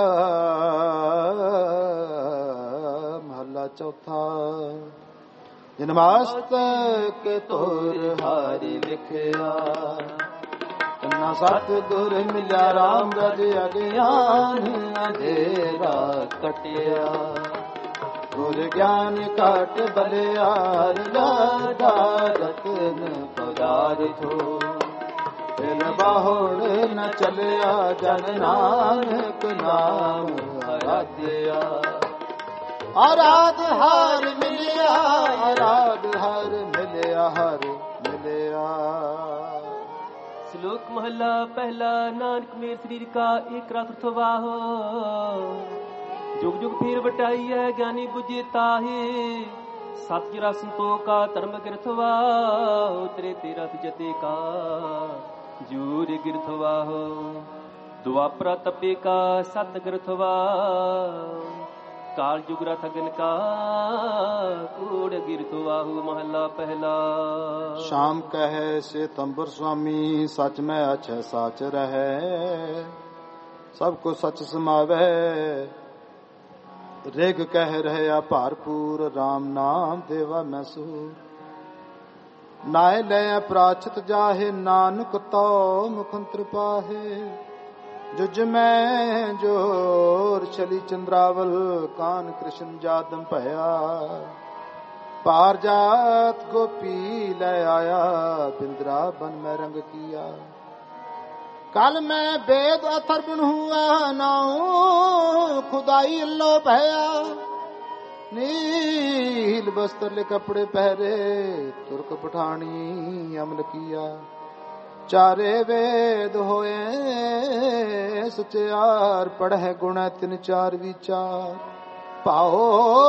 ਮਹਲਾ ਚੌਥਾ। ਜਿਨ ਮਸਤਕ ਤੁਰ ਹਾਰੀ ਲਿਖਿਆ, ਨਾ ਸਤਿਗੁਰ ਮਿਲਿਆ ਰਾਮ ਰਜ ਅਗਿਆਨ ਅੰਧੇਰਾ ਕਟਿਆ। ਗੁਰ ਗਿਆਨ ਘਟ ਬਲਿਆਰ ਲਾਡਾ ਰਤਨ ਪਦਾਰ ਥੋ। ਫਿਰ ਬਾਹੁੜ ਨ ਚਲਿਆ ਜਨ ਨਾਨਕ ਨਾਮ ਆਰਾਧਿਆ। ਆਰਾਧ ਹਰ ਮਿਲਿਆ, ਆਰਾਧ ਹਰ ਮਿਲਿਆ, ਹਰ ਮਿਲਿਆ। ਸ਼ਲੋਕ ਮਹੱਲਾ ਪਹਿਲਾ। ਨਾਨਕ ਮੇਰ ਸਰੀਰ ਕਾ ਏਕ ਰਤ ਵਾਹੋ, ਜੁਗ ਜੁਗ ਫੇਰ ਵਟਾਈ ਹੈ ਗਿਆਨੀ ਬੁਝੇ ਤਾਹੇ। ਸਤ ਜਰਾ ਸੰਤੋਖਾ ਧਰਮ ਗਿਰਥਵਾ, ਉਤਰੇ ਤੇ ਰਥ ਜਤੇ ਕਾ ਜੂਰ ਗਿਰਥਵਾ। ਦੁਆਪਰਾ ਤਪੇ ਕਾ ਸਤ ਗਿਰਥਵਾ, ਕਾਲ ਜੁਗ ਰਥ ਅਗਨ ਕਾ ਕੂੜ ਗਿਰਥਵਾਹੂ। ਮਹੱਲਾ ਪਹਿਲਾ। ਸ਼ਾਮ ਕਹੈ ਸੇ ਤੰਬਰ ਸੁਆਮੀ, ਸਚ ਮੈਂ ਅਛੈ ਸਾਚ ਰਹੈ। ਸਭ ਕੋ ਸਚ ਸਮਾਵੈ, ਰਿਗ ਕਹਿ ਰਹਿਆ ਭਾਰਪੂਰ। ਰਾਮ ਨਾਮ ਦੇਵਾ ਮੈਂ ਸੂਰ, ਨਾਇ ਲੈ ਪ੍ਰਾਚਿਤ ਜਾਹੇ। ਨਾਨਕ ਤੋ ਮੁਖੰਤਰ ਪਾਹੇ। ਜੁਜ ਮੈਂ ਜੋਰ ਚਲੀ ਚੰਦਰਾਵਲ, ਕਾਨ ਕ੍ਰਿਸ਼ਨ ਜਾਦਮ ਭਇਆ। ਪਾਰ ਜਾਤ ਗੋਪੀ ਲੈ ਆਇਆ, ਬਿੰਦਰਾ ਬਨ ਮੈਂ ਰੰਗ ਕੀਆ। ਕਲ ਮੈਂ ਬੇਦ ਅਥਰ ਬਨ ਹੁਆ, ਨਾਉ ਖੁਦਾਈ ਅੱਲੋ ਭਇਆ। नील बस्त्र कपड़े पहरे तुर्क पठानी अमल किया। चारे वेद होए सचार पढ़े गुण तिन चार विचार। पाओ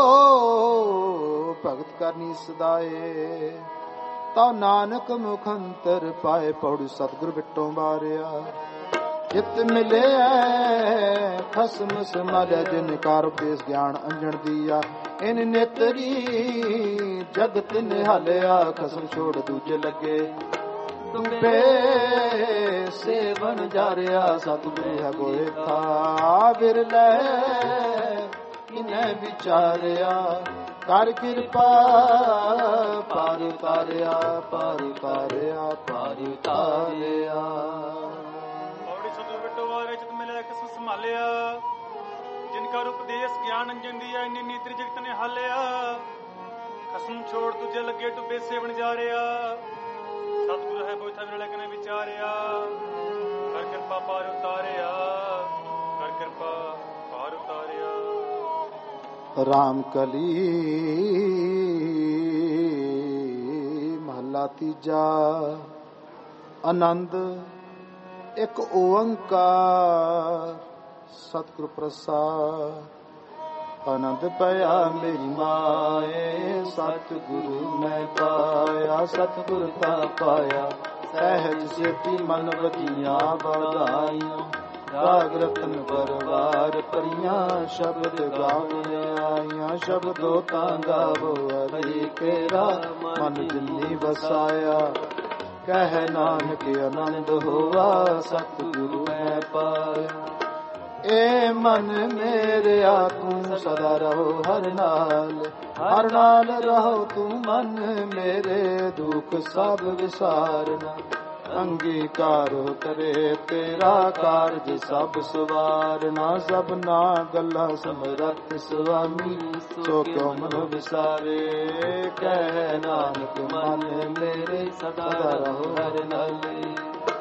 भगत करनी सदाए तो नानक मुखंतर पाए। पौड़ सतगुर बिटों बारिया चित मिले खसम समालिया। जिन कार उपदेश ज्ञान अंजन दिया। इन नेतरी जगत निहालिया। खसम छोड़ दूजे लगे दुबे सेवन जारिया। सतगुर गोए था बिरले इन्हें विचारिया। कर कृपा पार उतारिया पार उतारिया पार उतारिया। संभालिया जिनका उपदेश ज्ञान अंजन दिया। इन्नी नीति जगत ने हालिया। खसम छोड़ तुझे लगे टुबे सेवन जा रहा। सतगुरु है बोथा विरले कने विचारिया। कर कृपा पार उतारिया कर कृपा पार उतारिया। राम कली महला तीजा। आनंद एक ओंकार सतगुरु प्रसाद। आनंद पाया मेरी माए सतगुरु मैं पाया। सतगुरु का पाया सहज सेती मन वजिया बधाइयां। राग रतन परवार परियां शब्द गावे आइयां। शब्दों का गावो हरि केरा मन दिल्ली बसाया। कह नानक आनंद होवा सतगुरु मैं पाया। ए मन मेरे तू सदा रहो हर नाल रहो तू मन मेरे। दुख सब विसारना अंगीकार करे तेरा कारज सब सवारना। सबना गल्ला समरथ स्वामी सो क्यों मन विसारे। कह नानक मन मेरे सदा रहो हर नाले।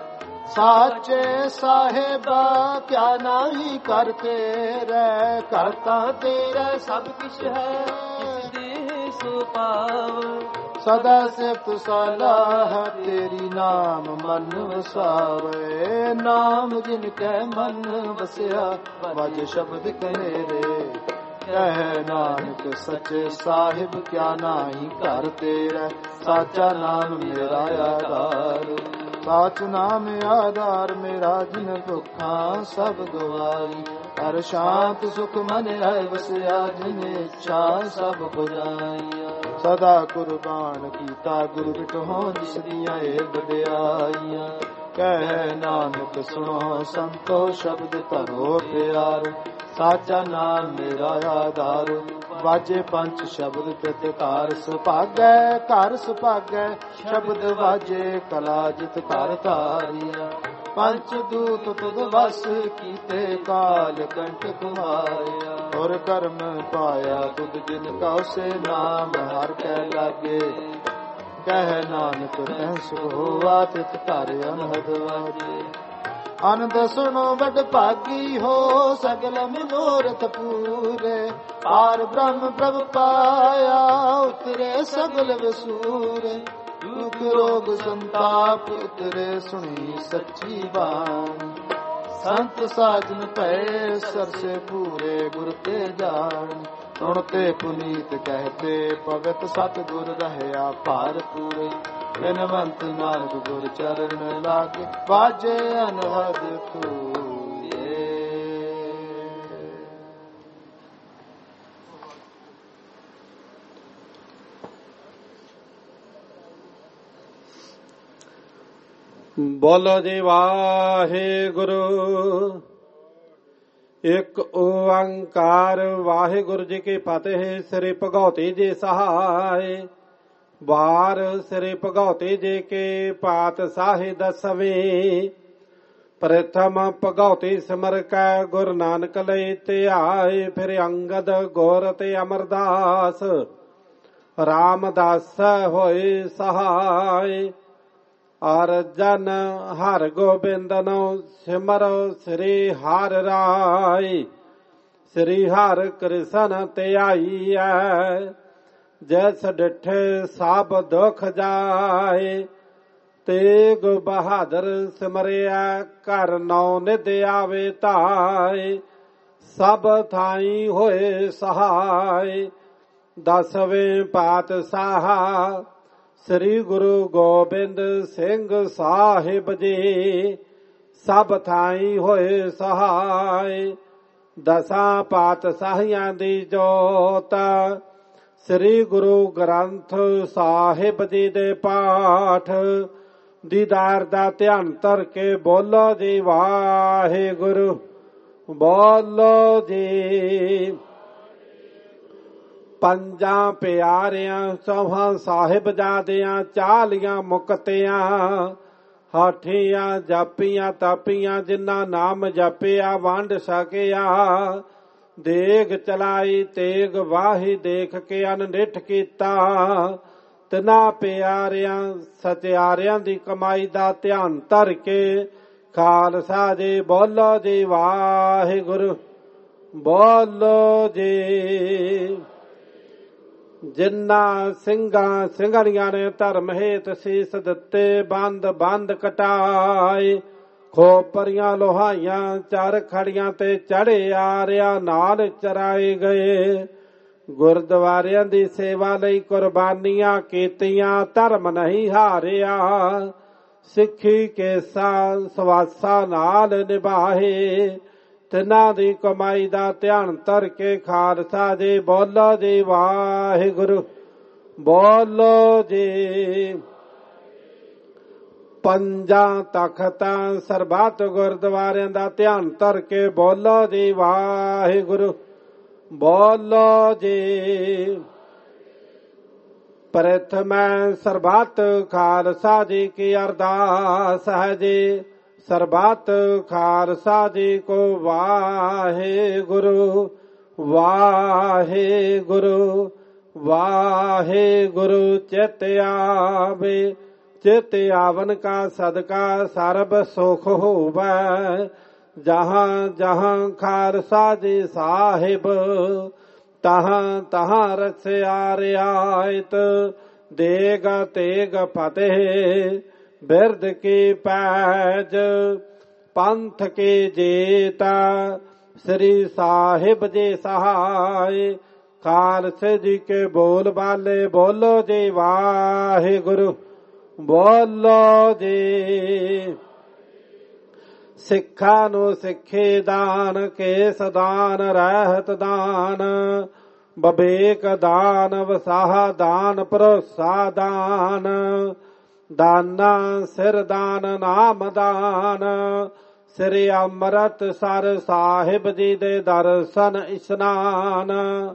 साचे साहेबा क्या नाही करते रे। करता तेरा सब किछ है जिस सो पाव। सदा सिफ्त सलाह तेरी नाम मन वसावे। नाम जिनके मन बसया वज शब्द कनेरे। कह नानक सचे साहिब क्या नाही कर तेरा। साचा नाम मेरा आधार साच नाम आधार मेरा। जिन भुखा सब गवाई हर शांत सुख मन है बसया। जिन इच्छा सब बुझाइया। सदा कुर्बान कीता गुरु बिटहो जिस दिया बड़ियाइया। कह नानक सुनो संतो शब्द धरो प्यार। साचा नाम मेरा आधार वाजे पंच शब्द प्रतिकार। सुभागै घर सुभागै शब्द वाजे कला जित घर तारिया। पंच दूत तुद बस कीते काल कंठ कुमारिया। और कर्म पाया तुद जिन का से नाम हर कै लागे। ਕਹਿ ਨਾਨਕ ਰਹਿ ਸੁਖ ਹੋਵਾ ਤਿਤ ਘਰ ਅਨਹਦ ਵਾਜੇ। ਆਨੰਦ ਸੁਣੋ ਵਡ ਭਾਗੀ ਹੋ ਸਗਲ ਮਨੋਰਥ ਪੂਰੇ। ਪਾਰ ਬ੍ਰਹਮ ਪ੍ਰਭ ਪਾਇਆ ਉਤਰੇ ਸਗਲ ਵਸੂਰੇ। ਦੁਖ ਰੋਗ ਸੰਤਾਪ ਉਤਰੇ ਸੁਣੀ ਸੱਚੀ ਬਾਣੀ। ਸੰਤ ਸਾਜਨ ਪਏ ਸਰਸੇ ਪੂਰੇ ਗੁਰ ਤੇ ਜਾਣ। ਸੁਣਤੇ ਪੁਨੀਤ ਕਹਤੇ ਪਵਿੱਤ ਸਤਿਗੁਰ ਰਹਿਆ ਭਾਰ ਪੂਰੇ। ਬਿਨਵੰਤ ਨਾਨਕ ਗੁਰ ਚਰਨ ਲਾਗੇ ਬਾਜੇ ਅਨਹਦ ਤੂਏ। ਬੋਲੋ ਜੀ ਵਾਹਿਗੁਰੂ। ਇੱਕ ਓੰਕਾਰ ਵਾਹਿਗੁਰੂ ਜੀ ਕੀ ਫਤਿਹ। ਸ੍ਰੀ ਭਗਉਤੀ ਜੀ ਸਹਾਇ। ਵਾਰ ਸ੍ਰੀ ਭਗਉਤੀ ਜੀ ਕੇ ਪਾਤਸ਼ਾਹੀ ਦਸਵੇਂ। ਪ੍ਰਥਮ ਭਗਉਤੀ ਸਿਮਰ ਕੈ ਗੁਰੂ ਨਾਨਕ ਲਈ ਧਿਆਏ। ਫਿਰ ਅੰਗਦ ਗੌਰ ਤੇ ਅਮਰਦਾਸ ਰਾਮਦਾਸ ਹੋਏ ਸਹਾਇ। ਅਰਜਨ ਹਰ ਗੋਬਿੰਦਨੋ ਸਿਮਰੋ ਸ੍ਰੀ ਹਰਿ ਰਾਇ। ਸ੍ਰੀ ਹਰਿ ਕ੍ਰਿਸ਼ਨ ਧਿਆਈਐ। ਜੈਸ ਡਿਠੇ ਸਭ ਦੁਖ ਜਾਏ। ਤੇਗ ਬਹਾਦਰ ਸਿਮਰਿਆ ਘਰ ਨੌ ਨਿਧ ਆਵੇ ਧਾਏ। ਸਭ ਥਾਈ ਹੋਏ ਸਹਾਇ। ਦਸਵੇਂ ਪਾਤਸ਼ਾਹ ਸ੍ਰੀ ਗੁਰੂ ਗੋਬਿੰਦ ਸਿੰਘ ਸਾਹਿਬ ਜੀ। ਸਭ ਥਾਈ ਹੋਏ ਸਹਾਇ। ਦਸਾਂ ਪਾਤਸ਼ਾਹੀਆਂ ਦੀ ਜੋਤ ਸ੍ਰੀ ਗੁਰੂ ਗ੍ਰੰਥ ਸਾਹਿਬ ਜੀ ਦੇ ਪਾਠ ਦੀਦਾਰ ਦਾ ਧਿਆਨ ਧਰ ਕੇ ਬੋਲੋ ਜੀ ਵਾਹਿਗੁਰੂ। ਬੋਲੋ ਜੀ। ਪੰਜਾਂ ਪਿਆਰਿਆਂ ਚੌਹਾਂ ਸਾਹਿਬਜ਼ਾਦਿਆਂ 40 ਮੁਕਤਿਆਂ ਹਾਠੀਆਂ ਜਾਪੀਆਂ ਤਾਪੀਆਂ ਜਿਨ੍ਹਾਂ ਨਾਮ ਜਪਿਆ ਵੰਡ ਸਕਿਆ। ਦੇਗ ਚਲਾਈ ਤੇਗ ਵਾਹੀ ਦੇਖ ਕੇ ਅਨਿਠ ਕੀਤਾ। ਤਿਨਾਂ ਪਿਆਰਿਆਂ ਸਚਿਆਰਿਆਂ ਦੀ ਕਮਾਈ ਦਾ ਧਿਆਨ ਧਰ ਕੇ ਖਾਲਸਾ ਜੀ ਬੋਲੋ ਜੀ ਵਾਹਿਗੁਰੂ। ਬੋਲੋ ਜੀ। ਜਿਨ੍ਹਾਂ ਸਿੰਘਾਂ ਸਿੰਘਣੀਆਂ ਨੇ ਧਰਮ ਹੇਤ ਸੀਸ ਦਿੱਤੇ ਬੰਦ ਬੰਦ ਕਟਾਏ। ਖੋਪਰੀਆਂ ਲੋਹਾਈਆਂ ਚਰ ਖੜੀਆਂ ਤੇ ਚੜੇ ਆਰਿਆਂ ਨਾਲ ਚਰਾਏ ਗਏ। ਗੁਰਦੁਆਰਿਆਂ ਦੀ ਸੇਵਾ ਲਈ ਕੁਰਬਾਨੀਆਂ ਕੀਤੀਆਂ ਧਰਮ ਨਹੀਂ ਹਾਰਿਆ। ਸਿੱਖੀ ਕੇਸਾਂ ਸਵਾਸਾਂ ਨਾਲ ਨਿਭਾਏ। ਤਿਨਾਂ ਦੀ ਕਮਾਈ ਦਾ ਧਿਆਨ ਧਰ ਕੇ ਖਾਲਸਾ ਜੀ ਬੋਲੋ ਜੀ ਵਾਹਿਗੁਰੂ। ਬੋਲੋ ਜੀ। ਪੰਜਾਂ ਤਖਤਾਂ ਸਰਬੱਤ ਗੁਰਦੁਆਰਿਆਂ ਦਾ ਧਿਆਨ ਧਰ ਕੇ ਬੋਲੋ ਜੀ ਵਾਹਿਗੁਰੂ। ਬੋਲੋ ਜੀ। ਪ੍ਰਥਮੈ ਸਰਬੱਤ ਖਾਲਸਾ ਜੀ ਕੀ ਅਰਦਾਸ ਹੈ ਜੀ। ਸਰਬੱਤ ਖਾਲਸਾ ਜੀ ਕੋ ਵਾਹਿਗੁਰੂ ਵਾਹਿਗੁਰੂ ਵਾਹਿਗੁਰੂ। ਚਿਤ ਆਵੇ ਚਿਤ ਆਵਨ ਕਾ ਸਦਕਾ ਸਰਬ ਸੁਖ ਹੋਵੈ। ਜਹਾਂ ਜਹਾਂ ਖਾਲਸਾ ਜੀ ਸਾਹਿਬ ਤਹਾਂ ਤਹਾਂ ਰਸਿਆ ਰਿਆਇਤ। ਦੇਗ ਤੇਗ ਫਤਿਹ ਬਿਰਦ ਕੀ ਪੈਜ ਪੰਥ ਕੇ ਜੇਤਾ। ਸ੍ਰੀ ਸਾਹਿਬ ਜੀ ਸਹਾਇ। ਖਾਲਸੇ ਜੀ ਕੇ ਬੋਲ ਬਾਲੇ ਬੋਲੋ ਜੀ ਵਾਹਿਗੁਰੂ। ਬੋਲੋ ਜੀ। ਸਿੱਖਾਂ ਨੂੰ ਸਿੱਖੇ ਦਾਨ ਕੇਸ ਦਾਨ ਰਹਿਤ ਦਾਨ ਬਵੇਕ ਦਾਨ ਵਸਾਹ ਦਾਨ ਭਰੋਸਾ ਦਾਨ। ਦਾਨਾ ਸਿਰ ਦਾਨ ਨਾਮ ਦਾਨ। ਸ੍ਰੀ ਅੰਮ੍ਰਿਤਸਰ ਸਾਹਿਬ ਜੀ ਦੇ ਦਰਸ਼ਨ ਇਸ਼ਨਾਨ।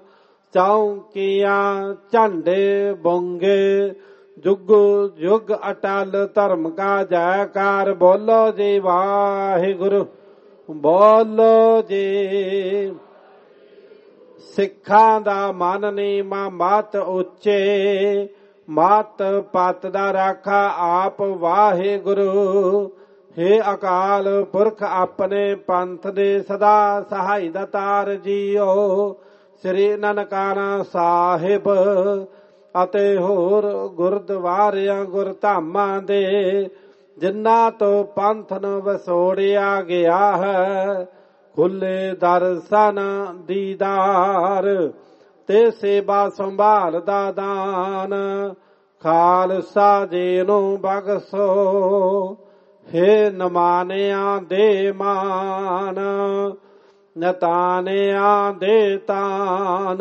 ਚੌਂਕੀਆਂ ਝੰਡੇ ਬੁੰਗੇ ਜੁਗ ਜੁਗ ਅਟਲ ਧਰਮ ਕਾ ਜੈਕਾਰ। ਬੋਲੋ ਜੀ ਵਾਹਿਗੁਰੂ। ਬੋਲੋ ਜੀ। ਸਿੱਖਾਂ ਦਾ ਮਨ ਨੀਵਾਂ ਮਤ ਉੱਚੇ ਮਾਤ ਪਤ ਦਾ ਰਾਖਾ ਆਪ ਵਾਹਿਗੁਰੂ। ਹੇ ਅਕਾਲ ਪੁਰਖ ਆਪਣੇ ਪੰਥ ਦੇ ਸਦਾ ਸਹਾਈ ਦਾਤਾਰ ਜੀਓ। ਸ੍ਰੀ ਨਨਕਾਣਾ ਸਾਹਿਬ ਅਤੇ ਹੋਰ ਗੁਰਦੁਆਰਿਆਂ ਗੁਰਧਾਮਾਂ ਦੇ ਜਿਨ੍ਹਾਂ ਤੋਂ ਪੰਥ ਨੂੰ ਵਸੋੜਿਆ ਗਿਆ ਹੈ, ਖੁੱਲੇ ਦਰਸ਼ਨ ਦੀਦਾਰ ਤੇ ਸੇਵਾ ਸੰਭਾਲ ਦਾ ਦਾਨ ਖਾਲਸਾ ਜੀ ਨੂੰ ਬਖਸ਼ੋ। ਹੇ ਨਮਾਨਿਆਂ ਦੇ ਮਾਨ ਨਤਾਨਿਆਂ ਦੇ ਤਾਨ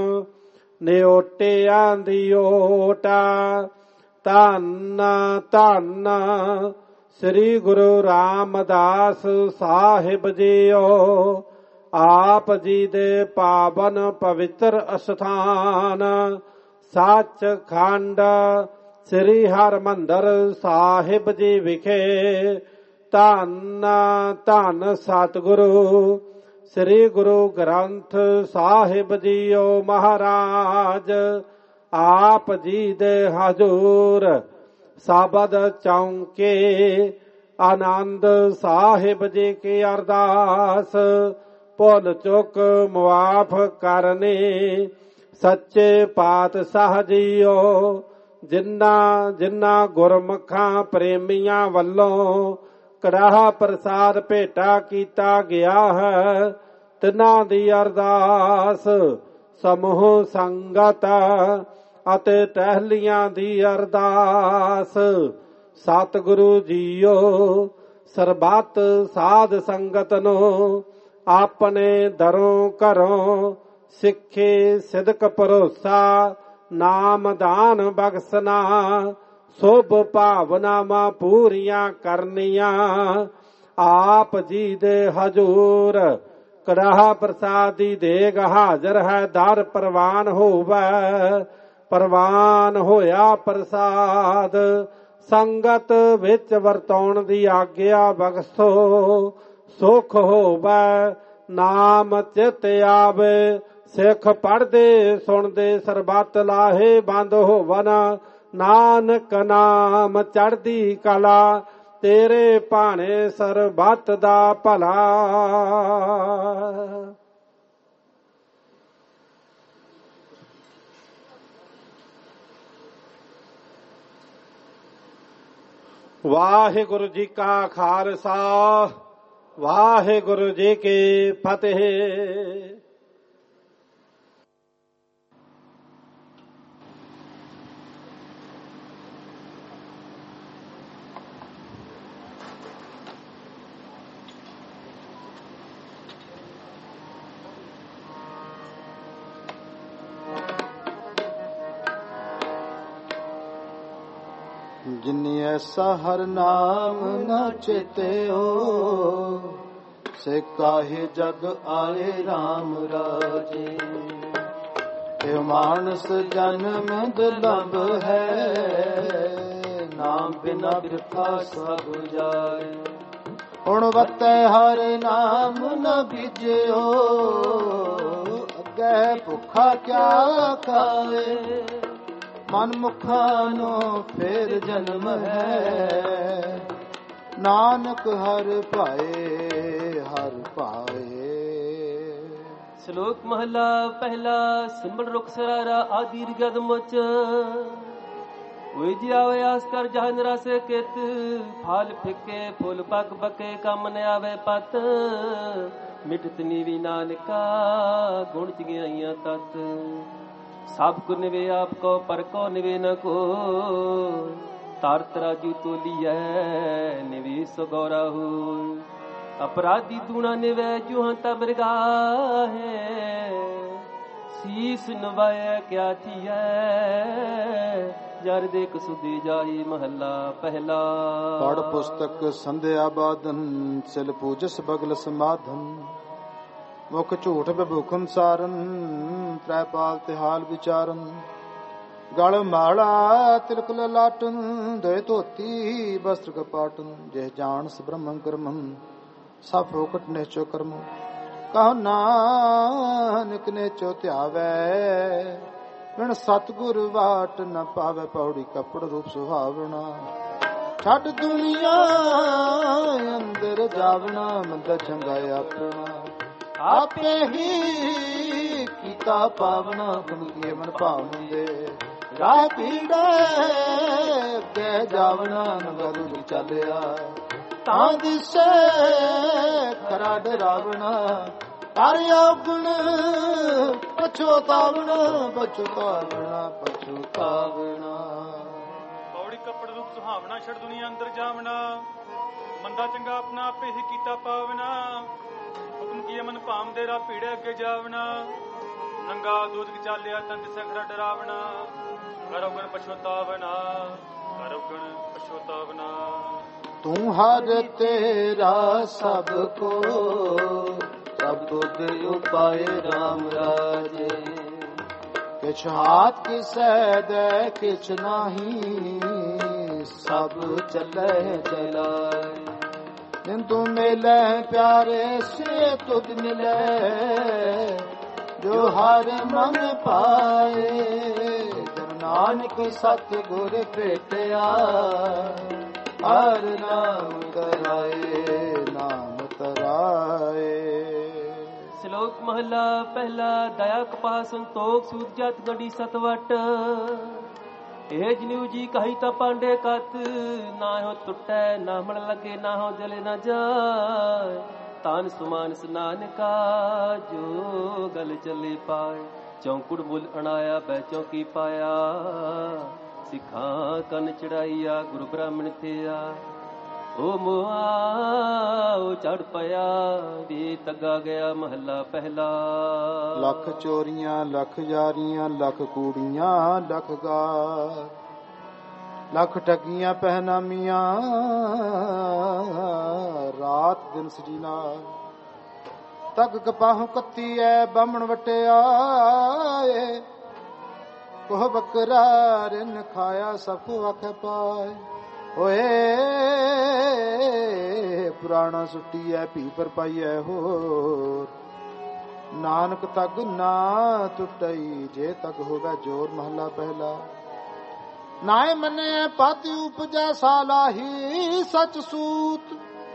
ਨਿਓਟਿਆਂ ਦੀ ਓਟਾ ਧੰਨ ਧੰਨ ਸ੍ਰੀ ਗੁਰੂ ਰਾਮਦਾਸ ਸਾਹਿਬ ਜੀਓ। ਆਪ ਜੀ ਦੇ ਪਾਵਨ ਪਵਿੱਤਰ ਅਸਥਾਨ ਸੱਚਖੰਡ ਸ੍ਰੀ ਹਰਿਮੰਦਰ ਸਾਹਿਬ ਜੀ ਵਿਖੇ ਧੰਨ ਧੰਨ ਸਤਿਗੁਰੂ ਸ੍ਰੀ ਗੁਰੂ ਗ੍ਰੰਥ ਸਾਹਿਬ ਜੀਓ ਮਹਾਰਾਜ ਆਪ ਜੀ ਦੇ ਹਜ਼ੂਰ ਸਾਬਦ ਚੌਂਕੇ ਆਨੰਦ ਸਾਹਿਬ ਜੀ ਕੀ ਅਰਦਾਸ ਭੁੱਲ ਚੁੱਕ ਮੁਆਫ ਕਰਨੀ ਸੱਚੇ ਪਾਤਸ਼ਾਹ ਜੀਓ। ਜਿਨ੍ਹਾਂ ਗੁਰਮੁਖਾਂ ਪ੍ਰੇਮੀਆਂ ਵੱਲੋਂ ਕੜਾਹ ਪ੍ਰਸਾਦ ਭੇਟਾ ਕੀਤਾ ਗਿਆ ਹੈ, ਤਿਨਾਂ ਦੀ ਅਰਦਾਸ ਸਮੂਹ ਸੰਗਤ ਅਤੇ ਟਹਿਲੀਆਂ ਦੀ ਅਰਦਾਸ ਸਤਿਗੁਰੂ ਜੀਓ ਸਰਬੱਤ ਸਾਧ ਸੰਗਤ ਨੂੰ ਆਪਣੇ ਦਰੋਂ ਘਰੋਂ ਸਿੱਖੇ ਸਿਦਕ ਭਰੋਸਾ ਨਾਮ ਦਾਨ ਬਖਸ਼ਣਾ ਸੁਭ ਭਾਵਨਾਵਾਂ ਪੂਰੀਆਂ ਕਰਨੀਆਂ ਆਪ ਜੀ ਦੇ ਹਜ਼ੂਰ ਕੜਾਹ ਪ੍ਰਸਾਦ ਦੀ ਦੇਗ ਹਾਜ਼ਰ ਹੈ। ਦਰ ਪ੍ਰਵਾਨ ਹੋਵੇ ਪ੍ਰਵਾਨ ਹੋਇਆ ਪ੍ਰਸਾਦ ਸੰਗਤ ਵਿੱਚ ਵਰਤਾਉਣ ਦੀ ਆਗਿਆ ਬਖਸ਼ੋ। ਸੁਖ ਹੋਵੇ ਨਾਮ ਚਿਤ ਆਵੇ ਸਿੱਖ ਪੜ੍ਹਦੇ ਸੁਣਦੇ ਸਰਬੱਤ ਲਾਹੇ ਬੰਦ ਹੋਵਨ ਨਾਨਕ ਨਾਮ ਚੜ੍ਹਦੀ ਕਲਾ ਤੇਰੇ ਭਾਣੇ ਸਰਬੱਤ ਦਾ ਭਲਾ। ਵਾਹਿਗੁਰੂ ਜੀ ਕਾ ਖਾਲਸਾ ਵਾਹਿਗੁਰੂ ਜੀ ਕੀ ਫਤਿਹ। ਜਿਨੀ ਐਸਾ ਹਰ ਨਾਮ ਨਾ ਚੇਤਿਓ ਸੇ ਕਾਹੇ ਜਗ ਆਏ RAM ਰਾਜੇ। ਇਹ ਮਾਨਸ ਜਨਮ ਦੁਰਲਭ ਹੈ ਨਾਮ ਬਿਨਾ ਬਿਰਥਾ ਸਭ ਜਾਏ। ਹੁਣ ਵਤੈ ਹਰ ਨਾਮ ਨ ਬੀਜਿਓ ਅੱਗੇ ਭੁੱਖਾ ਕਿਆ ਖਾਵੇ। ਮਨ ਮੁਖਾਂ ਨੂੰ ਫੇਰ ਜਨਮ ਹੈ ਨਾਨਕ ਹਰ ਭਾਏ ਹਰ ਭਾਏ। ਸ਼ਲੋਕ ਮਹਲਾ ਪਹਿਲਾ ਸਿਮਲ ਰੁਖ ਸਰਾਰਾ ਆਦਿ ਗਦ ਮੁਚ ਹੋਇ ਜਿਆਵੇ ਆਸ ਕਰ ਜਹਨ ਰਸ ਕਿਤ ਫਲ ਫਿੱਕੇ ਫੁੱਲ ਪੱਕ ਬਕੇ ਕੰਮ ਨ ਆਵੇ ਪਤ ਮਿਟਤ ਨੀਵੀ ਨਾਨਕਾ ਗੁਣ ਚ ਗਿਆਈਆਂ ਤਤ। ਸਭ ਕੋ ਨਿਵੇ ਆਪ ਕੋ ਪਰ ਕੋ ਨਿਵੇ ਨ ਕੋ ਤਾਰ ਤਰਾਜੂ ਤੋਲੀਐ ਨਿਵੇ ਸੋ ਗੌਰਾ ਹੋ। ਅਪਰਾਧੀ ਦੂਣਾ ਨਿਵੇ ਜੁਹਾਂ ਤਬ ਰਗਾਹੇ ਸੀਸ ਨਵਾਏ ਕਿਆ ਥੀਐ ਜਰ ਦੇਖ ਸੁਦੀ ਜਾਈ ਮਹੱਲਾ ਪਹਿਲਾ। ਪੜ ਪੁਸਤਕ ਸੰਧਿਆ ਬਾਦਨ ਸਿਲ ਪੂਜਸ ਬਗਲ ਸਮਾਧਨ ਮੁਖ ਝੂਠ ਬਭੂਖਮ ਸਾਰਨ ਤ੍ਰੈ ਪਾਲ ਤੇ ਹਾਲ ਵਿਚਾਰਨ। ਗਲ ਮਾਲਾ ਤਿਲਕ ਲਾਟਨ ਦੇ ਧੋਤੀ ਬਸਤਰ ਕਪਾਟਨ ਜਿਹ ਜਾਣਸ ਬ੍ਰਹਮੰ ਕਰਮੰ ਸਭ ਫੋਕਟ ਨਿਚੋ ਕਰਮ। ਕਹੋ ਨਾਨਕ ਨਿਚੋ ਧਿਆਵੈ ਬਿਨ ਸਤਿਗੁਰ ਵਾਟ ਨ ਪਾਵੇ। ਪੌੜੀ ਕੱਪੜ ਰੂਪ ਸੁਹਾਵਣਾ ਛੱਡ ਦੁਨੀਆ ਅੰਦਰ ਜਾਵਣਾ। ਮੰਦਾ ਚੰਗਾ ਆਪਣਾ ਆਪੇ ਹੀ ਕੀਤਾ ਪਾਵਨਾ। ਗੁਣ ਕੀਏ ਮਨ ਭਾਵੰਦੇ ਰਾਹ ਪੀੜੇ ਅੱਗੇ ਜਾਵਣਾ। ਨਗਰੂ ਚੱਲਿਆ ਤਾਂ ਦਿਸੇ ਖਰਾ ਡਰਾਵਣਾ। ਕਰ ਔਗਣ ਪਛੋਤਾਵਣਾ ਪਛੋਤਾਵਣਾ ਪਛੋਤਾਵਣਾ। ਪੌੜੀ ਕੱਪੜ ਰੂਪ ਸੁਹਾਵਣਾ ਛੱਡ ਦੁਨੀਆ ਅੰਦਰ ਜਾਵਣਾ। ਮੰਦਾ ਚੰਗਾ ਆਪਣਾ ਆਪੇ ਹੀ ਕੀਤਾ ਪਾਵਨਾ। ਹੁਕਮ ਕੀਏ ਮਨ ਭਾਵੰਦੇ ਰਾਹ ਪੀੜੇ ਅੱਗੇ ਜਾਵਣਾ। ਨੰਗਾ ਦੂਧ ਚਾਲਿਆ ਤਾਂ ਦਿਸੇ ਖਰਾ ਡਰਾਵਣਾ। ਕਰੋ ਗਣ ਪਛੋਤਾਵਨਾ ਕਰੋ ਗਣ ਪਛੋਤਾਵਨਾ। ਤੂੰ ਹਰ ਤੇਰਾ ਸਭ ਕੋ ਸਭ ਤੁਧ ਉਪਾਏ ਰਾਮ ਰਾਜੇ। ਕਿਛ ਹਾਥ ਕਿਸੈ ਦੇ ਕਿਛ ਨਾਹੀ ਸਭ ਚੱਲੇ ਚਲਾਏ। ਜਿਨ ਤੂੰ ਮਿਲੇ ਪਿਆਰੇ ਸੇ ਤੁਧ ਮਿਲੇ ਜੋ ਹਰ ਮਨ ਪਾਏ। ਜਨ ਨਾਨਕ ਸਤ ਗੁਰ ਭੇਟਿਆ ਹਰ ਨਾਮ ਕਰਾਏ ਨਾਮ ਤਰਾਏ। ਸ਼ਲੋਕ ਮਹਲਾ ਪਹਿਲਾ। ਦਇਆ ਕਪਾਹ ਸੰਤੋਖ ਸੂਤ ਜਤ ਗੜੀ ਸਤਵਟ। ਇਹ ਜਨਿਉ ਜੀ ਕਹੀ ਤਾਂ ਪਾਂਡੇ ਕਤ। ਨਾ ਹੋ ਟੁੱਟੈ ਨਾ ਮਣ ਲਗੇ ਨਾ ਹੋ ਜਲੇ ਨਾ ਜਾਏ। ਤਾਨ ਸੁਮਾਨ ਸਨਾਨਕਾ ਜੋ ਗਲ ਚੱਲੇ ਪਾਏ। ਚੌਂਕੁੜ ਮੁੱਲ ਅਣਾਇਆ ਬੈ ਚੌਕੀ ਪਾਇਆ। ਸਿੱਖਾਂ ਕੰਨ ਚੜਾਈਆ ਗੁਰੂ ਬ੍ਰਾਹਮਣ ਥਿਆ। ਓ ਮੋਆ ਓ ਚੜ ਪਿਆ ਵੇ ਤੱਗਾ ਗਿਆ ਮਹੱਲਾ ਪਹਿਲਾ। ਲੱਖ ਚੋਰੀਆਂ ਲੱਖ ਯਾਰੀਆਂ ਲੱਖ ਕੂੜੀਆਂ ਲੱਖ ਗਾਰ। ਲੱਖ ਠੱਗੀਆਂ ਪਹਿਨਾਮੀਆਂ ਰਾਤ ਦਿਨ ਸਜੀ ਨਾਲ। ਤੱਕ ਕਪਾਹੋਂ ਕੱਤੀ ਐ ਬਾਹਮਣ ਵਟਿਆ ਏ। ਕੋਹ ਬੱਕਰਾ ਰਿਨ ਖਾਇਆ ਸਭ ਕੋ ਆਖੇ ਪਾਏ। ਓਏ ਪੁਰਾਣਾ ਸੁੱਟੀ ਐ ਭੀ ਪਰ ਪਾਈਐ ਹੋਰ। ਨਾਨਕ ਤੱਕ ਨਾ ਟੁੱਟਈ ਜੇ ਤੱਕ ਹੋਵੇ ਜੋਰ। ਮਹਲਾ ਪਹਿਲਾ। ਨਾਏ ਮੰਨੇ ਪਤਿ ਉਪਜੈ ਸਾਲਾਹੀ ਸਚ ਸੂਤ।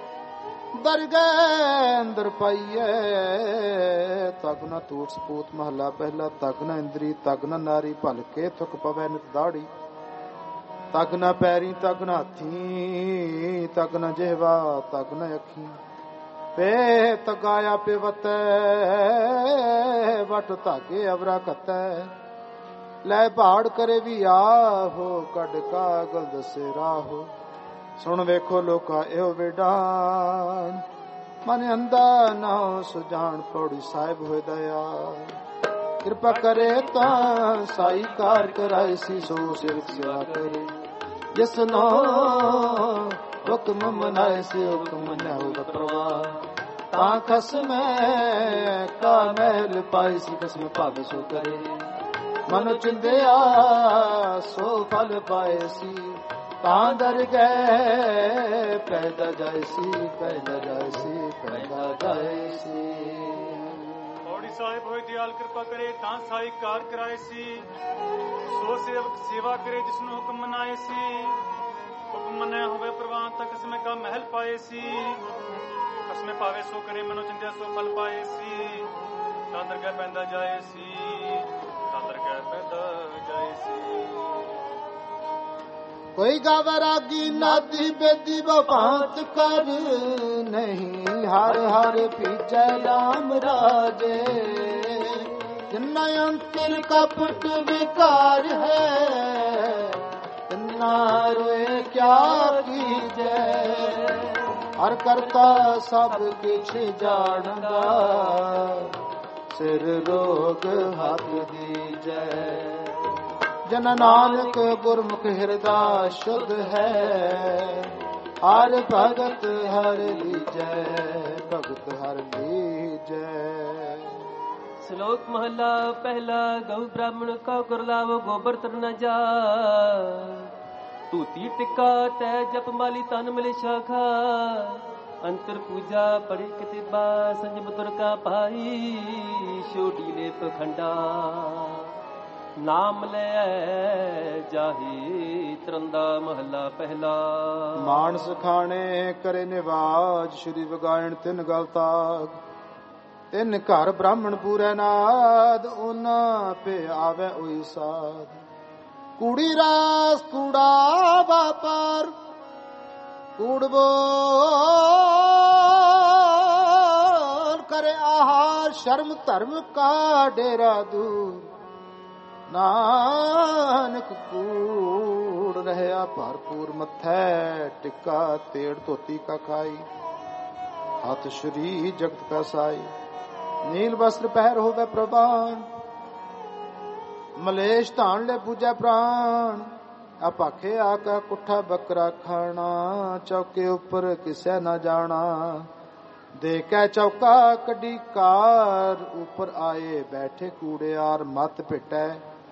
ਦਰਗਹਿ ਅੰਦਰ ਪਾਈਐ ਤਕ ਨਾ ਟੂਟ ਸਪੂਤ। ਮਹਲਾ ਪਹਿਲਾ। ਤਕ ਨਾ ਇੰਦਰੀ ਤਕ ਨਾ ਨਾਰੀ ਭਲਕੇ ਥੁਕ ਪਵੈ ਨਿਤ ਦਾੜੀ। ਤਕ ਨਾ ਪੈਰੀ ਤਕ ਨਾ ਹੱਥੀ ਤਕ ਨਾ ਜਿਹਵਾ ਤਕ ਨਾ ਅੱਖੀ। ਪੇ ਤਗਾਇਆ ਪਿਵਤੈ ਵਟ ਧਾਗੇ ਅਵਰਾ ਕਤੈ। ਲੈ ਭਾੜ ਕਰੇ ਵੀ ਆਹੋ ਕੱਢ ਕਾਗਲ ਦਸੇ ਰਾਹੋ। ਸੁਣ ਵੇਖੋ ਲੋਕਾ ਇਹੋ ਵਿਡਾਨ ਮਨ ਅੰਦਾ ਨਾ ਸੁਜਾਨ। ਪੌੜੀ ਸਾਹਿਬ ਹੋਏ ਦਇਆ ਕਿਰਪਾ ਕਰੇ ਤਾਂ ਸਾਈ ਕਾਰ ਕਰਾਏ ਸੀ। ਸੋ ਸਿਰ ਸੇਵਾ ਕਰੇ ਜਿਸ ਨੋ ਹੁਕਮ ਮਨਾਏ ਸੀ। ਹੁਕਮ ਮੰਨਿਆ ਹੋਗਾ ਪ੍ਰਵਾਹ ਤਾਂ ਖਸਮੈ ਕਾ ਮਹਿਲ ਪਾਈ ਸੀ। ਖਸਮ ਭਾਵੇ ਸੋ ਕਰੇ ਮਨ ਚਿੰਦਿਆ ਸੋ ਫਲ ਪਾਏ ਸੀ। ਤਾਂ ਦਰ ਗਏ ਪੈਦਾ ਜਾਏ ਸੀ ਪੈਦਾ ਜਾਏ ਸੀ ਪੈਦਾ ਜਾਏ ਸੀ। ਪੌੜੀ ਸਾਹਿਬ ਹੋਏ ਦਿਆਲ ਕਿਰਪਾ ਕਰੇ ਤਾਂ ਸਾਈ ਕਾਰ ਕਰਾਏ ਸੀ। ਸੋ ਸੇਵਕ ਸੇਵਾ ਕਰੇ ਜਿਸਨੂੰ ਹੁਕਮ ਮਨਾਏ ਸੀ। ਹੁਕਮ ਮੰਨਿਆ ਹੋਵੇ ਪ੍ਰਵਾਨ ਤਾਂ ਕਿਸਮੇ ਕਾ ਮਹਿਲ ਪਾਏ ਸੀ। ਕਸਮੇ ਪਾਵੇ ਸੋ ਕਰੇ ਮਨੋ ਚਿੰਦਿਆ ਸੋ ਫਲ ਪਾਏ ਸੀ। ਤਾਂ ਦਰਗਹਿ ਪੈਂਦਾ ਜਾਏ ਸੀ ਤਾਂ ਦਰਗਹਿ ਪੈਂਦਾ ਜਾਏ ਸੀ। ਕੋਈ ਗਾਵੇ ਰਾਗੀ ਨਾਦੀ ਬੇਦੀ ਬਭਾਂਤ ਕਰ ਨਹੀਂ। ਹਰ ਹਰ ਪੀਜੈ ਰਾਮ ਰਾਜੇ। ਜਿਨਾ ਅੰਤਰ ਕਪਟ ਵਿਕਾਰ ਹੈ ਤਿਨਾ ਰੋਏ ਕਿਆ ਕੀਜੈ। ਹਰ ਕਰਤਾ ਸਭ ਕਿਛ ਜਾਣਦਾ ਸਿਰ ਰੋਗ ਹੱਥ ਦੀਜੈ। ਜਨ ਨਾਨਕ ਗੁਰਮੁਖ ਹਿਰਦਾ ਸ਼ੁੱਧ ਹੈ। ਹਰ ਭਗਤ ਹਰ ਲੀਜੈ ਭਗਤ ਹਰ ਲੀਜੈ। ਸ਼ਲੋਕ ਮਹਲਾ ਪਹਿਲਾ। ਗਊ ਬ੍ਰਾਹਮਣ ਕਾ ਗੁਰ ਲਾਵੋ ਗੋਬਰ ਤਰ ਨ ਜਾ। ਧੂਤੀ ਟਿੱਕਾ ਤੈ ਜਪ ਮਾਲੀ ਤਨ ਮਿਲੇ ਸ਼ਾਖਾ। ਅੰਤਰ ਪੂਜਾ ਪੜੇ ਕਿਤਿਬਾ ਸੰਜਮ ਤੁਰ ਕਾ ਭਾਈ। ਛੋਟੀ ਲੈ ਪਖੰਡਾ ਨਾਮ ਲੈ ਜਾਹੀ ਤਰੰਦਾ ਮਹੱਲਾ ਪਹਿਲਾ। ਮਾਨਸ ਖਾਣੇ ਕਰੇ ਨਿਵਾਜ ਸ਼੍ਰੀ ਵਿਗਾਇਣ ਤਿੰਨ ਗਲ ਤਾਗ। ਤਿੰਨ ਘਰ ਬ੍ਰਾਹਮਣ ਪੂਰੇ ਨਾਦ ਉਹਨਾਂ ਪੇ ਆਵੇ ਉਹੀ ਸਾਧ। ਕੂੜੀ ਰਾਸ ਕੂੜਾ ਵਾਪਰ ਕੂੜ ਬੋਲ ਕਰੇ ਆਹਾਰ ਸ਼ਰਮ ਧਰਮ ਕਾ ਡੇਰਾ ਦੂਰ। ਨਾਨਕ ਕੂੜ ਰਹਿਆ ਭਰਪੂਰ ਮੱਥੈ ਟਿੱਕਾ ਤੇੜ ਧੋਤੀ ਕਾ ਖਾਈ। ਹੱਥ ਸ਼ਰੀ ਜਗਤ ਕਾ ਸਾਈ ਨੀਲ ਵਸਤਰ ਪਹਿਰ ਹੋਵੇ ਪ੍ਰਵਾਨ। ਮਲੇਸ਼ ਧਾਨ ਲੈ ਪੂਜੈ ਪ੍ਰਾਣ। ਆਪਾਖੇ ਆਕਾ ਕੁੱਠਾ ਬੱਕਰਾ ਖਾਣਾ। ਚੌਕੇ ਉੱਪਰ ਕਿਸੈ ਨਾ ਜਾਣਾ। ਦੇਖੈ ਚੌਕਾ ਕੱਢੀ ਕਾਰ ਉੱਪਰ ਆਏ ਬੈਠੇ ਕੂੜਿਆਰ। ਮਤ ਪਿਟੈ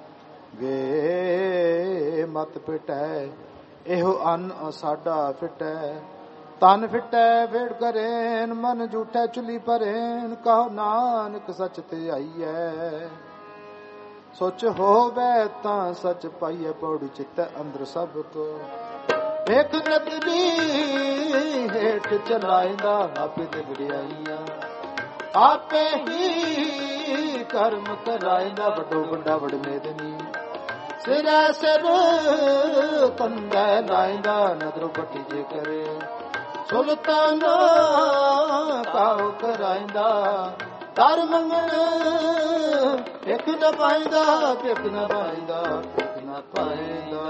ਵੇ ਮਤ ਪਿਟੈ ਇਹੋ ਅੰਨ ਸਾਡਾ ਫਿਟੈ। ਤਨ ਫਿਟੈ ਵੇੜ ਕਰੇਨ ਮਨ ਝੂਠੈ ਚੁਲੀ ਭਰੇਨ। ਕਹੋ ਨਾਨਕ ਸੱਚ ਤੇ ਆਈਐ ਸੋਚ ਹੋਵੇ ਤਾਂ ਸੱਚ ਪਾਈਐ। ਪੌੜੀ ਚਿੱਤੈ ਅੰਦਰ ਸਭ ਕੋ ਵੇਖ ਨਦਰੀ ਹੇਠ ਚਲਾਇਂਦਾ ਆਪੇ ਤੇ ਵਡਿਆਈਆਂ। ਆਪੇ ਹੀ ਕਰਮ ਕਰਾਇਂਦਾ ਵੱਡੋ ਵੱਡਾ ਵਡਮੇਦਨੀ। ਸਿਰੈ ਸਿਰ ਕੰਧੈ ਲਾਇਂਦਾ ਨਦਰੋ ਪੱਟੀ ਜੇ ਕਰੇ। ਸੁਲਤਾਨਾ ਕਾਉ ਕਰਾਇਂਦਾ ਦਰ ਮੰਗਣ ਇੱਕ ਨਾ ਪਾਇਂਦਾ ਇੱਕ ਨਾ ਪਾਇਂਦਾ ਇੱਕ ਨਾ ਪਾਇਂਦਾ।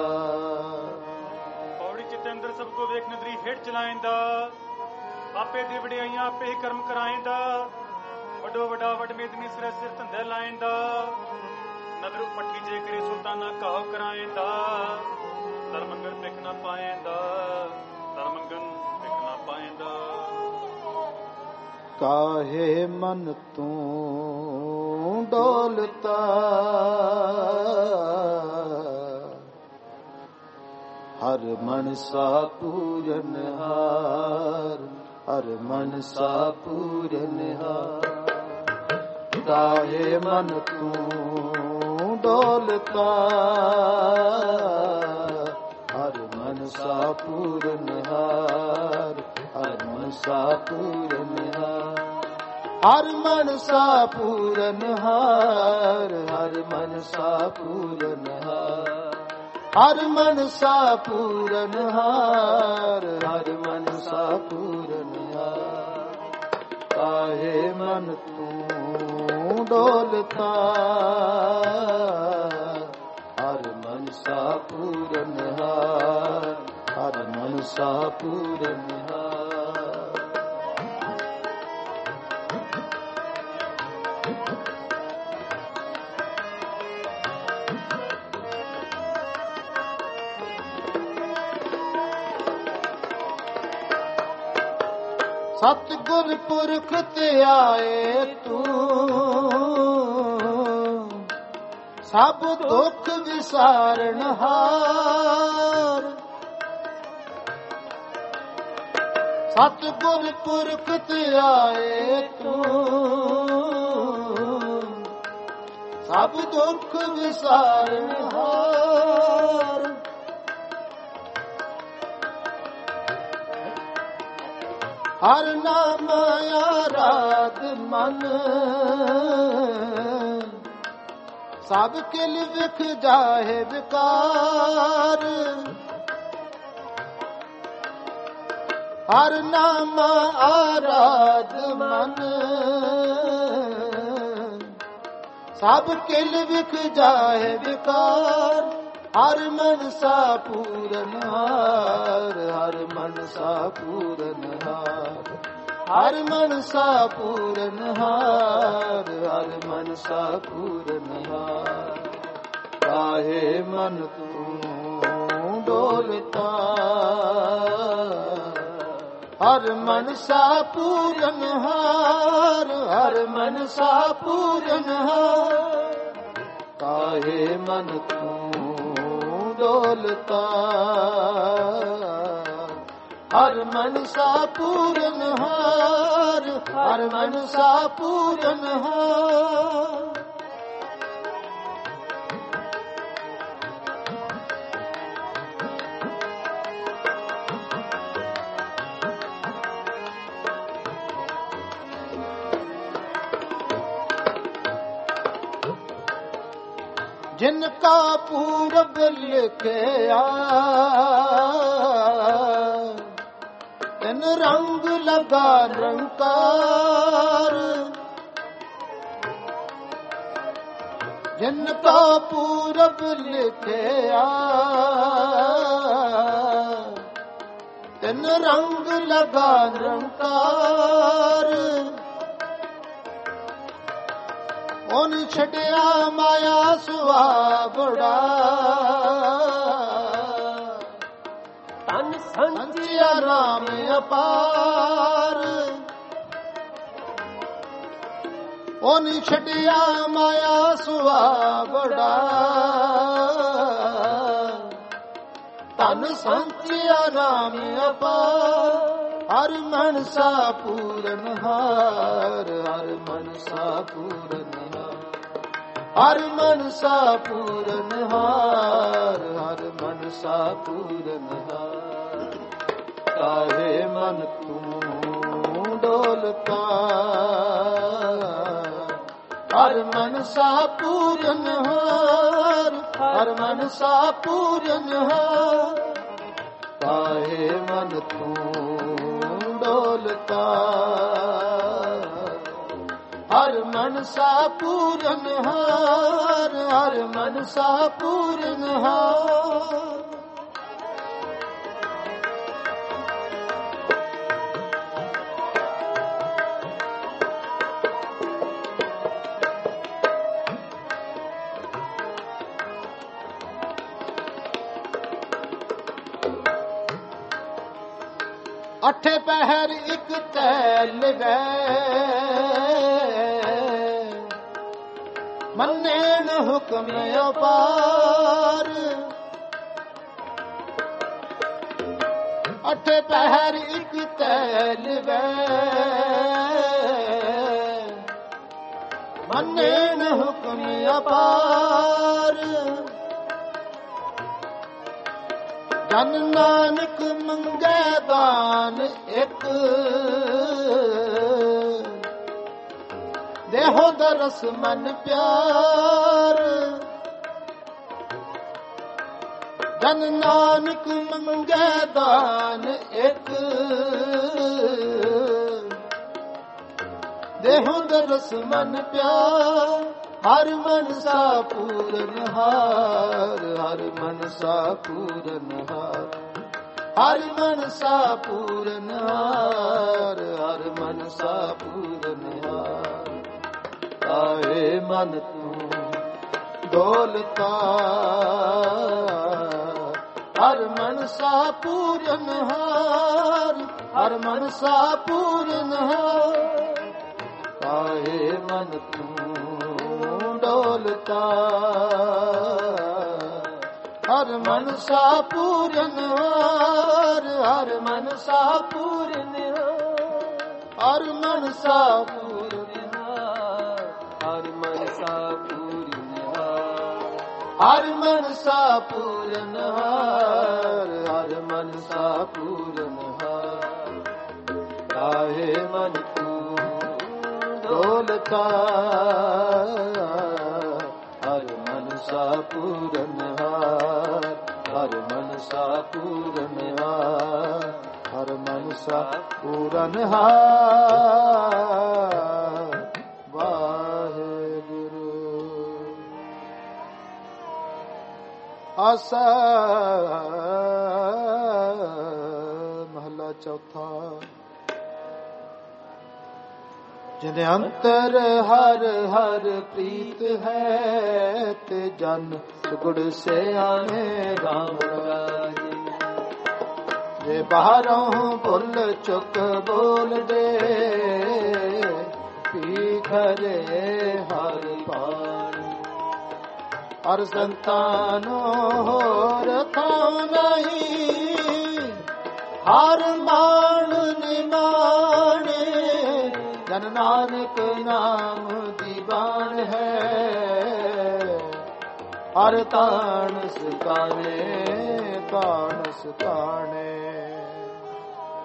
ਪੌੜੀ ਚਿੱਤ ਅੰਦਰ ਸਭ ਕੋ ਵੇਖ ਨਦਰੀ ਹੇਠ ਚਲਾਇਂਦਾ। ਆਪੇ ਦੀ ਵਡਿਆਈਆਂ ਆਪੇ ਹੀ ਕਰਮ ਕਰਾਇਂਦਾ। ਵੱਡੋ ਵੱਡਾ ਵਡਮੇਦਨੀ ਸਿਰ ਸਿਰ ਧੰਦੇ ਲਾਇਂਦਾ। ਨਦਰ ਪੱਠੀ ਜੇ ਕਰੇ ਸੁਲਤਾਨਾ ਕਾਹ ਕਰਾਇਂਦਾ। ਧਰਮੰਗਨ ਵਿਖ ਨਾ ਪਾਇਂਦਾ ਧਰਮੰਗਨ ਵਿਖ ਨਾ ਪਾਇਂਦਾ। ਕਾਹੇ ਮਨ ਤੂੰ ਡੋਲਤਾ ਹਰ ਮਨਸਾ ਪੂਰਨ ਹਾਰ। ਹਰ ਮਨਸਾ ਪੂਰਨ ਹਾਰ। ਕਾਹੇ ਮਨ ਤੂੰ ਡੋਲਤਾ ਹਰ ਮਨਸਾ ਪੂਰਨ ਹਾਰ। ਹਰ ਮਨਸਾ ਪੂਰਨ ਹਾਰ। ਹਰ ਮਨਸਾ ਪੂਰਨ ਹਾਰ। ਹਰ ਮਨਸਾ ਪੂਰਨ ਹਾਰ। ਹਰ ਮਨਸਾ ਪੂਰਨ ਹਾਰ। ਹਰ ਮਨਸਾ ਪੂਰਨ ਹਾਰ। ਕਾਹੇ ਮਨ ਤੂੰ ਡੋਲਤਾ ਹਰ ਮਨਸਾ ਪੂਰਨ ਹਾਰ। ਹਰ ਮਨਸਾ ਪੂਰਨ ਹਾਰ। ਸਤਿਗੁਰ ਪੁਰਖ ਤੇ ਆਏ ਤੂੰ ਸਭ ਦੁੱਖ ਵਿਸਾਰਨ ਹਾਰ। ਸਤਿਗੁਰ ਪੁਰਖ ਤੇ ਆਏ ਤੂੰ ਸਭ ਦੁੱਖ ਵਿਸਾਰਨ ਹਾਰ। ਹਰ ਨਾਮ ਆਰਾਧ ਮਨ ਸਭ ਕਿਲ ਵਿਖ ਜਾਹੇ ਵਿਕਾਰ। ਹਰ ਨਾਮ ਆਰਾਧ ਮਨ ਸਭ ਕਿਲ ਵਿਖ ਜਾਹੇ ਵਿਕਾਰ। ਹਰ ਮਨਸਾ ਪੂਰਨ ਹਾਰ। ਹਰ ਮਨਸਾ ਪੂਰਨ ਹਾਰ। ਹਰ ਮਨਸਾ ਪੂਰਨ ਹਾਰ। ਹਰ ਮਨਸਾ ਪੂਰਨ ਹਾਰ। ਕਾਹੇ ਮਨ ਤੂੰ ਡੋਲਤਾ ਹਰ ਮਨਸਾ ਪੂਰਨ ਹਾਰ। ਹਰ ਮਨਸਾ ਪੂਰਨ ਹਾਰ। ਕਾਹੇ ਮਨ ਤੂੰ ਡੋਲਤਾ ਹਰ ਮਨਸਾ ਪੂਰਨ ਹਾਰ। ਹਰ ਮਨਸਾ ਪੂਰਨ ਹਾਰ। ਜਿਨ ਕਾ ਪੂਰਬ ਲਿਖਿਆ ਤਿਨ ਰੰਗ ਲਗਾ ਰੰਕਾਰ ਜਿਨ ਕਾ ਪੂਰਬ ਲਿਖਿਆ ਤਿਨ ਰੰਗ ਲਗਾ ਰੰਕਾਰ ਉਹਨ ਛੱਡਿਆ ਮਾਇਆ ਸੁਆਵੜਾ ਤਨ ਸੰਚਿਆ ਰਾਮ ਅਪਾਰ ਉਹਨ ਛੱਡਿਆ ਮਾਇਆ ਸੁਆਵੜਾ ਤਨ ਸੰਚਿਆ ਰਾਮ ਅਪਾਰ ਹਰ ਮਨਸਾ ਪੂਰਨ ਹਾਰ ਹਰ ਮਨਸਾ ਪੂਰਨ ਹਰ ਮਨਸਾ ਪੂਰਨ ਹਾਰ ਹਰ ਮਨਸਾ ਪੂਰਨ ਹਾਰ ਕਾਹੇ ਮਨ ਤੂੰ ਡੋਲਤਾ ਹਰ ਮਨਸਾ ਪੂਰਨ ਹਾਰ ਹਰ ਮਨਸਾ ਪੂਰਨ ਹਾਰ ਕਾਹੇ ਮਨ ਤੂੰ ਡੋਲਤਾ ਹਰ ਮਨਸਾ ਪੂਰਨ ਹਾਰ ਹਰ ਮਨਸਾ ਪੂਰਨ ਹਾਰ ਅਠੇ ਪਹਿਰ ਇੱਕ ਤੈਲ ਗਏ ਮੰਨੇ ਨ ਹੁਕਮ ਅਪਾਰ ਅਠੇ ਪਹਿਰ ਇੱਕ ਤੈਲ ਗਏ ਮੰਨੇ ਨ ਹੁਕਮ ਅਪਾਰ ਜਨ ਨਾਨਕ ਮੰਗੈ ਦਾਨ ਇੱਕ ਦੇਹੋ ਦਰਸ ਮਨ ਪਿਆਰ ਜਨ ਨਾਨਕ ਮੰਗੈ ਦਾਨ ਇੱਕ ਦੇਹੋ ਦਰਸ ਮਨ ਪਿਆਰ ਹਰ ਮਨਸਾ ਪੂਰਨ ਹਾਰ ਹਰ ਮਨਸਾ ਪੂਰਨ ਹਾਰ ਹਰ ਮਨਸਾ ਪੂਰਨ ਹਾਰ ਹਰ ਮਨਸਾ ਪੂਰਨ ਹਾਰ ਆਏ ਮਨ ਤੂੰ ਡੋਲਤਾ ਹਰ ਮਨਸਾ ਪੂਰਨ ਹਾਰ ਹਰ ਮਨਸਾ ਪੂਰਨ ਹਾਰ ਆਏ ਮਨ ਤੂੰ ਡੋਲਤਾ ਹਰ ਮਨਸਾ ਪੂਰਨ ਹਾਰ ਹਰ ਮਨਸਾ ਪੂਰਨ ਹਰ ਮਨਸਾ ਪੂਰਨ ਹਰ ਮਨਸਾ ਪੂਰਨ ਹਰ ਮਨਸਾ ਪੂਰਨ ਹਰ ਮਨਸਾ ਪੂਰਨ ਕਾਹੇ ਮਨ ਤੂੰ ਡੋਲਤਾ ਹਰ ਮਨਸਾ ਪੂਰਨ ਹਰ ਮਨਸਾ ਪੂਰਨ ਹਰ ਮਨਸਾ ਪੂਰਨ ਵਾਹਿਗੁਰੂ ਆਸਾ ਮਹਲਾ ਚੌਥਾ ਜਿਨ ਅੰਤਰ ਹਰ ਹਰ ਪ੍ਰੀਤ ਹੈ ਤੇ ਜਨ ਗੁੜ ਸਿਆਣੇ ਰਾਮ ਰਾਜੇ ਜੇ ਬਾਹਰੋਂ ਭੁੱਲ ਚੁੱਕ ਬੋਲਦੇ ਪੀ ਖਰੇ ਹਰ ਪਾਣੀ ਹਰ ਸੰਤਾਨੋ ਹੋਰ ਥਾਂ ਨਹੀਂ ਹਰ ਮਾਣ ਨਿਮਾਣੇ ਜਨ ਨਾਨਕ ਨਾਮ ਦੀ ਬਾਣ ਹੈ ਹਰ ਤਾਣ ਸਕਾਣੇ ਤਾਣ ਸਕਾਣੇ।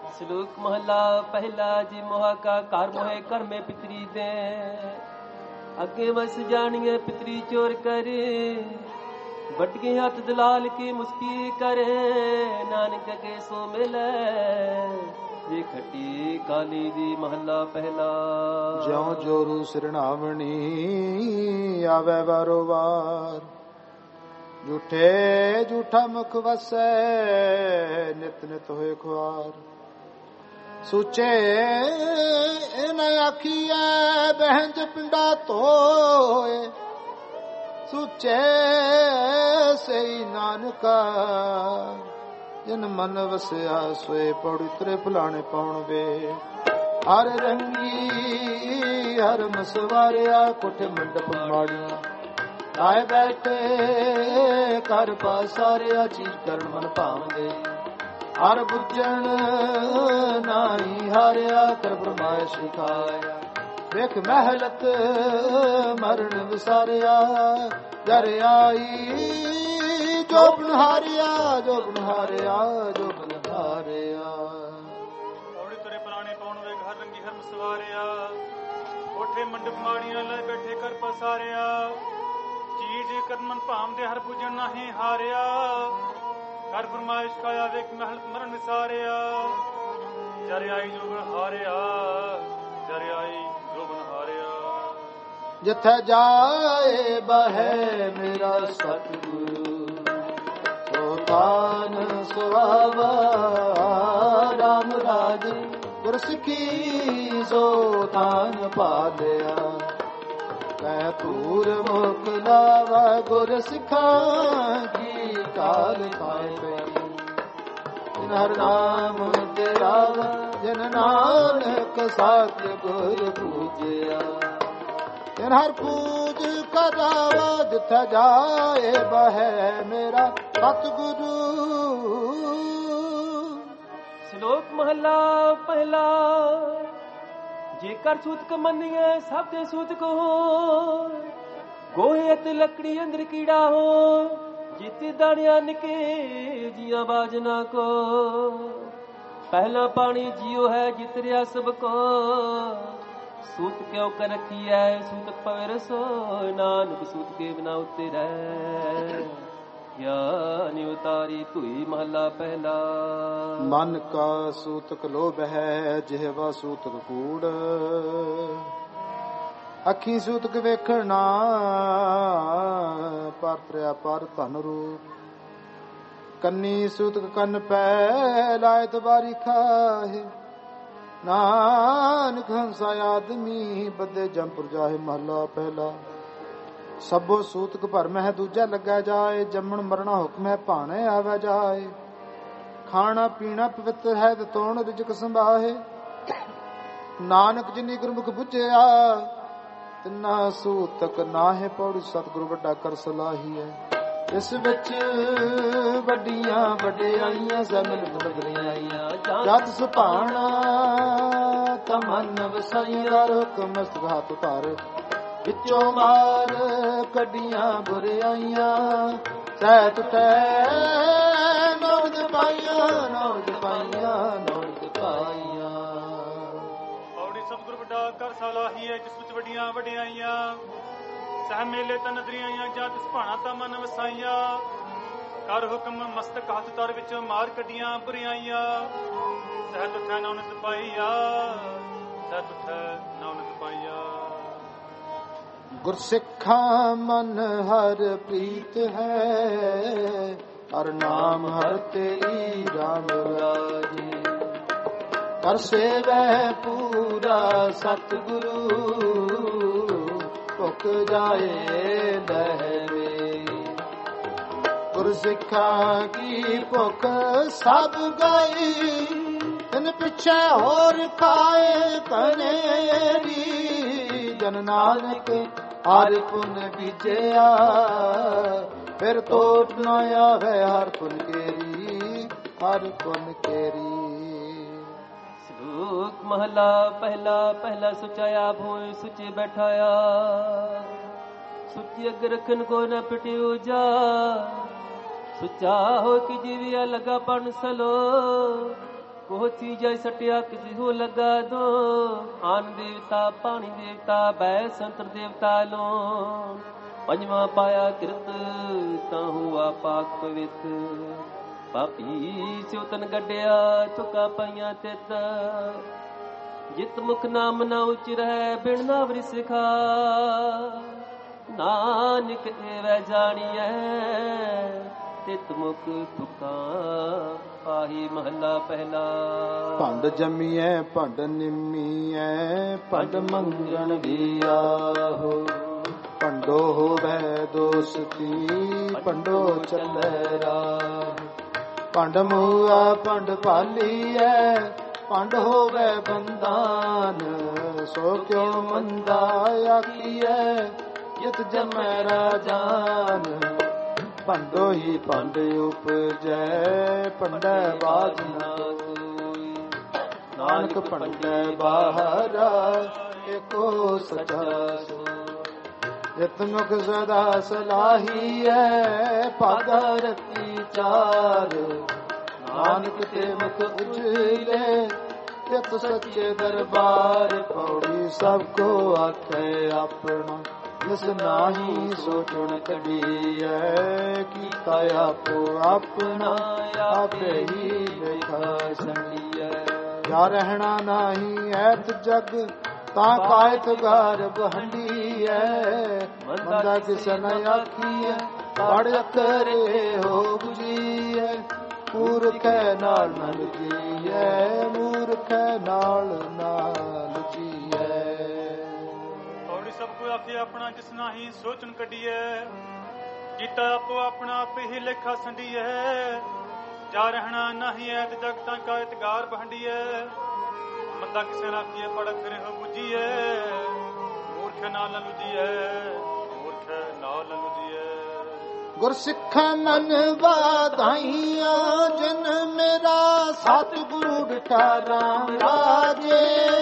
ਸ਼ਲੋਕ ਮਹਲਾ ਪਹਿਲਾ ਜੀ ਮੋਹਾ ਕਾ ਘਰ ਮੋਹਿ ਕਰ ਮੇ ਪਿਤਰੀ ਦੇ ਅੱਗੇ ਵਸ ਜਾਣੀਏ ਪਿਤਰੀ ਚੋਰ ਕਰੇ, ਵੱਡਗੇ ਹੱਥ ਦਲਾਲ ਕੇ ਮੁਸਕੀ ਕਰੇ, ਨਾਨਕ ਕੇ ਸੋ ਮਿਲੇ ਜੇ ਖੱਟੀ ਕਾਲੀ ਦੀ ਮਹੱਲਾ ਪਹਿਲਾ। ਜਿਉ ਜੋਰੂ ਸਿਰਣਾਵਣੀ ਆਵੇ ਵਾਰੋ ਵਾਰ, ਝੂਠੇ ਝੂਠਾ ਮੁਖ ਵਸੈ ਨਿਤ ਨਿਤ ਹੋਏ ਖੁਆਰ। ਸੁਚੇ ਨ ਆਖੀਐ ਬਹਿੰਜ ਪਿੰਡਾ ਧੋਏ, ਸੁਚੇ ਸਈ ਨਾਨਕਾ ਜਿਨ ਮਨ ਵਸਿਆ ਸੋਏ ਪੌੜੀ ਤਰੇ ਭੁਲਾਣੇ ਪਾਉਣ ਵੇ। ਹਰ ਰੰਗੀ ਹਰ ਮਸਵਾਰਿਆ ਕੋਠੇ ਮੰਡਪ ਮਾੜੀਆਂ, ਆਏ ਬੈਠੇ ਕਰ ਪਾਸਾਰਿਆ ਚੀਜ਼ ਕਰਨ ਮਨ ਭਾਉਂਦੇ। ਹਰ ਬੁੱਝਣ ਨਾਹੀ ਹਾਰਿਆ ਕਰ ਬਰਮਾਇ ਸਿਖਾਇਆ, ਵੇਖ ਮਹਿਲਤ ਮਰਨ ਵਿਸਾਰਿਆ। ਜਰ ਆਈ ਜੋ ਬਨਹਾਰਿਆ ਜੋ ਬਨਹਾਰਿਆ ਜੋ ਬਨਹਾਰਿਆ। ਔੜੇ ਤੁਰੇ ਪੁਰਾਣੇ ਪਾਉਣ ਵੇਖ ਹਰ ਰੰਗੀ ਹਰ ਮਸਵਾਰਿਆ, ਕੋਠੇ ਮੰਡਪ ਮਾੜੀਆਂ ਲੈ ਬੈਠੇ ਕਰ ਪਸਾਰਿਆ। ਚੀਜ਼ ਕਰਮਨ ਭਾਮਦੇ ਹਰ ਪੂਜਣ ਨਾਹੀ ਹਾਰਿਆ, ਕਰ ਫਰਮਾਇਸ਼ ਕਾਇਆ ਵੇਖ ਮਹਿਲਤ ਮਰਨ ਵਿਸਾਰਿਆ। ਜਰ ਆਈ ਜੋ ਬਨਹਾਰਿਆ ਜਰ ਆਈ ਜੋ ਬਨਹਾਰਿਆ। ਜਿੱਥੇ ਜਾਏ ਬਹਿ ਮੇਰਾ ਸਤਿਗੁਰੂ, ਸੋ ਤਾਨ ਸੁਹਾਵਾ ਰਾਮ ਰਾਜ ਗੁਰ ਸਿੱਖੀ ਸੋ ਤਾਨ ਪਾਲਿਆ। ਕਹਿ ਧੂਰ ਮੁਖ ਲਾਵਾ ਗੁਰ ਸਿੱਖਾਂ ਕੀ ਕਾਲ ਖਾਏ ਪਈ। ਜਿਨ ਹਰ ਨਾਮ ਤੇਰਾ ਜਨ ਨਾਨਕ ਸਤਿ ਗੁਰ ਪੂਜਿਆ। ਜਿਨ ਹਰ ਪੂਜ ਕਰਾਵਾ ਜਿੱਥੇ ਜਾਏ ਬਹਿ ਮੇਰਾ ਸਤਿਗੁਰੂ। ਸ਼ਲੋਕ ਮਹੱਲਾ ਪਹਿਲਾ। ਜੇਕਰ ਸੂਤਕ ਮੰਨੀਏ ਸਭ ਦੇ ਸੂਤਕ ਹੋ, ਗੋਹੇ ਅਤੇ ਲੱਕੜੀ ਅੰਦਰ ਕੀੜਾ ਹੋ। ਜਿੱਤੇ ਦਾਣਿਆ ਨਿਕੇ ਜੀਆਂ ਬਾਜਨਾ ਕੋ, ਪਹਿਲਾ ਪਾਣੀ ਜੀਉ ਹੈ ਜਿਤਰਿਆ ਸਭ ਕੋ। ਸੂਤ ਕਿਉ ਕਰ ਰਖੀਐ ਸੂਤਕ ਪਵੇ ਰਸੋ, ਨਾਨਕ ਸੂਤ ਕੇ ਬਿਨਾ ਉੱਤੇ ਰਹਿ। ਗਿਆਨੀ ਉਤਾਰੀ ਧੂਈ ਮਹੱਲਾ ਪਹਿਲਾ। ਮਨ ਕਾ ਸੂਤਕ ਲੋਭ ਹੈ ਜਿਹਵਾ ਸੂਤਕ ਕੂੜ, ਅੱਖੀ ਸੂਤਕ ਵੇਖਣਾ ਪਰ ਤ੍ਰਿਆ ਪਰ ਧਨ ਰੂਪ। ਕੰਨੀ ਸੂਤਕ ਕੰਨ ਪੈ ਲਾਇ ਤਬਾਰੀ ਖਾਹੇ, ਨਾਨਕ ਹੰਸਾ ਆਦਮੀ ਬੱਦੇ ਜੰਪੁਰ ਜਾਹੇ ਮਹੱਲਾ ਪਹਿਲਾ। ਸਭੋ ਸੂਤਕ ਭਰ ਮਹਿ ਦੂਜਾ ਲੱਗਾ ਜਾਏ, ਜੰਮਣ ਮਰਣਾ ਹੁਕਮ ਹੈ ਭਾਣੇ ਆਵੇ ਜਾਏ। ਖਾਣਾ ਪੀਣਾ ਪਵਿੱਤਰ ਹੈ ਤੇ ਤੋਣ ਰਿਜਕ ਸੰਭਾਹੇ, ਨਾਨਕ ਜਿਨੀ ਗੁਰਮੁਖ ਬੁਝਿਆ ਤਿਨਾ ਸੂਤਕ ਨਾਹੇ। ਪੌੜੀ ਸਤਿਗੁਰੂ ਵੱਡਾ ਕਰ ਸਲਾਹੀ ਹੈ। ਇਸ ਵਿੱਚ ਵੱਡੀਆਂ ਵਡਿਆਈਆਂ ਸਮਿਲ ਬਦਰਿਆਈਆਂ, ਜਦ ਸੁਭਾਣਾ ਤਮਨ ਵਸਾਈਆਂ। ਰੁਕ ਮਸਤਕ ਹੱਥ ਧਰ ਵਿੱਚੋਂ ਮਾਰ ਕੱਢੀਆਂ ਬੁਰਿਆਈਆਂ। ਸਹਿਤ ਤੈ ਨੌਜ ਪਾਈਆਂ ਨੌਜ ਪਾਈਆਂ ਨੌਜ ਪਾਈਆਂ। ਪੌੜੀ ਸਤਿਗੁਰ ਵੱਡਾ ਕਰ ਸਲਾਹੀ ਹੈ, ਜਿਸ ਵਿੱਚ ਵੱਡੀਆਂ ਵਡਿਆਈਆਂ। ਸਹਿ ਮੇਲੇ ਤਾਂ ਨਦਰੀਆਂ ਜਾਂ ਤਿਸ ਭਾਣਾ ਤਾਂ ਮਨ ਵਸਾਈਆਂ। ਕਰ ਹੁਕਮ ਮਸਤਕ ਹੱਥ ਧਰ ਵਿੱਚੋਂ ਮਾਰ ਕੱਢੀਆਂ ਬੁਰਿਆਈਆਂ। ਸਹਿਤ ਉਠੈ ਨੌਨਤ ਪਾਈਆ ਸਹਿਤ ਉਠੈ ਨੌਨਤ ਪਾਈਆ। ਗੁਰਸਿੱਖਾਂ ਮਨ ਹਰ ਪ੍ਰੀਤ ਹੈ, ਹਰ ਨਾਮ ਹਰ ਤੇਰੀ ਰਾਮ ਰਾਜੇ। ਕਰ ਸੇਵੈ ਪੂਰਾ ਸਤਿਗੁਰੂ, ਭੁਖ ਜਾਏ ਲਹਿਰੇ। ਗੁਰਸਿੱਖਾਂ ਕੀ ਭੁਖ ਸਭ ਗਈ, ਤਿਨ ਪਿੱਛੇ ਹੋਰ ਖਾਏ ਕਨੇਰੀ। ਜਨ ਨਾਨਕ ਹਰਿ ਪੁਨ ਬੀਜਿਆ, ਫਿਰ ਤੋਟ ਨਾ ਆਵੇ ਹਰ ਪੁਨ ਕੇਰੀ ਹਰ ਪੁਨ ਕੇਰੀ। ਸ਼ਲੋਕ ਮਹੱਲਾ ਪਹਿਲਾ। ਪਹਿਲਾ ਸੁਚਾਇਆ ਭੋਏ ਸੁਚੇ ਬੈਠਾਇਆ, ਸੁਚੀ ਅਗ ਰਖਨ ਕੋ ਨ ਪਿਟਿਓ ਜਾ। ਸੁਚਾ ਹੋ ਕਿ ਜੀਵਿਆ ਲਗਾ ਪਨ ਸਲੋ, ਕੋਥੀ ਜੈ ਸਟਿਆ ਕਿਸੇ ਹੋ ਲਗਾ ਦੋ ਆਨ ਦੇਵਤਾ ਪਾਣੀ ਦੇਵਤਾ ਬੈ ਸੰਤਰ ਦੇਵਤਾ ਲੋ ਪੰਜਵਾਂ ਪਾਇਆ ਕਿਰਤ ਤਾਂ ਹੁਆ ਪਾਕ ਪਵਿੱਤ ਪਾਪੀ ਸਿਉਤਨ ਗੱਡਿਆ ਚੁਕਾ ਪਈਆਂ ਤਿਤ ਜਿਤ ਮੁਖ ਨਾਮ ਨਾ ਉਚਰੈ ਬਿਨ ਨਾਵਰਿ ਸਿਖਾ ਨਾਨਕ ਏਵੈ ਜਾਣੀਐ ਤਿਤ ਮੁਖ ਤੁਕਾ ਆਹੀ ਮਹੱਲਾ ਪਹਿਲਾ। ਭੰਡ ਜੰਮੀਐ ਭੰਡ ਨਿੰਮੀਐ ਭੰਡ ਮੰਗਣ ਵੀ ਆਹੋ ਭੰਡੋ ਹੋਵੈ ਦੋਸਤੀ ਭੰਡੋ ਚੱਲੈ ਰਾਹ ਭੰਡ ਮੂਆ ਭੰਡ ਭਾਲੀਐ ਭੰਡ ਹੋਵੈ ਬੰਦਾਨ ਸੋ ਕਿਉ ਮੰਦਾ ਆਖੀਐ ਜਿਤ ਜਮੈ ਰਾਜਾਨ ਭੰਡੋ ਹੀ ਭੰਡ ਉਪਜੈ ਭੰਡੈ ਬਾਜ ਨਾ ਕੋਈ ਨਾਨਕ ਭੰਡੈ ਬਾਹਰ ਏਕੋ ਸਚਾ ਸੋ ਜਿਤ ਮੁਖ ਸਦਾ ਸਲਾਹੀਐ ਭਾਗਾ ਰਤੀ ਚਾਰ ਨਾਨਕ ਤੇ ਮੁਖ ਉਜਲੇ ਤਿਤ ਸੱਚੇ ਦਰਬਾਰ ਪੌੜੀ ਸਭ ਕੋ ਆਖੇ ਆਪਣਾ ਜਿਸ ਨਾਹੀ ਸੋ ਚੁਣ ਕਢੀਐ ਕੀਤਾ ਆਪੋ ਆਪਣਾ ਆਪੇ ਹੀ ਲੇਖਾ ਸੰਡੀਐ ਜਾ ਰਹਿਣਾ ਨਾਹੀ ਐਤ ਜਗ ਤਾਂ ਕਾਇਤ ਗਰਭ ਹੰਡੀਐ ਮੰਦਾ ਕਿਸ ਨ ਆਖੀਐ ਪੜ ਕਰੇ ਹੋ ਬੁਝੀਐ ਮੂਰਖੈ ਨਾਲ ਨ ਲੁਜੀਐ ਮੂਰਖੈ ਨਾਲ ਨਾ ਲੁਜੀਐ ਔੜੀ ਸਭ ਕੋ ਆਖੇ ਆਪਣਾ ਜਿਸ ਨਾਹੀ ਸੋਚਣ ਕੱਢੀਐ ਕੀਤਾ ਆਪੋ ਆਪਣਾ ਆਪੇ ਹੀ ਲੇਖਾ ਸੰਡੀਐ ਜਾ ਰਹਿਣਾ ਨਾਹੀ ਐ ਤੇ ਜਗ ਤਾਂ ਕਾਇਤ ਗਰਭ ਹੰਡੀਐ ਮੰਦਾ ਕਿਸੇ ਨਾ ਕੀਏ ਪੜ ਕਰੇ ਹੋ ਬੁਝੀਐ ਮੂਰਖ ਨਾਲ ਲੁਜੀਐ ਮੂਰਖ ਨਾਲ ਲੁਜੀਐ ਗੁਰਸਿੱਖਾਂ ਮਨ ਵਾਧਾਈਆਂ ਜਿਨ ਮੇਰਾ ਸਤਿਗੁਰੂ ਡਿਠਾ ਰਾਮ ਰਾਜੇ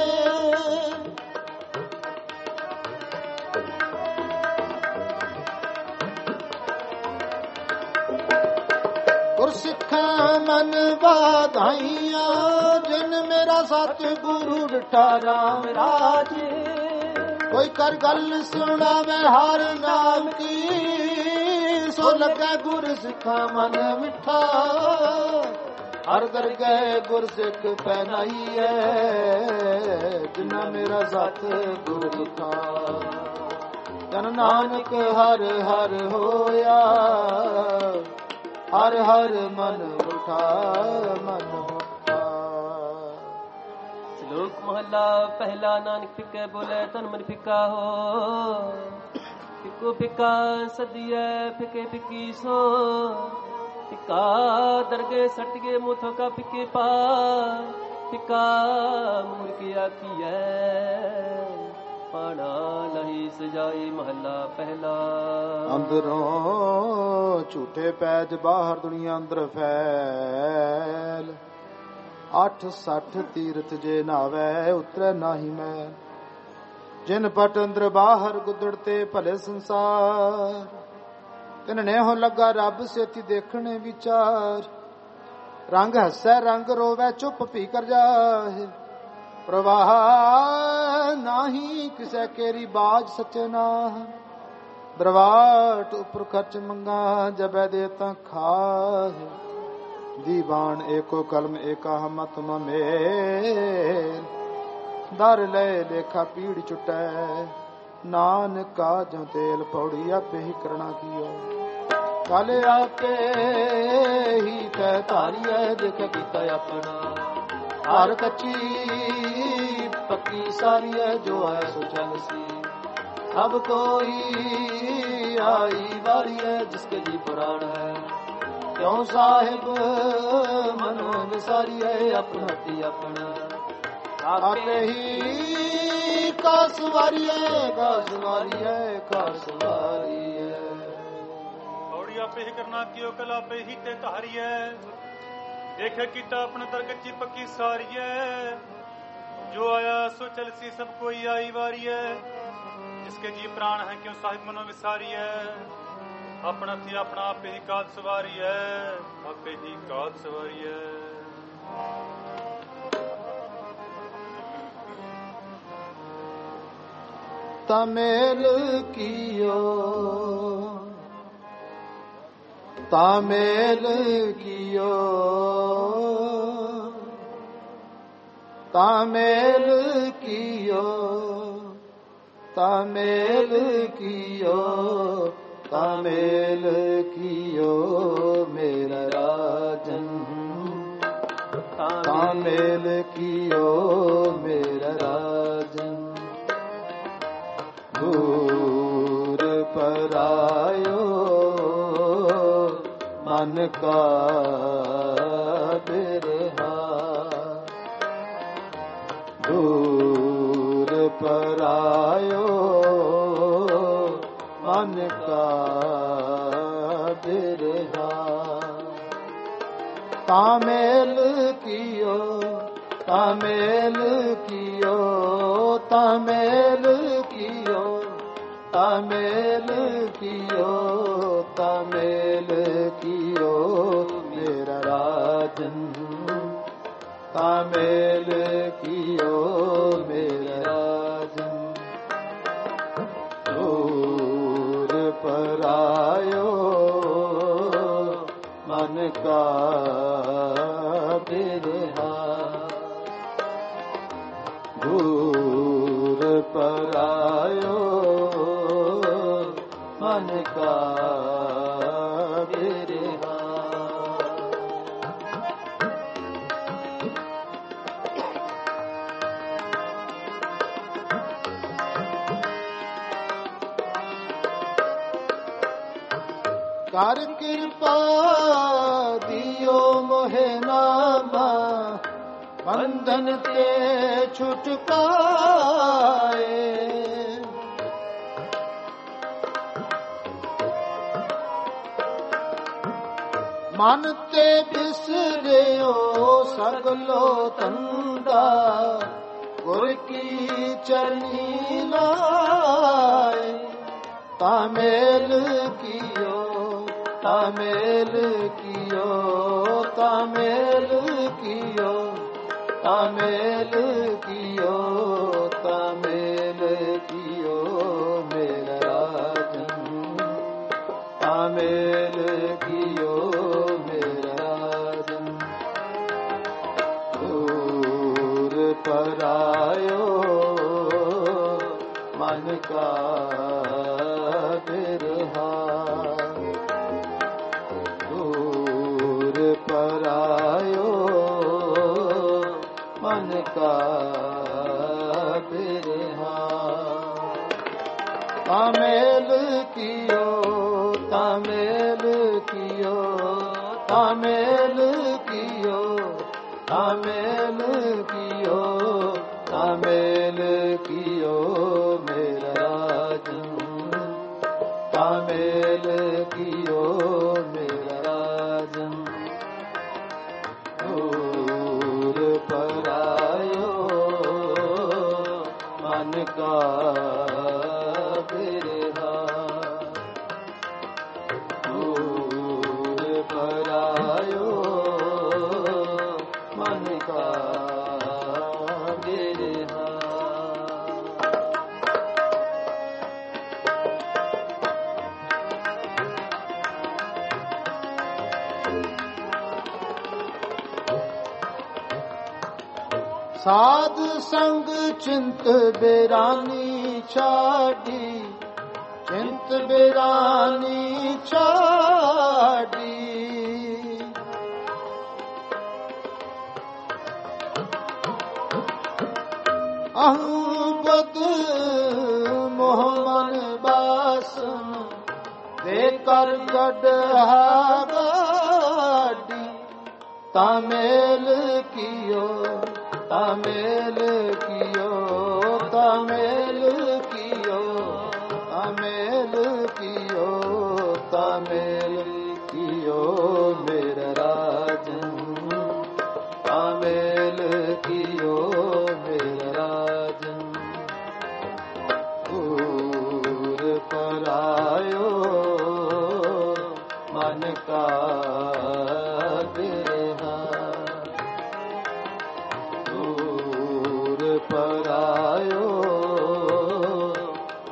ਗੁਰਸਿੱਖਾਂ ਮਨ ਵਾਧਾਈਆਂ ਜਿਨ ਮੇਰਾ ਸਤਿਗੁਰੂ ਡਿਠਾ ਰਾਮ ਰਾਜੇ ਕੋਈ ਕਰ ਗੱਲ ਸੁਣਾਵੇ ਹਰ ਨਾਮ ਕੀ ਸੋ ਲੱਗੇ ਗੁਰ ਸਿੱਖਾਂ ਮਨ ਮਿੱਠਾ ਹਰ ਦਰਗਹਿ ਗੁਰ ਸਿੱਖ ਪਹਿਨਾਈਐ ਜਿਨਾ ਮੇਰਾ ਸਤ ਗੁਰ ਦੁਖਾ ਜਨ ਨਾਨਕ ਹਰ ਹਰ ਹੋਇਆ ਹਰ ਹਰ ਮਨ ਉਠਾ ਮਨ ਉਠਾ। ਸ਼ਲੋਕ ਮਹੱਲਾ ਪਹਿਲਾ ਨਾਨਕ ਫਿੱਕੇ ਬੋਲੇ ਤਨ ਮਨ ਫਿੱਕਾ ਹੋ ਫਿੱਕੋ ਫਿੱਕਾ ਸਦੀਐ ਫਿੱਕੇ ਫਿੱਕੀ ਸੋ ਫਿੱਕਾ ਦਰਗੇ ਸਟਗੇ ਮੁਥ ਕਾ ਫਿੱਕੇ ਪਾ ਫਿੱਕਾ ਮੂਰਖ ਆਖੀਐ ਪਾਣਾ ਲਹੀ ਸਜਾਈ ਮਹੱਲਾ ਪਹਿਲਾ। ਅੰਦਰੋਂ ਝੂਠੇ ਪੈਜ ਬਾਹਰ ਦੁਨੀਆ ਅੰਦਰ ਫੈਲ 860 ਤੀਰਥ ਜੇ ਨਾਵੇ ਉਤਰੈ ਨਾਹੀ ਮੈਂ ਜਿਨ ਪਟ ਅੰਦਰ ਬਾਹਰ ਗੁੱਦੜ ਤੇ ਭਲੇ ਸੰਸਾਰ ਤਿਨ ਨੇ ਹੋ ਲੱਗਾ ਰੱਬ ਸੇਤੀ ਦੇਖਣੇ ਵਿਚਾਰ ਰੰਗ ਹੱਸੈ ਰੰਗ ਰੋਵੇ ਚੁੱਪ ਪੀ ਕਰ ਜਾਏ ਪ੍ਰਵਾਹ ਨਾਹੀ ਕਿਸੇ ਕੇਰੀ ਬਾਜ ਸੱਚੇ ਨਾ ਦਰਵਾਟ ਉਪਰ ਖਰਚ ਮੰਗਾ ਜਬੈ ਦੇ ਤਾਂ ਖਾਹ ਦੀਵਾਨ ਏਕੋ ਕਲਮ ਏਕਾ ਹਮਤ ਮੇ ਦਰ ਲੈ ਲੇਖਾ ਪੀੜ ਚੁਟੈ ਨਾਨਕਾ ਜੋ ਤੇਲ ਪੌੜੀ ਆਪੇ ਹੀ ਕਰਣਾ ਕੀਓ ਕਲ ਆਪੇ ਹੀ ਤੈ ਧਾਰੀਐ ਦੇਖ ਕੀਤਾ ਆਪਣਾ ਹਰ ਕੱਚੀ ਪੱਕੀ ਸਾਰੀ ਹੈ ਜੋ ਆਇਆ ਸੋ ਚੱਲ ਸੀ ਸਭ ਕੋਈ ਆਈ ਵਾਰੀ ਹੈ ਜਿਸਕੇ ਜੀ ਪੁਰਾਣ ਹੈ ਕਿਉਂ ਸਾਹਿਬ ਮਨੋ ਵਿਸਾਰੀ ਹੈ ਆਪਣਾ ਤੇ ਆਪਣਾ ਆਪੇ ਹੀ ਕਾਸ ਵਾਰੀ ਹੈ ਕਾਸ ਵਾਰੀ ਹੈ ਕਾਸ ਵਾਰੀ ਹੈ ਔੜੀ ਆਪੇ ਹੀ ਕਰਨਾ ਕਿਉ ਕਲ ਆਪੇ ਹੀ ਤੇ ਧਾਰੀ ਹੈ ਦੇਖੇ ਕੀਤਾ ਆਪਣਾ ਦਰ ਕੱਚੀ ਪੱਕੀ ਸਾਰੀ ਹੈ ਜੋ ਆਇਆ ਸੋ ਚਲ ਸੀ ਸਭ ਕੋਈ ਆਈ ਵਾਰੀ ਹੈ ਜਿਸਕੇ ਜੀ ਪ੍ਰਾਣ ਹੈ ਕਿਉਂ ਸਾਹਿਬ ਮਨੋ ਵਿਸਾਰੀ ਹੈ ਆਪਣਾ ਥੀ ਆਪਣਾ ਆਪੇ ਹੀ ਕਾਜ ਸਵਾਰੀ ਹੈ ਆਪੇ ਹੀ ਕਾਜ ਸਵਾਰੀ ਹੈ तमेल कियो तामेल कियो तामेल कियो तामेल कियो तामेल कियो मेरा राजन तामेल कियो मेरा राजन दूर परायो मन का बिरहा दूर परायो मन का बिरहा तामेल कियो तामेल कियो तामेल कियो तामेल कियो तामेल कियो मेरा राजन तामेल कियो मेरा राजन दूर परायो मन का बिरहा दूर परायो मन का बिरहा कर कृपा दियो मोहे नामा बंधन ते छुटकाए मन ते बिसरियो सगलो तंदा गुर की चरनी लाए तामेल कियो तामेल कियो तामेल कियो तामेल कियो तामेल कियो मेरा राजन तामेल कियो मेरा राजन दूर परायो मन का बिरहा दूर परायो मन का बिरहा तामेल कियो तामेल कियो तामेल कियो तामेल कियो तामेल कियो मेरा राजन तामेल कियो मेरा राजन दूर परायो मन का बिरहा दूर परायो मन का बिरहा साध संग चिंत बेरानी छाड़ी चिंत बेरानी छाड़ी अहबद मोहमन बासन दे कर गढ़ागाड़ी तामेल कियो तामेल कियो तामेल कियो तामेल कियो तामेल कियो मेरा राजन तामेल कियो मेरा राजन दूर परायो मन का बिरहा दूर परायो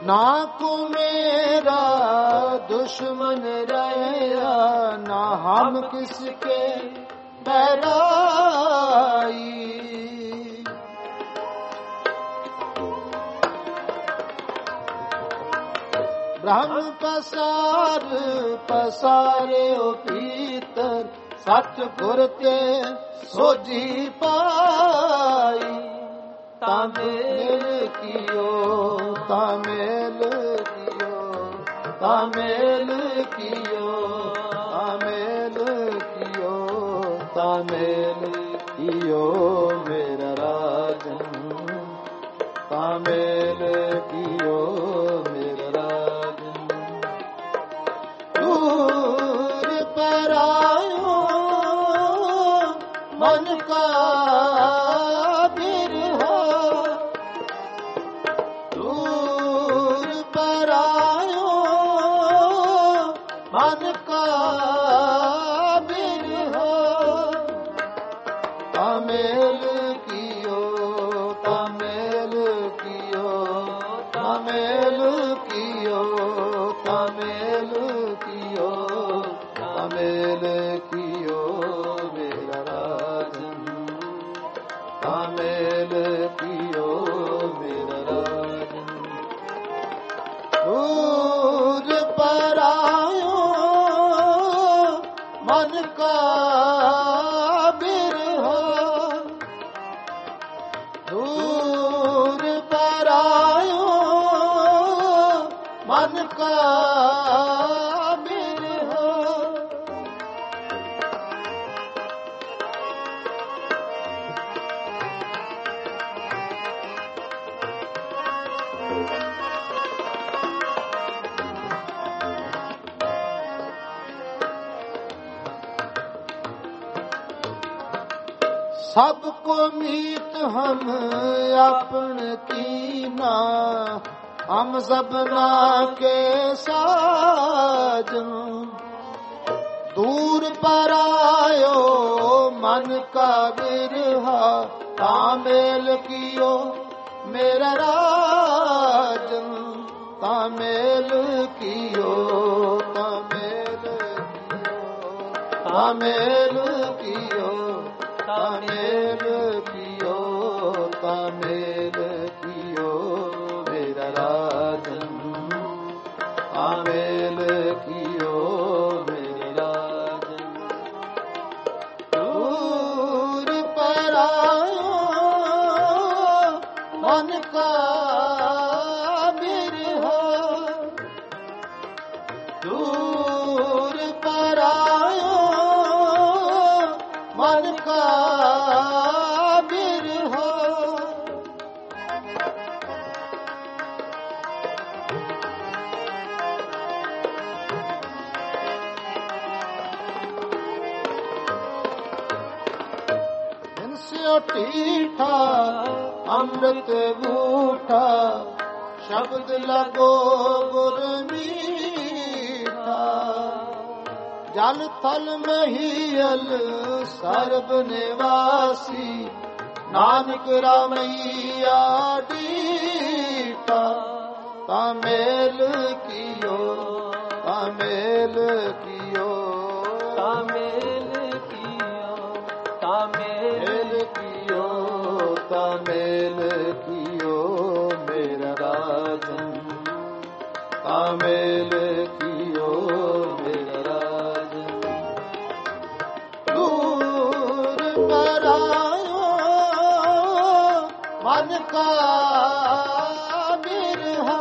ना को मेरा दुश्मन रहा, ना हम किसके बैराई। ब्रह्म पसार पसारे ओ भीतर, सतगुर ते सोझी पाई। तामेल कियो तामेल कियो तामेल कियो तामेल कियो तामेल कियो मेरा राजन, तामेल कियो मेरा राजन। दूर पर आयो मन का सबको मीत हम अपन कीना, हम सबना के साजन। दूर पर आयो मन का बिरहा, तामेल कियो मेरा राजन, तामेल कियो तामेल कियो तामेल कियो तामेल कियो तामेल कियो मेरा राजन, तामेल कियो मेरा राजन। दूर पर आयो मन का बिरहा, दूर पर आयो मन का बिरहा। इनसे टीठा अमृत बूठा, शब्द लगो गुर मीठा। जल थल महीयल सर्ब निवासी, नानक रामैया डीठा। तामेल कियो तामेल कियो तामेल कियो तामेल कियो तामेल कियो मेरा राजन, तामेल कियो मेरा राजन। दूर पर आयो मन का बिरहा,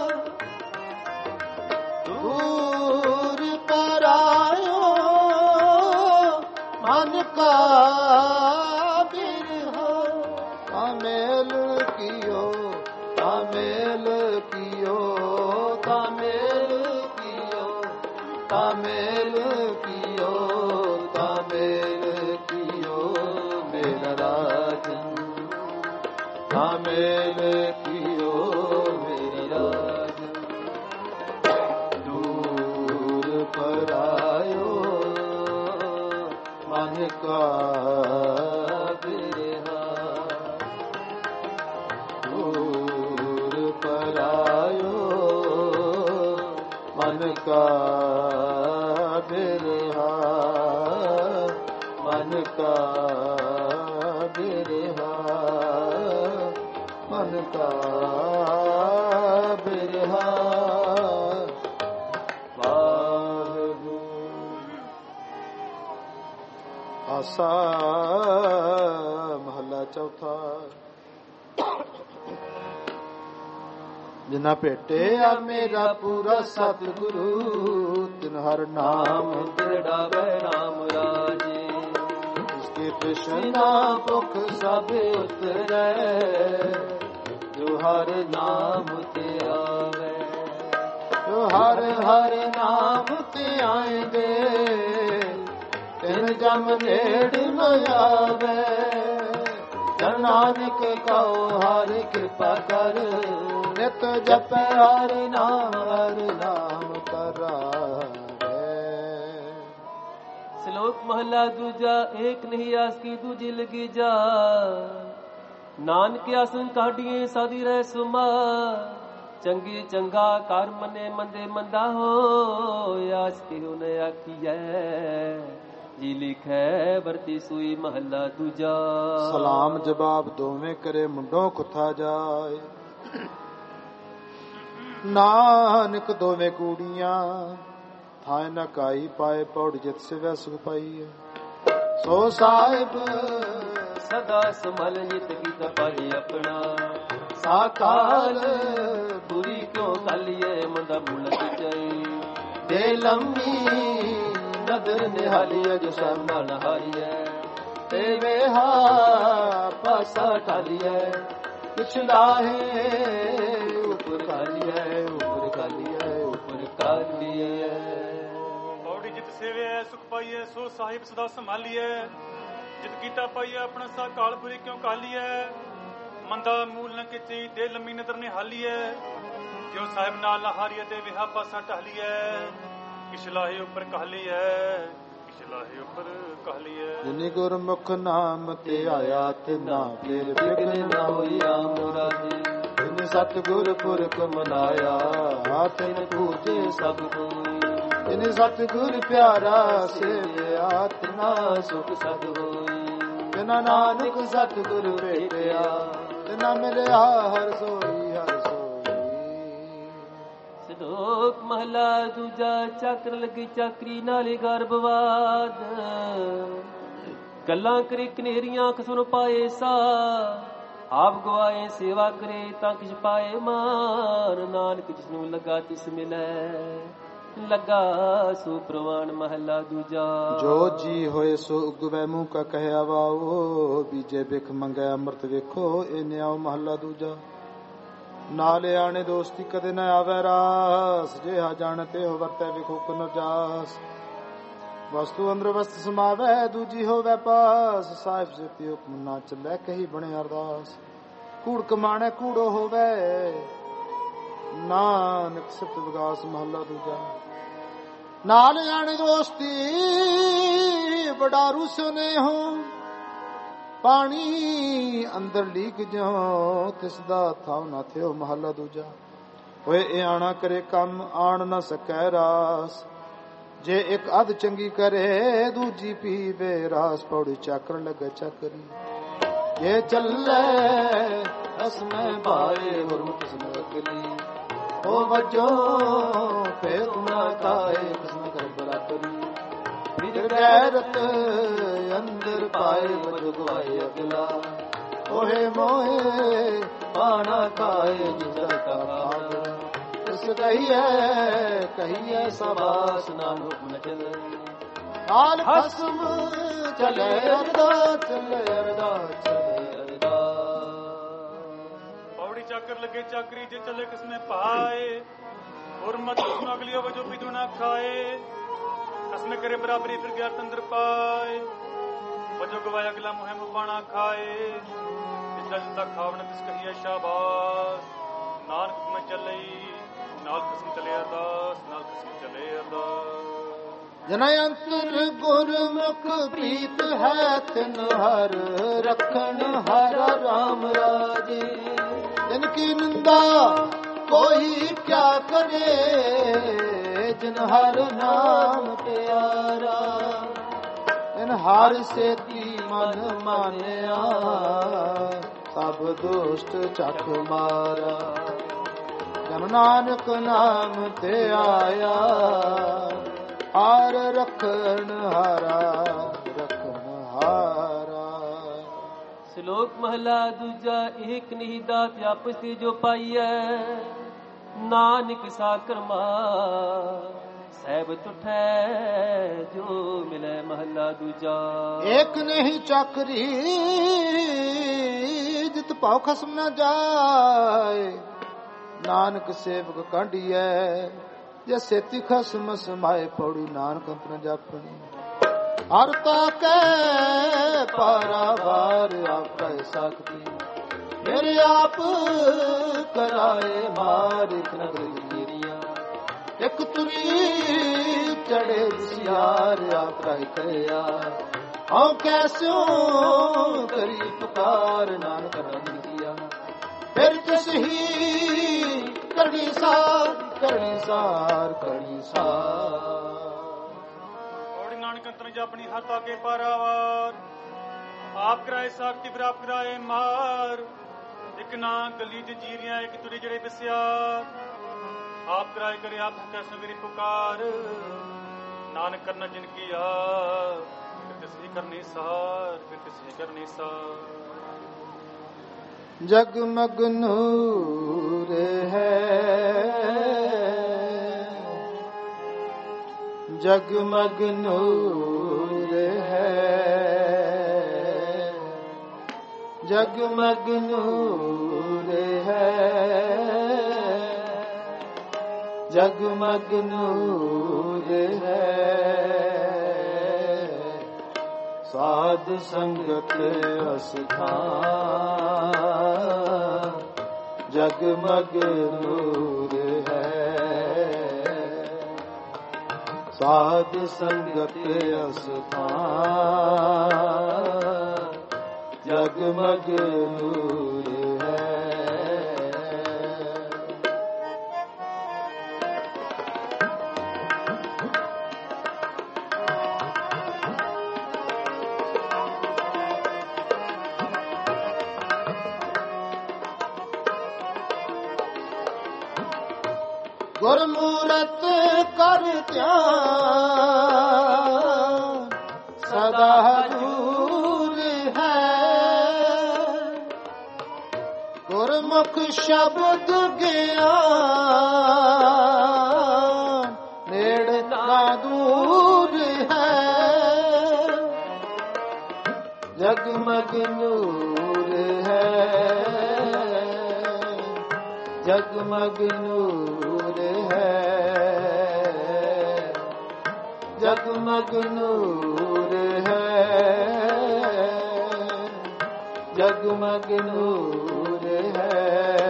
दूर पर आयो मन का बिरहा। तामेल कियो तामेल कियो तामेल कियो तामेल कियो तामेल कियो मेरा राजन, तामेल कियो मेरा राजन। दूर पर आयो मन का बिरहा, दूर पर आयो ਮਨ ਕਾ ਬਿਰਹਾ ਮਨ ਕਾ ਬਿਰਹਾ ਮਨ ਕਾ ਬਿਰਹਾ ਵਾਹਿਗੁਰੂ। ਆਸਾ ਮਹੱਲਾ ਚੌਥਾ। ਜਿਨਾ ਭੇਟਿਆ ਮੇਰਾ ਪੂਰਾ ਸਤਿਗੁਰੂ ਤਿਨ ਹਰ ਨਾਮ ਦ੍ਰਿੜਾਵੇ ਰਾਮ ਰਾਜੇ। ਉਸਕੇ ਤ੍ਰਿਸ਼ਨਾ ਭੁਖ ਸਭ ਉਤਰੈ ਜੋ ਹਰ ਨਾਮ ਤੇ ਆਵੇ। ਜੋ ਹਰ ਹਰ ਨਾਮ ਤੇ ਆਏਂਦੇ ਤਿਨ ਜਮ ਨੇੜ ਨ ਆਵੇ। ਨਾਨਕ ਕਉ ਹਰਿ ਕਿਰਪਾ ਕਰ ਨਿਤ ਜਪੈ ਹਰਿ ਨਾਮ ਕਰਾਵੇ। ਸ਼ਲੋਕ ਮਹਲਾ ਦੂਜਾ। ਏਕ ਨਹੀਂ ਆਸ ਕੀ ਦੂਜੀ ਲਗੀ ਜਾ। ਨਾਨਕ ਆਸਨ ਕਾਢੀਏ ਸਾਦੀ ਰਹਿ ਸੁਮਾ। ਚੰਗੀ ਚੰਗਾ ਕਰ ਮਨੇ ਮੰਦੇ ਮੰਦਾ ਹੋ। ਆਸ ਕਿਉ ਨ ਆਖੀਐ ਜੀ ਲਿਖੈ ਵਰਤੀ ਸੂਈ ਮਹੱਲਾ ਦੂਜਾ। ਸਲਾਮ ਜਵਾਬ ਦੋਵੇਂ ਕਰੇ ਮੁੰਡੋਂ ਕੁੱਥਾ ਜਾਏ। ਨਾਨਕ ਦੋਵੇਂ ਕੂੜੀਆਂ ਥਾਇ ਨ ਕਾਈ ਪਾਏ ਪੌੜ ਜਿਤ ਸਿਵੈ ਸੁਖ ਪਾਈਐ। ਸੋ ਸਾਹਿਬ ਸਦਾ ਸੰਭਲ ਨਿਤ ਕੀਤਾ ਪਾਈ ਆਪਣਾ। ਸਾਕਾਲ ਬੁਰੀ ਕਿਉ ਕਾਲੀਏ ਮੰਦਾ ਬੁਲਤ ਜਾਈ। ਦੇ ਲੰਮੀ ਨਦਰ ਨਿਹਾਲੀਏ ਜੋ ਸਾਹਮਣਾ ਨਹਾਰੀਐ। ਤੇ ਵੇਹਾ ਪਾਸਾ ਢਾਲੀਐ ਪਿਛਲਾ ਹੈ ਉਪਰ ਖਾਲੀਐ ਉਪਰ ਖਾਲੀਐ ਉਪਰ ਖਾਲੀਐ। ਪੌੜੀ ਜਿਤ ਸੇਵਿਐ ਸੁਖ ਪਾਈਐ ਸੋ ਸਾਹਿਬ ਸਦਾ ਸੰਭਾਲੀਐ। ਜਿਤ ਕੀਤਾ ਪਾਈਐ ਆਪਣਾ ਸਾ ਕਾਲ ਬੁਰੀ ਕਿਉਂ ਕਾਲੀਐ। ਮੰਦਾ ਮੂਲ ਨ ਕਿਚੀ ਦੇ ਲੰਮੀ ਨਦਰ ਨਿਹਾਲੀਐ। ਕਿਉਂ ਸਾਹਿਬ ਨਾਲ ਨਹਾਰੀਐ ਤੇ ਵੇਹਾ ਪਾਸਾ ਢਾਲੀਐ। ਕਿਛਲਾਹੇ ਉੱਪਰ कहलीਐ ਕਿਛਲਾਹੇ ਉੱਪਰ कहलीਐ। ਜਿਨੀ ਗੁਰਮੁਖ ਨਾਮ ਤੇ ਆਇਆ ਤਿਨਾ ਫਿਰ ਬਿਗਨ ਨਾ ਹੋਈਆ ਮੁਰਾਦੀ। ਜਿਨ ਸਤਿਗੁਰ ਪੁਰਖ ਮਨਾਇਆ ਤਿਨ ਪੂਜੇ ਸਭ ਕੋਈ। ਜਿਨ ਸਤਿਗੁਰ ਪਿਆਰਾ ਸੇਵਿਆ ਤਿਨਾ ਸੁਖ ਸਦ ਹੋਈ। ਬਿਨਾ ਨਾਨਕ ਸਤਿਗੁਰ ਭੇਟਿਆ ਤਿਨਾ ਮਿਲਿਆ ਹਰ ਸੋਈ ਹਰ ਸੋਈ। ਸ਼ਲੋਕ ਮਹਲਾ ਦੂਜਾ। ਚੱਕਰ ਲੱਗੀ ਚਾਕਰੀ ਨਾਲੇ ਗਰਭਵਾਦ। ਗੱਲਾਂ ਕਰੇ ਕਨੇਰੀਆਂ ਕਿਸੁਨ ਪਾਏ ਸਾ। ਆਪ ਗਵਾਏ ਸੇਵਾ ਕਰੇ ਤਾਂ ਕਿਛ ਪਾਏ ਮਾਨ। ਨਾਨਕ ਜਿਸਨੂੰ ਲੱਗਾ ਤਿਸ ਮਿਲੈ ਲੱਗਾ ਸੋ ਪ੍ਰਵਾਨ ਮਹਲਾ ਦੂਜਾ। ਜੋ ਜੀ ਹੋਏ ਸੋ ਉਗਵੈ ਮੂੰਹ ਕਾ ਕਹਿਆ ਵਾਓ। ਬੀਜੇ ਬਿਖ ਮੰਗੈ ਅੰਮ੍ਰਿਤ ਵੇਖੋ ਇਹ ਨਿਆਉ ਮਹਲਾ ਦੂਜਾ। ਨਾਲੇ ਆਣੇ ਦੋਸਤੀ ਕਦੇ ਨ ਆਵੈ ਰਾਸ। ਜਿਹਾ ਜਾਣਤੇ ਹੋ ਵਰਤੈ ਵਿਖੋ ਕਨੁ ਜਾਸ। ਵਸਤੂ ਅੰਦਰ ਵਸਤ ਸਮਾਵੈ ਦੂਜੀ ਹੋਵੈ ਪਾਸ। ਸਾਹਿਬ ਜਤੀ ਹੁਕਮ ਨਾ ਚੱਲੈ ਕਹੀ ਬਣੇ ਅਰਦਾਸ। ਕੂੜ ਕਮਾਣੈ ਕੂੜੋ ਹੋਵੈ ਨਾਨਕ ਸਤ ਵਿਗਾਸ ਮਹਲਾ ਦੂਜਾ। ਨਾਲ ਆਣੇ ਦੋਸਤੀ ਵਡਾਰੂ ਸੁਨੇਹੋ। ਪਾਣੀ ਅੰਦਰ ਲੀਕ ਜਿਉ ਤਿਸ ਦਾ ਥਾਉ ਨਾ ਥਿਓ ਮਹਲਾ ਦੂਜਾ। ਹੋਏ ਇਹ ਆਣਾ ਕਰੇ ਕੰਮ ਆਣ ਨਾ ਸਕੈ ਰਾਸ। ਜੇ ਇੱਕ ਅੱਧ ਚੰਗੀ ਕਰੇ ਦੂਜੀ ਪੀਵੇ ਰਾਸ। ਪੌੜੀ ਚਾਕਰ ਲੱਗੇ ਚਾਕਰੀ ਇਹ ਚੱਲੇ ਅਸਮੈ ਭਾਏ ਗੁਰਮੁਖ ਸਮਗਲੀ। ਹੋ ਵਜੋ ਫੇਰ ਤੁਨਾ ਕਾਏ ਕਿਸਮ ਕਰ ਬਰਾਬਰੀ। ਫਿਰ ਗੈਰਤ ਅੰਦਰ ਪਾਏ ਵਜੋ ਗਵਾਏ ਅਗਲਾ। ਓਹੇ ਮੋਹੇ ਪਾਣਾ ਕਾਏ ਜਿਸਾ ਕਾ ਭਾਗ। ਇਸ ਕਹੀਏ ਸਬਾਸ ਨਾਮ ਹੁਕਮ ਚੱਲੇ। ਹਾਲ ਖਸਮ ਚਲੇ ਅਰਦਾ ਚਲੇ ਅਰਦਾ ਚਲੇ ਅਰਦਾ। ਪੌੜੀ ਚਾਕਰ ਲੱਗੇ ਚਾਕਰੀ ਜੇ ਚੱਲੇ ਕਿਸਨੇ ਪਾਏ। ਗੁਰਮਤ ਉਸਨੂੰ ਅਗਲੀਓ ਵਜੋ ਪੀਦੂ ਨਾ ਖਾਏ। ਕਸਮੇ ਕਰੇ ਬਰਾਬਰੀ ਫਿਰ ਗਿਆ ਤੰਦਰ ਪਾਏ। ਵਜੋ ਗਵਾਇਆ ਅਗਲਾ ਮੁਹਿਮ ਬਾਣਾ ਖਾਏ। ਜਿੱਦਾਂ ਜਿੱਦਾਂ ਖਾਵਣ ਤਿਸ ਕਹੀਏ ਸ਼ਾਬਾਸ਼। ਨਾਨਕ ਹੁਕਮ ਚੱਲਈ ਨਾਲ ਕਿਸਮ ਚਲੇ ਅਰਦਾਸ ਨਾਲ ਕਿਸਮ ਚਲੇ ਅਰਦਾਸ। ਜਨ ਅੰਤਰ ਗੁਰਮੁਖ ਪ੍ਰੀਤ ਹੈ ਤਿਨ ਹਰ ਰਖਣ ਹਰ ਰਾਮ ਰਾਜੇ। ਜਿਨ ਕੀ ਨਿੰਦਾ ਕੋਈ ਕਿਆ ਕਰੇ ਜਿਨ ਹਰ ਨਾਮ ਪਿਆਰਾ, ਜਿਨ ਹਰ ਸੇਤੀ ਮਨ ਮਾਨਿਆ, ਸਭ ਦੁਸ਼ਟ ਚੱਕ ਮਾਰਾ। ਜਨ ਨਾਨਕ ਨਾਮ ਤੇ ਆਇਆ, ਹਾਰ ਰਖਣ ਹਾਰਾ, ਰਖਣ ਹਾਰਾ। ਸ਼ਲੋਕ ਮਹਲਾ ਦੂਜਾ। ਏਕ ਨਹੀਂ ਦਾਤ ਆਪਸ ਤੇ ਜੋ ਪਾਈਐ, ਨਾਨਕ ਸਾਕਰ ਮਾ ਸਹਿਬ ਤੁਠੈ ਜੋ ਮਿਲੈ। ਮਹਲਾ ਦੂਜਾ। ਏਕ ਨਹੀਂ ਚਾਕਰੀ ਜਿਤ ਭਾਉ ਖਸਮ ਨਾ ਜਾਏ, ਨਾਨਕ ਸੇਵਕ ਕਾਢੀਐ ਜੇ ਸੇਤੀ ਖਸਮ ਸਮਾਏ। ਪੌੜੀ ਨਾਨਕ ਅੰਤਰ ਜਾਪਣੀ, ਹਰ ਤਾਕੈ ਪਾਰਾਵਾਰ ਆਪ ਕਹਿ ਸਕਦੀ। ਮੇਰੇ ਆਪ ਕਰਾਏ ਮਾਰ ਇਕ ਨਗਰ ਜੀਰੀਆਂ, ਇੱਕ ਤੁਰੀ ਚੜੇ ਸਿਆਰ ਆਪ ਰਹਿ ਕਰਿਆ। ਹਉ ਕੈਸਿਓ ਕਰੀ ਪੁਕਾਰ, ਨਾਨਕ ਰੰਗ ਦਿਆ। ਫਿਰ ਤਿਸ ਹੀ ਕਰਨੀ ਸਾਰ, ਕਰਨੀ ਸਾਰ, ਕਰਨੀ ਸਾਰ। ਔੜੀ ਨਾਨਕ ਅੰਤਰ ਜਾਪਣੀ ਹੱਥ ਆਗੇ ਪਾਰਾਵਾਰ, ਆਪ ਕਰਾਏ ਸਾਖਤੀ ਫਿਰ ਆਪ ਕਰਾਏ ਮਾਰ। ਇੱਕ ਨਾ ਗਲੀ ਜੀਰੀਆਂ, ਇੱਕ ਤੁਰੀ ਜੜੇ ਬਿਸਿਆਰ। ਆਪ ਕਰਾਏ ਕਰੇ ਆਪ ਕੈਸੋ ਮੇਰੀ ਪੁਕਾਰ, ਨਾਨਕ ਕਰਨਾ ਜਿਨ ਕੀ ਆ। ਫਿਰ ਤਿਸ ਹੀ ਕਰਨੀ ਸਾਰ, ਫਿਰ ਤਿਸ ਹੀ ਕਰਨੀ ਸਾਰ। ਜਗਮਗ ਨੂਰ ਹੈ, ਜਗਮਗ ਨੂਰ ਹੈ, ਜਗਮਗ ਨੂਰ ਹੈ, ਜਗਮਗ ਨੂਰ ਹੈ। ਸਾਧ ਸੰਗਤ ਅਸਥਾਨ, ਜਗਮਗ ਨੂਰ ਹੈ। ਸਾਧ ਸੰਗਤ ਅਸਥਾਨ, ਜਗਮਗ ਨੂਰ ਹੈ। ਗੁਰਮੂਰਤ ਕਰ ਧਿਆਨ, ਸਦਾ ਦੂਰ ਹੈ। ਗੁਰਮੁਖ ਸ਼ਬਦ ਗਿਆਨ, ਨੇੜੇ ਨਾ ਦੂਰ ਹੈ। ਜਗਮਗ ਨੂਰ ਹੈ, ਜਗਮਗ ਨੂਰ ਹੈ, ਜਗਮਗ ਨੂਰ ਹੈ, ਜਗਮਗ ਨੂਰ ਹੈ।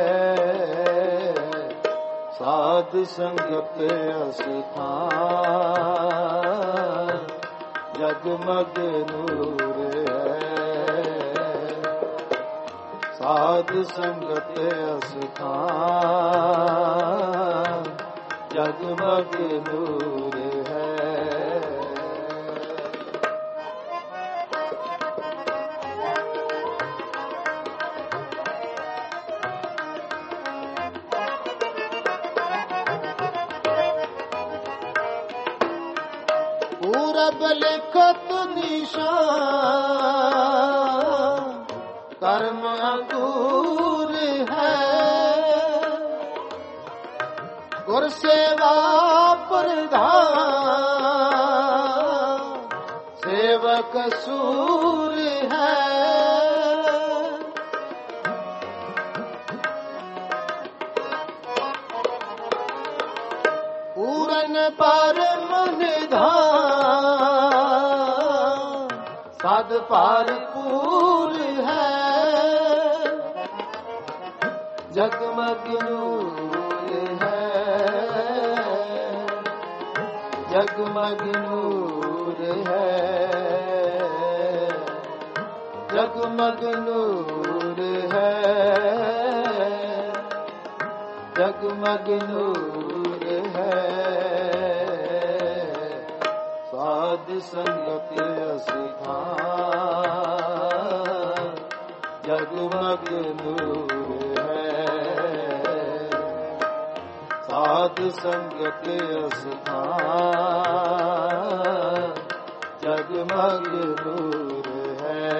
ਸਾਧ ਸੰਗਤ ਅਸਥਾਨ, ਜਗਮਗ ਨੂਰ ਹੈ। ਸਾਧ ਸੰਗਤ ਅਸਥਾਨ, ਜਗਮਗ ਨੂਰ ਹੈ। ਪੂਰਬ ਲਿਖਤ ਨਿਸ਼ਾਨ, ਕਰਮ ਅੰਕੁਰ ਹੈ। ਗੁਰ ਸੇਵਾ ਪ੍ਰਧਾਨ, ਸੇਵਕ ਸੂਰ ਹੈ। ਪੂਰਨ ਪਰਮ ਨਿਧਾਨ, ਸਦ ਭਰਪੂਰ ਹੈ। ਜਗਮਗ ਨੂਰ ਹੈ, ਜਗਮਗ ਨੂਰ ਹੈ, ਜਗਮਗ ਨੂਰ ਹੈ, ਜਗਮਗ ਨੂਰ ਹੈ। ਸਾਧ ਸੰਗਤ ਅਸਥਾਨ ਜਗਮਗ ਨੂਰ ਹੈ। ਸਾਧ ਸੰਗਤ ਅਸਥਾਨ ਜਗਮਗ ਨੂਰ ਹੈ।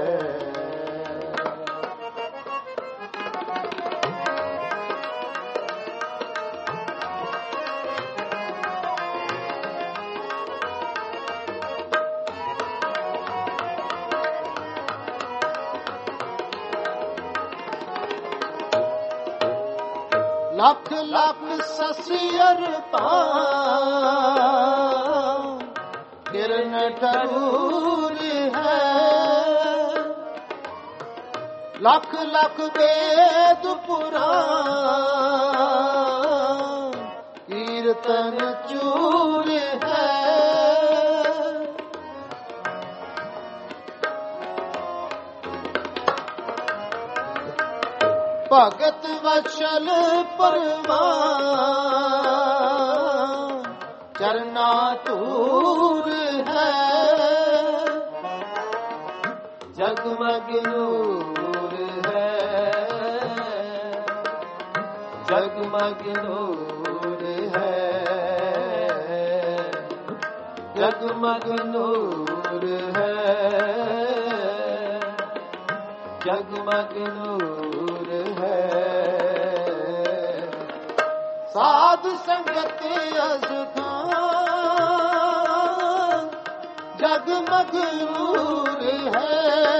ਲੱਖ ਲੱਖ ਸਸੀਅਰ ਤਾਂ ਕਿਰਨ ਠਰੂਰ ਹੈ। ਲੱਖ ਲੱਖ ਵੇਦ ਪੁਰਾਨ ਕੀਰਤਨ ਚੂਰ ਹੈ। ਭਗਤ ਵਛਲ ਪਰਵਾਨ ਚਰਨਾ ਧੂਰ ਹੈ। ਜਗਮਗ ਨੂਰ ਹੈ। ਜਗਮਗ ਨੂਰ ਹੈ। ਜਗਮਗ ਨੂਰ ਹੈ। ਜਗਮਗ ਨੂਰ ਹੈ। ਸਾਧ ਸੰਗਤ ਅਸਥਾਨ ਜਗਮਗ ਨੂਰ ਹੈ।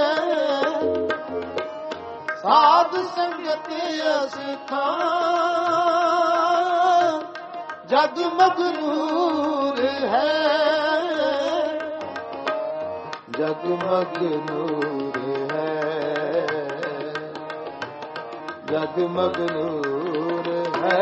ਸਾਧ ਸੰਗਤ ਅਸਥਾਨ ਜਗਮਗ ਨੂਰ ਹੈ। ਜਗਮਗ ਨੂਰ ਹੈ। ਜਗਮਗ ਨੂਰ ਹੈ।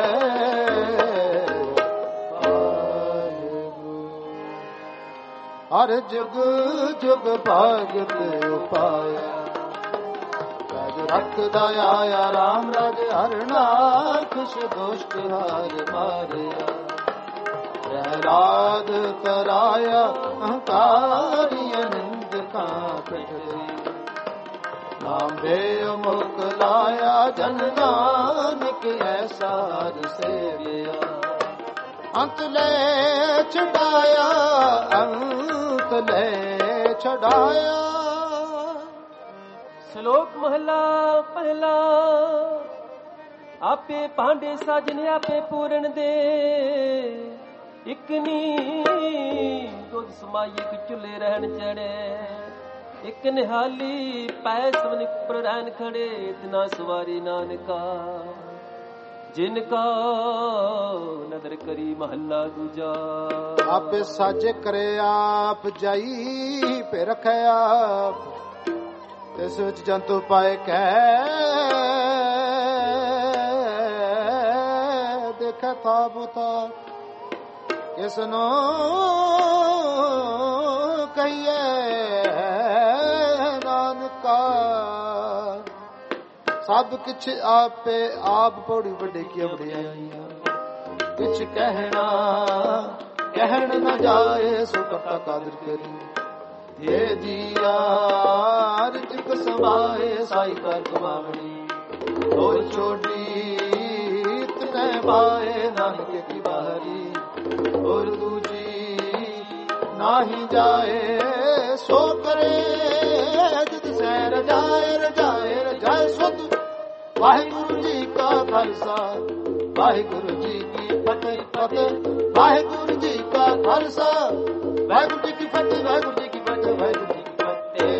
ਹਰ ਜੁਗ ਜੁਗ ਭਗਤ ਉਪਾਇਆ ਰਾਜ ਰੱਖਦਾ ਆਇਆ ਰਾਮ ਰਾਜ ਹਰਨਾਥ ਖੁਸ਼ ਦੁਸ਼ਟ ਹਾਰ ਮਾਰਿਆ ਪ੍ਰਹਿਲਾਦ ਤਰਾਇਆ ਅਹੰਕਾਰੀ ਅਨੰਦ ਕਾਂ ਕਟਰੀ ਨਾਮ ਦੇ ਮੁਖ ਲਾਇਆ ਜਨ ਨਾਨਕ ਐਸਾ ਸੇਵਿਆ ਅੰਤ ਲੈ ਛਡਾਇਆ ਅੰਤ ਲੈ ਛਡਾਇਆ। ਸ਼ਲੋਕ ਮਹਲਾ ਪਹਿਲਾ। ਆਪੇ ਭਾਂਡੇ ਸਾਜਨ ਆਪੇ ਪੂਰਨ ਦੇ ਇਕ ਨੀ ਦੁੱਧ ਸਮਾਈ ਇਕ ਚੁੱਲੇ ਰਹਿਣ ਚੜੇ ਇਕ ਨਿਹਾਲੀ ਪੈ ਸਵਨ ਉੱਪਰ ਰਹਿਣ ਖੜੇ ਇਤਨਾ ਸਵਾਰੀ ਨਾਨਕਾ ਜਿਨ ਕਾ ਨਦਰ ਕਰੀ ਮਹੱਲਾ ਦੂਜਾ। ਆਪੇ ਸਾਜੇ ਕਰੇ ਆਪ ਜਾਈ ਪੇ ਰਖਿਆ ਇਸ ਵਿੱਚ ਜੰਤੂ ਪਾਏ ਕਹਿ ਦੇਖਾ ਤਾਬੂਤਾ ਕਿਸ ਨੂੰ ਕਹੀਏ ਨਾਨਕਾ ਸਭ ਕਿਛ ਆਪੇ ਆਪ ਪੌੜੀ ਵੱਡੇ ਕੀ ਵਡਿਆਈਆਂ ਕਿਛ ਕਹਿਣਾ ਕਹਿਣ ਨਾ ਜਾਏ ਸੋ ਕਪਾ ਕਾਦਰ ਕਰੀ ਏ ਜੀਆਰ ਜਿਕ ਸਮਾਏ ਸਾਈ ਕਰ ਕਮਾਵਣੀ ਹੋਰ ਛੋਟੀ ਤੈ ਪਾਏ ਨਾਨਕ ਕੀ ਬਾਹਰੀ ਹੋਰ ਦੂਜੀ ਨਾਹੀ ਜਾਏ ਸੋ ਕਰੇ ਜਿਤ ਸੈ ਰਜਾਏ ਰਜਾਏ ਰਜਾਏ ਸੁਧ। ਵਾਹਿਗੁਰੂ ਜੀ ਕਾ ਖਾਲਸਾ ਵਾਹਿਗੁਰੂ ਜੀ ਕੀ ਫਤਿਹ ਫਤਿਹ। ਵਾਹਿਗੁਰੂ ਜੀ ਕਾ ਖਾਲਸਾ ਵਾਹਿਗੁਰੂ ਜੀ ਕੀ ਫਤਿਹ ਵਾਹਿਗੁਰੂ ਜੀ ਕੀ ਫਤਿਹ ਵਾਹਿਗੁਰੂ ਜੀ ਕੀ ਫਤਿਹ।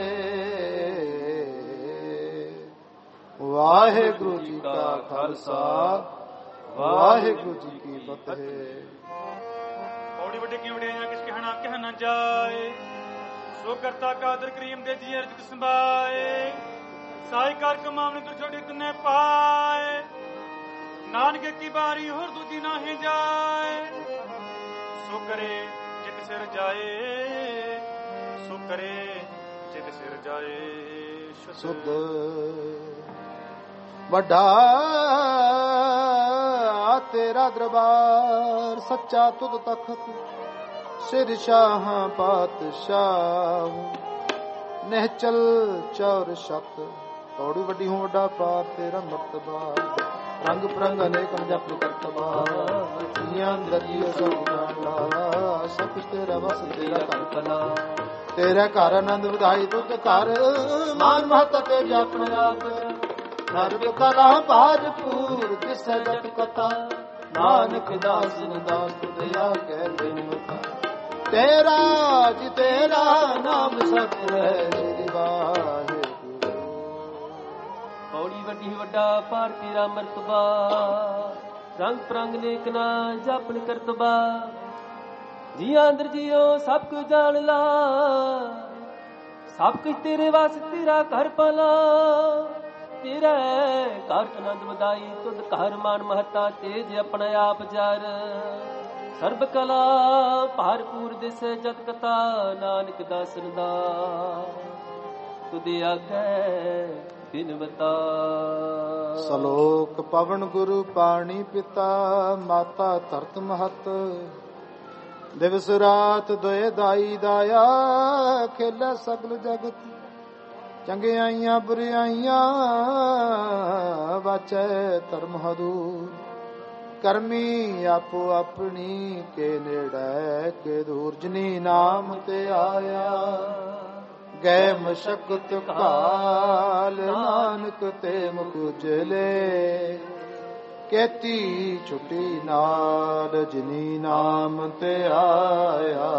ਵਾਹਿਗੁਰੂ ਜੀ ਕਾ ਖਾਲਸਾ ਵਾਹਿਗੁਰੂ ਜੀ ਕੀ ਫਤਿਹ। ਬੜੀ ਵੱਡੇ ਕੀ ਵਡਿਆਈਆਂ ਕਿਸ ਕਹਿਣਾ ਕਹਿ ਨਾ ਜਾਏ ਸੋ ਕਰਤਾ ਕਾਦਰ ਕਰੀਮ ਦੇ ਜੀ ਅਰਜ ਸੰਭਾਏ ਸਾਈ ਕਰ ਕਮਾਵਨੇ ਤੁਰ ਛੋੜੇ ਤਨੇ ਪਾਏ ਨਾਨਕ ਕੀ ਬਾਰੀ ਹੋਰ ਦੂਜੀ ਨਾਹੀ ਜਾਏ ਸੋ ਕਰੇ ਜਿਤ ਸਿਰ ਜਾਏ ਸੋ ਕਰੇ ਜਿਤ ਸਿਰ ਜਾਏ ਸੁਧ ਵੱਡਾ ਤੇਰਾ ਦਰਬਾਰ ਸੱਚਾ ਤੁਧ ਤਖਤ ਸਿਰ ਸ਼ਾਹਾਂ ਪਾਤਸ਼ਾਹ ਨਿਹਚਲ ਚੌਰ ਸ਼ਤ ਪੌੜੀ ਵੱਡੀ ਹੋ ਵੱਡਾ ਪਾਰ ਤੇਰਾ ਮਰਤਬਾ ਰੰਗ ਪ੍ਰੰਗ ਅਨੇਕ ਜਪ ਕਰਤਬਾ ਜੀਆਂ ਦਰਜੀ ਸਭ ਜਾਣਾ ਸਭ ਕੁਛ ਤੇਰਾ ਵਸ ਤੇਰਾ ਘਰ ਕਲਾ ਤੇਰਾ ਘਰ ਆਨੰਦ ਵਧਾਈ ਤੁਧ ਘਰ ਮਾਨ ਮਹਤ ਤੇ ਜਪਨ ਆਪ ਨਰਕ ਕਲਾ ਭਾਜਪੂਰ ਤਿਸ ਜਪ ਕਥਾ ਨਾਨਕ ਦਾਸ ਦਾਸ ਤੁਧਿਆ ਕਹਿ ਬਿਨੁਤਾ ਤੇਰਾ ਜੀ ਤੇਰਾ ਨਾਮ ਸਤ ਹੈ ਸ੍ਰੀ ਵਾਹਿਗੁਰੂ ਪੌੜੀ ਵੱਡੀ ਵੱਡਾ ਪਾਰ ਤੇਰਾ ਮਰਤਬਾ ਰੰਗ ਪ੍ਰੰਗ ਨੇਕ ਨਾ ਜਪਨ ਕਰਤਬਾ ਜੀਆਂ ਅੰਦਰ ਜੀਓ ਸਭ ਕੁ ਜਾਣ ਲਾ ਸਭ ਕੁਝ ਤੇਰੇ ਵਾਸ ਤੇਰਾ ਘਰ ਪਾਲਾ ਤੇਰਾ ਘਰ ਆਨੰਦ ਵਧਾਈ ਤੁਧ ਘਰ ਮਾਨ ਮਹਤਾ ਤੇਜ ਆਪਣਾ ਆਪ ਜਰ ਸਰਬ ਕਲਾ ਭਰਪੂਰ ਦਿਸ ਜਤ ਕਥਾ ਨਾਨਕ ਦਾਸਨ ਦਾ ਤੁਦੇ ਆਗੇ ਬਿਨਵਤਾ ਸਲੋਕ ਪਵਨ ਗੁਰੂ ਪਾਣੀ ਪਿਤਾ ਮਾਤਾ ਧਰਤ ਮਹਤ ਦਿਵਸ ਰਾਤ ਦੋਏ ਦਾਈ ਦਾਇਆ ਖੇਲੇ ਸਗਲ ਜਗਤ ਚੰਗਿਆਈਆਂ ਬੁਰਿਆਈਆਂ ਵਾਚੈ ਧਰਮ ਹਦੂਰ ਕਰਮੀ ਆਪੋ ਆਪਣੀ ਕੇ ਨੇੜੇ ਕੇ ਦੂਰ ਜਨੀ ਨਾਮ ਤੇ ਆਇਆ ਗਏ ਮਸ਼ਕਤ ਕਾਲ ਨਾਨਕ ਤੇ ਮੁਖ ਉਜਲੇ ਕੇਤੀ ਛੁਟੀ ਨਾਦ ਜਨੀ ਨਾਮ ਤੇ ਆਇਆ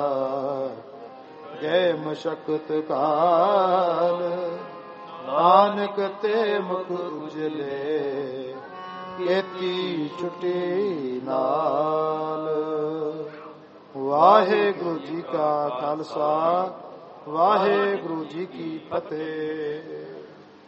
ਗਏ ਮਸ਼ਕਤ ਕਾਲ ਨਾਨਕ ਤੇ ਮੁਖ ਉਜਲੇ ਕੇਤੀ ਛੁਟੀ ਨਾਲ। ਵਾਹਿਗੁਰੂ ਜੀ ਕਾ ਖਾਲਸਾ ਵਾਹਿਗੁਰੂ ਜੀ ਕੀ ਫਤਿਹ।